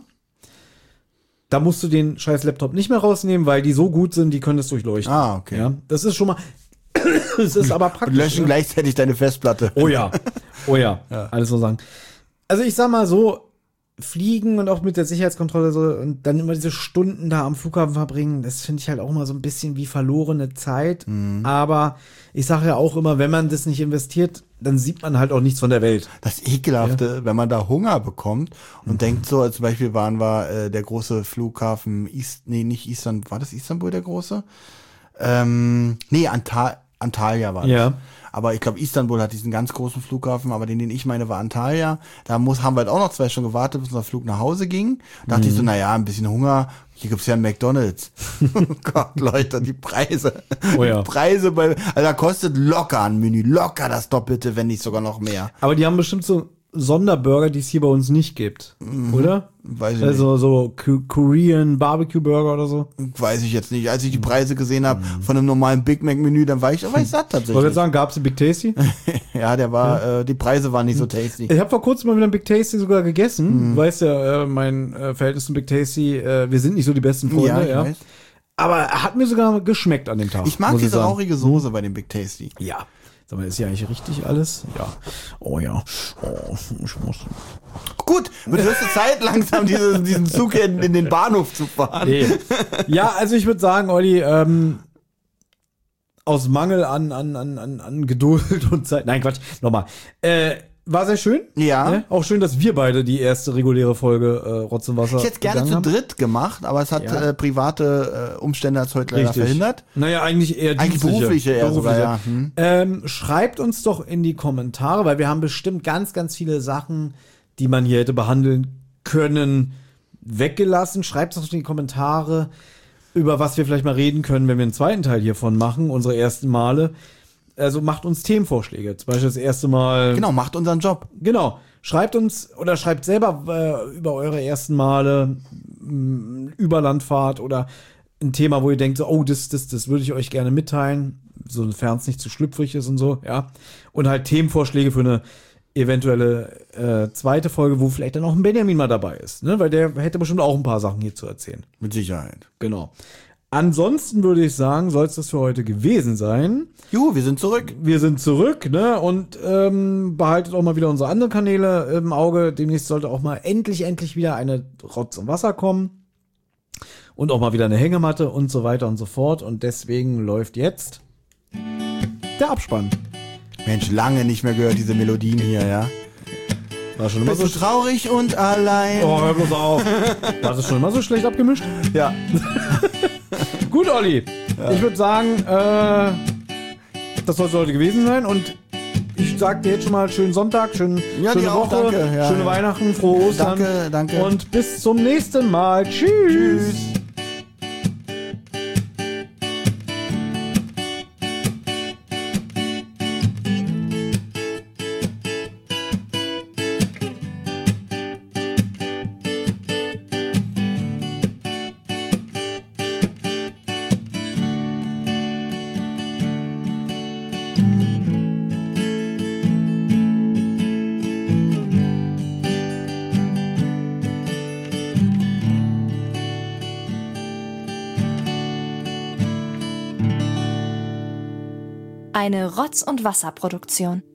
S1: Da musst du den scheiß Laptop nicht mehr rausnehmen, weil die so gut sind, die können das durchleuchten.
S2: Ah, okay.
S1: Ja, das ist schon mal, es ist aber praktisch.
S2: Und löschen
S1: ne?
S2: gleichzeitig deine Festplatte.
S1: Oh ja, oh ja, ja. Alles so sagen. Also ich sag mal so, fliegen und auch mit der Sicherheitskontrolle so und dann immer diese Stunden da am Flughafen verbringen, das finde ich halt auch mal so ein bisschen wie verlorene Zeit. Mhm. Aber ich sage ja auch immer, wenn man das nicht investiert, dann sieht man halt auch nichts von der Welt.
S2: Das Ekelhafte, ja. wenn man da Hunger bekommt und mhm. denkt so, als Beispiel waren wir äh, der große Flughafen, Ist, nee, nicht Istanbul, war das Istanbul der große? Ähm, nee, Antal- Antalya war das.
S1: Ja.
S2: Aber ich glaube, Istanbul hat diesen ganz großen Flughafen, aber den, den ich meine, war Antalya. Da muss, haben wir halt auch noch zwei Stunden gewartet, bis unser Flug nach Hause ging. Da dachte mhm. ich so, naja, ein bisschen Hunger. Hier gibt's ja einen McDonald's. Oh Gott, Leute, die Preise.
S1: Oh ja.
S2: Die Preise bei, also da kostet locker ein Menü, locker das Doppelte, wenn nicht sogar noch mehr.
S1: Aber die haben bestimmt so Sonderburger, die es hier bei uns nicht gibt, mhm. oder?
S2: Weiß ich
S1: also
S2: nicht.
S1: so K- Korean Barbecue Burger oder so.
S2: Weiß ich jetzt nicht. Als ich die Preise gesehen habe mhm. von einem normalen Big Mac Menü, dann war ich, war ich satt tatsächlich.
S1: Wollte ich sagen, gab's den Big Tasty?
S2: Ja, der war,
S1: ja.
S2: Äh, die Preise waren nicht so tasty.
S1: Ich habe vor kurzem mal wieder einen Big Tasty sogar gegessen. Mhm. Weißt ja, äh, mein äh, Verhältnis zum Big Tasty, äh, wir sind nicht so die besten Freunde,
S2: ja. Ich
S1: ja. Weiß. Aber er hat mir sogar geschmeckt an dem Tag.
S2: Ich mag diese rauchige Soße bei dem Big Tasty.
S1: Ja. Sag mal, ist hier eigentlich richtig alles? Ja. Oh ja. Oh, ich muss.
S2: Gut, wird höchste Zeit langsam diese, diesen Zug in, in den Bahnhof zu fahren.
S1: Nee. Ja, also ich würde sagen, Olli, ähm, aus Mangel an, an, an, an, an Geduld und Zeit. Nein, Quatsch, nochmal. Äh, war sehr schön.
S2: Ja.
S1: Ne? Auch schön, dass wir beide die erste reguläre Folge äh, Rotz und Wasser.
S2: Ich hätte gerne zu dritt gemacht, aber es hat ja. äh, private äh, Umstände als heute leider
S1: Richtig.
S2: verhindert.
S1: Naja, eigentlich eher
S2: Eigentlich berufliche eher
S1: berufliche.
S2: sogar, ja. Hm.
S1: Ähm, schreibt uns doch in die Kommentare, weil wir haben bestimmt ganz, ganz viele Sachen, die man hier hätte behandeln können, weggelassen. Schreibt doch in die Kommentare, über was wir vielleicht mal reden können, wenn wir einen zweiten Teil hiervon machen, unsere ersten Male. Also macht uns Themenvorschläge. Zum Beispiel das erste Mal.
S2: Genau, macht unseren Job.
S1: Genau. Schreibt uns oder schreibt selber äh, über eure ersten Male mh, Überlandfahrt oder ein Thema, wo ihr denkt, so, oh, das, das, das würde ich euch gerne mitteilen, sofern es nicht zu schlüpfrig ist und so, ja. Und halt Themenvorschläge für eine eventuelle äh, zweite Folge, wo vielleicht dann auch ein Benjamin mal dabei ist, ne? Weil der hätte bestimmt auch ein paar Sachen hier zu erzählen.
S2: Mit Sicherheit.
S1: Genau. Ansonsten würde ich sagen, soll es das für heute gewesen sein.
S2: Juhu, wir sind zurück.
S1: Wir sind zurück, ne? Und ähm, behaltet auch mal wieder unsere anderen Kanäle im Auge. Demnächst sollte auch mal endlich, endlich wieder eine Rotz und Wasser kommen. Und auch mal wieder eine Hängematte und so weiter und so fort. Und deswegen läuft jetzt der Abspann.
S2: Mensch, lange nicht mehr gehört, diese Melodien hier, ja.
S1: War schon immer
S2: Bist
S1: so
S2: du traurig und allein.
S1: Oh, hör bloß auf. War das schon immer so schlecht abgemischt?
S2: Ja.
S1: Gut, Olli. Ja. Ich würde sagen, äh, das soll es heute gewesen sein. Und ich sag dir jetzt schon mal schönen Sonntag, schönen,
S2: ja,
S1: schöne
S2: auch,
S1: Woche,
S2: danke. Ja,
S1: schöne
S2: ja.
S1: Weihnachten, frohe Ostern.
S2: Danke, danke.
S1: Und bis zum nächsten Mal. Tschüss. Tschüss.
S3: Eine Rotz- und Wasserproduktion.